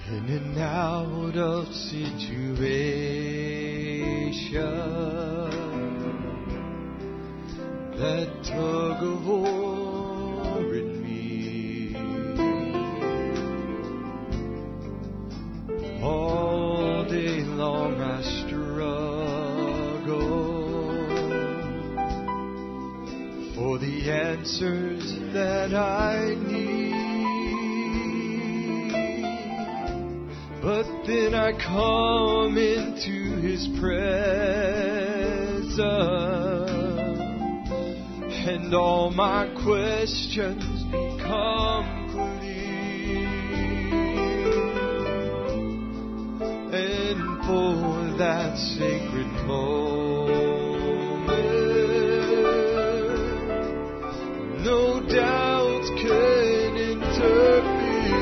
in and out of situation, that tug of war in me. All day long I struggle for the answers that I need. But then I come into His presence, and all my questions become clear. And for that sacred moment, no doubts can interfere.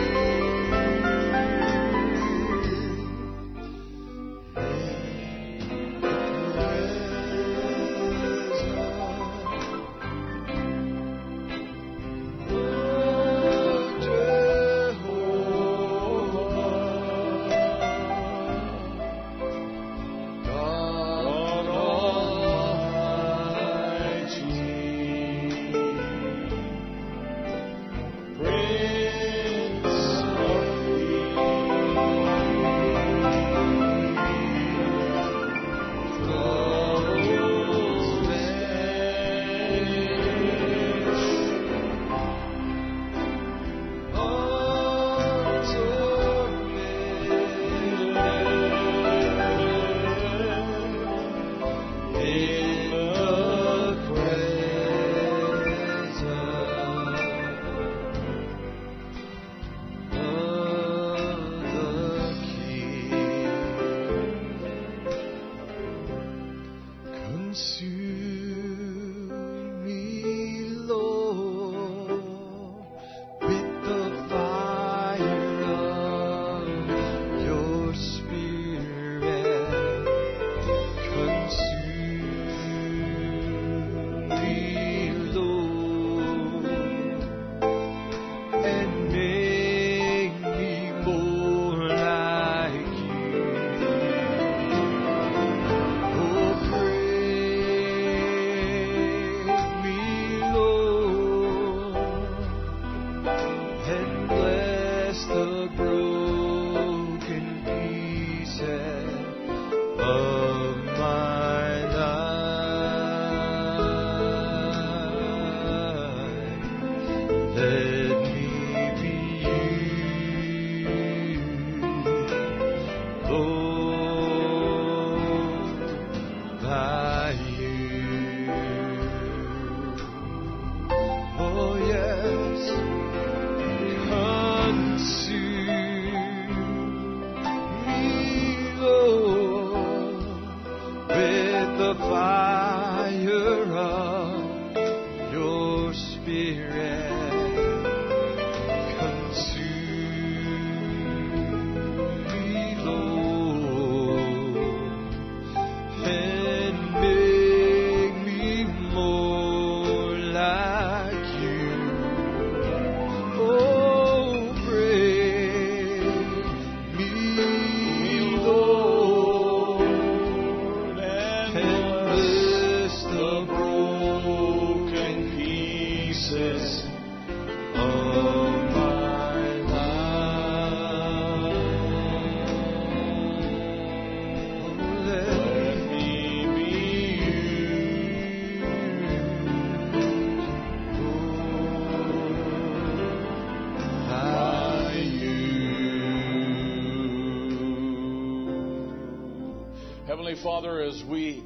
Heavenly Father, as we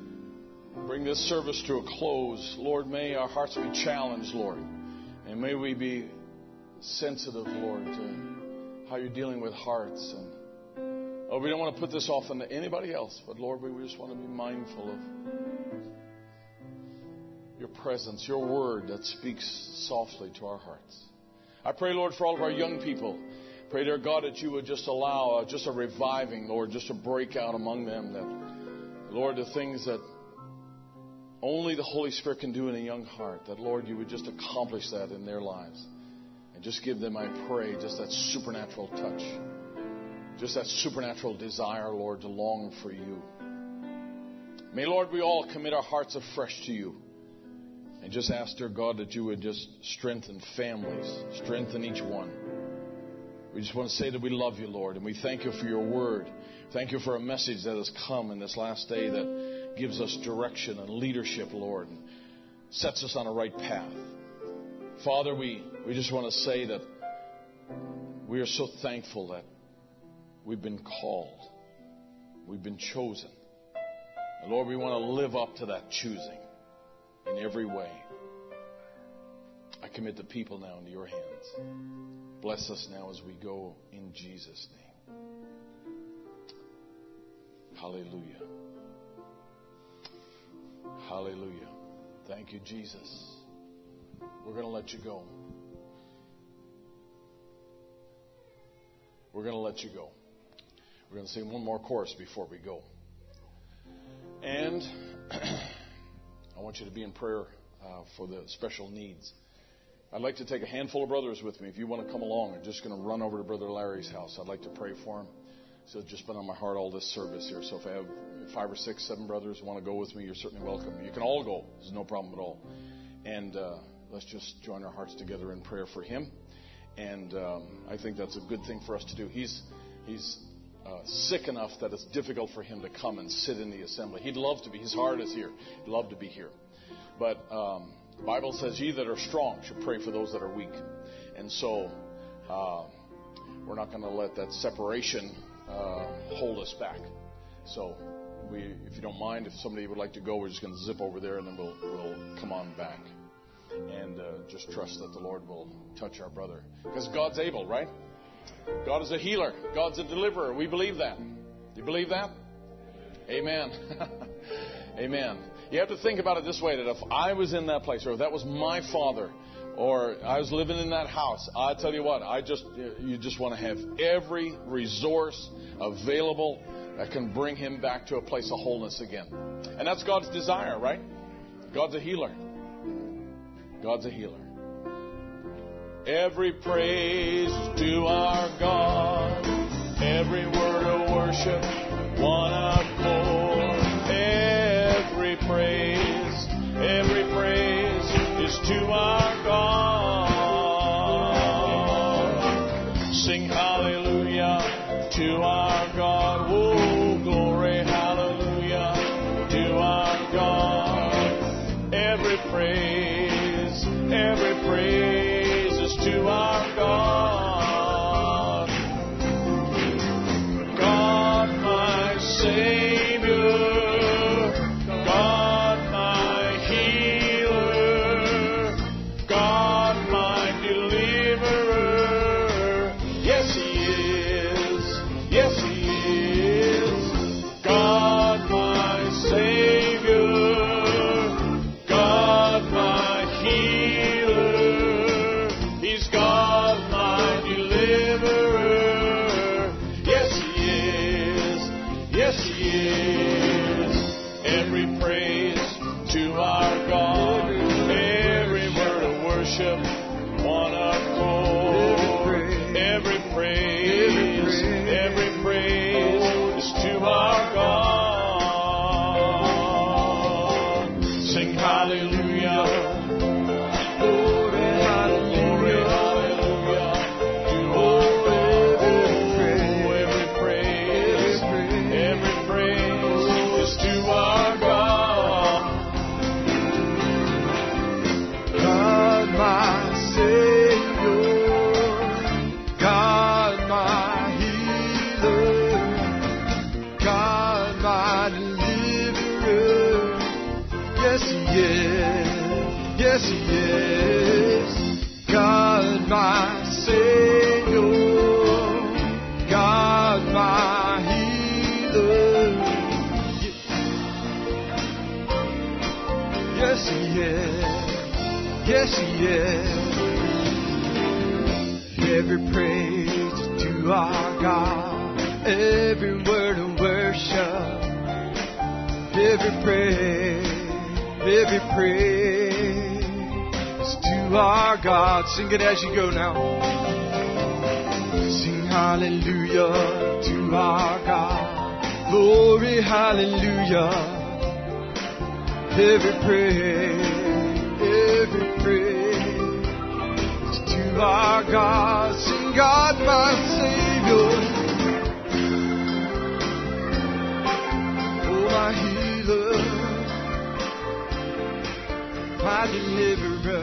bring this service to a close, Lord, may our hearts be challenged, Lord. And may we be sensitive, Lord, to how you're dealing with hearts. And oh, we don't want to put this off on anybody else, but Lord, we just want to be mindful of your presence, your word that speaks softly to our hearts. I pray, Lord, for all of our young people. Pray, dear God, that you would just allow uh, just a reviving, Lord, just to break out among them. That, Lord, the things that only the Holy Spirit can do in a young heart, that, Lord, you would just accomplish that in their lives. And just give them, I pray, just that supernatural touch. just that supernatural desire, Lord, to long for you. May, Lord, we all commit our hearts afresh to you. And just ask, dear God, that you would just strengthen families, strengthen each one. We just want to say that we love you, Lord, and we thank you for your word. Thank you for a message that has come in this last day that gives us direction and leadership, Lord, and sets us on a right path. Father, we, we just want to say that we are so thankful that we've been called. We've been chosen. And Lord, we want to live up to that choosing in every way. I commit the people now into your hands. Bless us now as we go in Jesus' name. Hallelujah. Hallelujah. Thank you, Jesus. We're going to let you go. We're going to let you go. We're going to sing one more chorus before we go. And I want you to be in prayer uh, for the special needs. I'd like to take a handful of brothers with me. If you want to come along, I'm just going to run over to Brother Larry's house. I'd like to pray for him. So it's just been on my heart all this service here. So if I have five or six, seven brothers who want to go with me, you're certainly welcome. You can all go. There's no problem at all. And uh, let's just join our hearts together in prayer for him. And um, I think that's a good thing for us to do. He's he's uh, sick enough that it's difficult for him to come and sit in the assembly. He'd love to be. His heart is here. He'd love to be here. But um, the Bible says, ye that are strong should pray for those that are weak. And so uh, we're not going to let that separation uh, hold us back. So we, if you don't mind, if somebody would like to go, we're just going to zip over there and then we'll, we'll come on back. And uh, just trust that the Lord will touch our brother. Because God's able, right? God is a healer. God's a deliverer. We believe that. Do you believe that? Amen. Amen. You have to think about it this way, that if I was in that place, or if that was my father, or I was living in that house, I tell you what, I just you just want to have every resource available that can bring him back to a place of wholeness again. And that's God's desire, right? God's a healer. God's a healer. Every praise to our God. Every word of worship, one accord. Every praise, every praise is to our God. Sing hallelujah to our God. Oh, glory, hallelujah to our God. Every praise, every praise is to our God. God, my Savior, God, my healer, God, my deliverer. Yes, He is. Yes, He is. God, my Savior, God, my healer. He's God, my deliverer. Yes, He is. Yes, He is. Every praise to our God. Every word of worship, one accord. Every praise, every praise is to our God. Sing hallelujah. Glory, hallelujah, hallelujah. Oh, every praise, every praise is to our God. God, my Savior, God, my healer, God, my deliverer. Yes, He is. Yes, He is. God, my Savior, God, my healer. Yes, He is. Yes, He is. Every praise to our God. Every word of worship. Every praise, every praise is to our God. Sing it as you go now. Sing hallelujah to our God. Glory, hallelujah. Every praise, every praise is to our God. Sing, God, my Savior. Oh, my healer, my deliverer.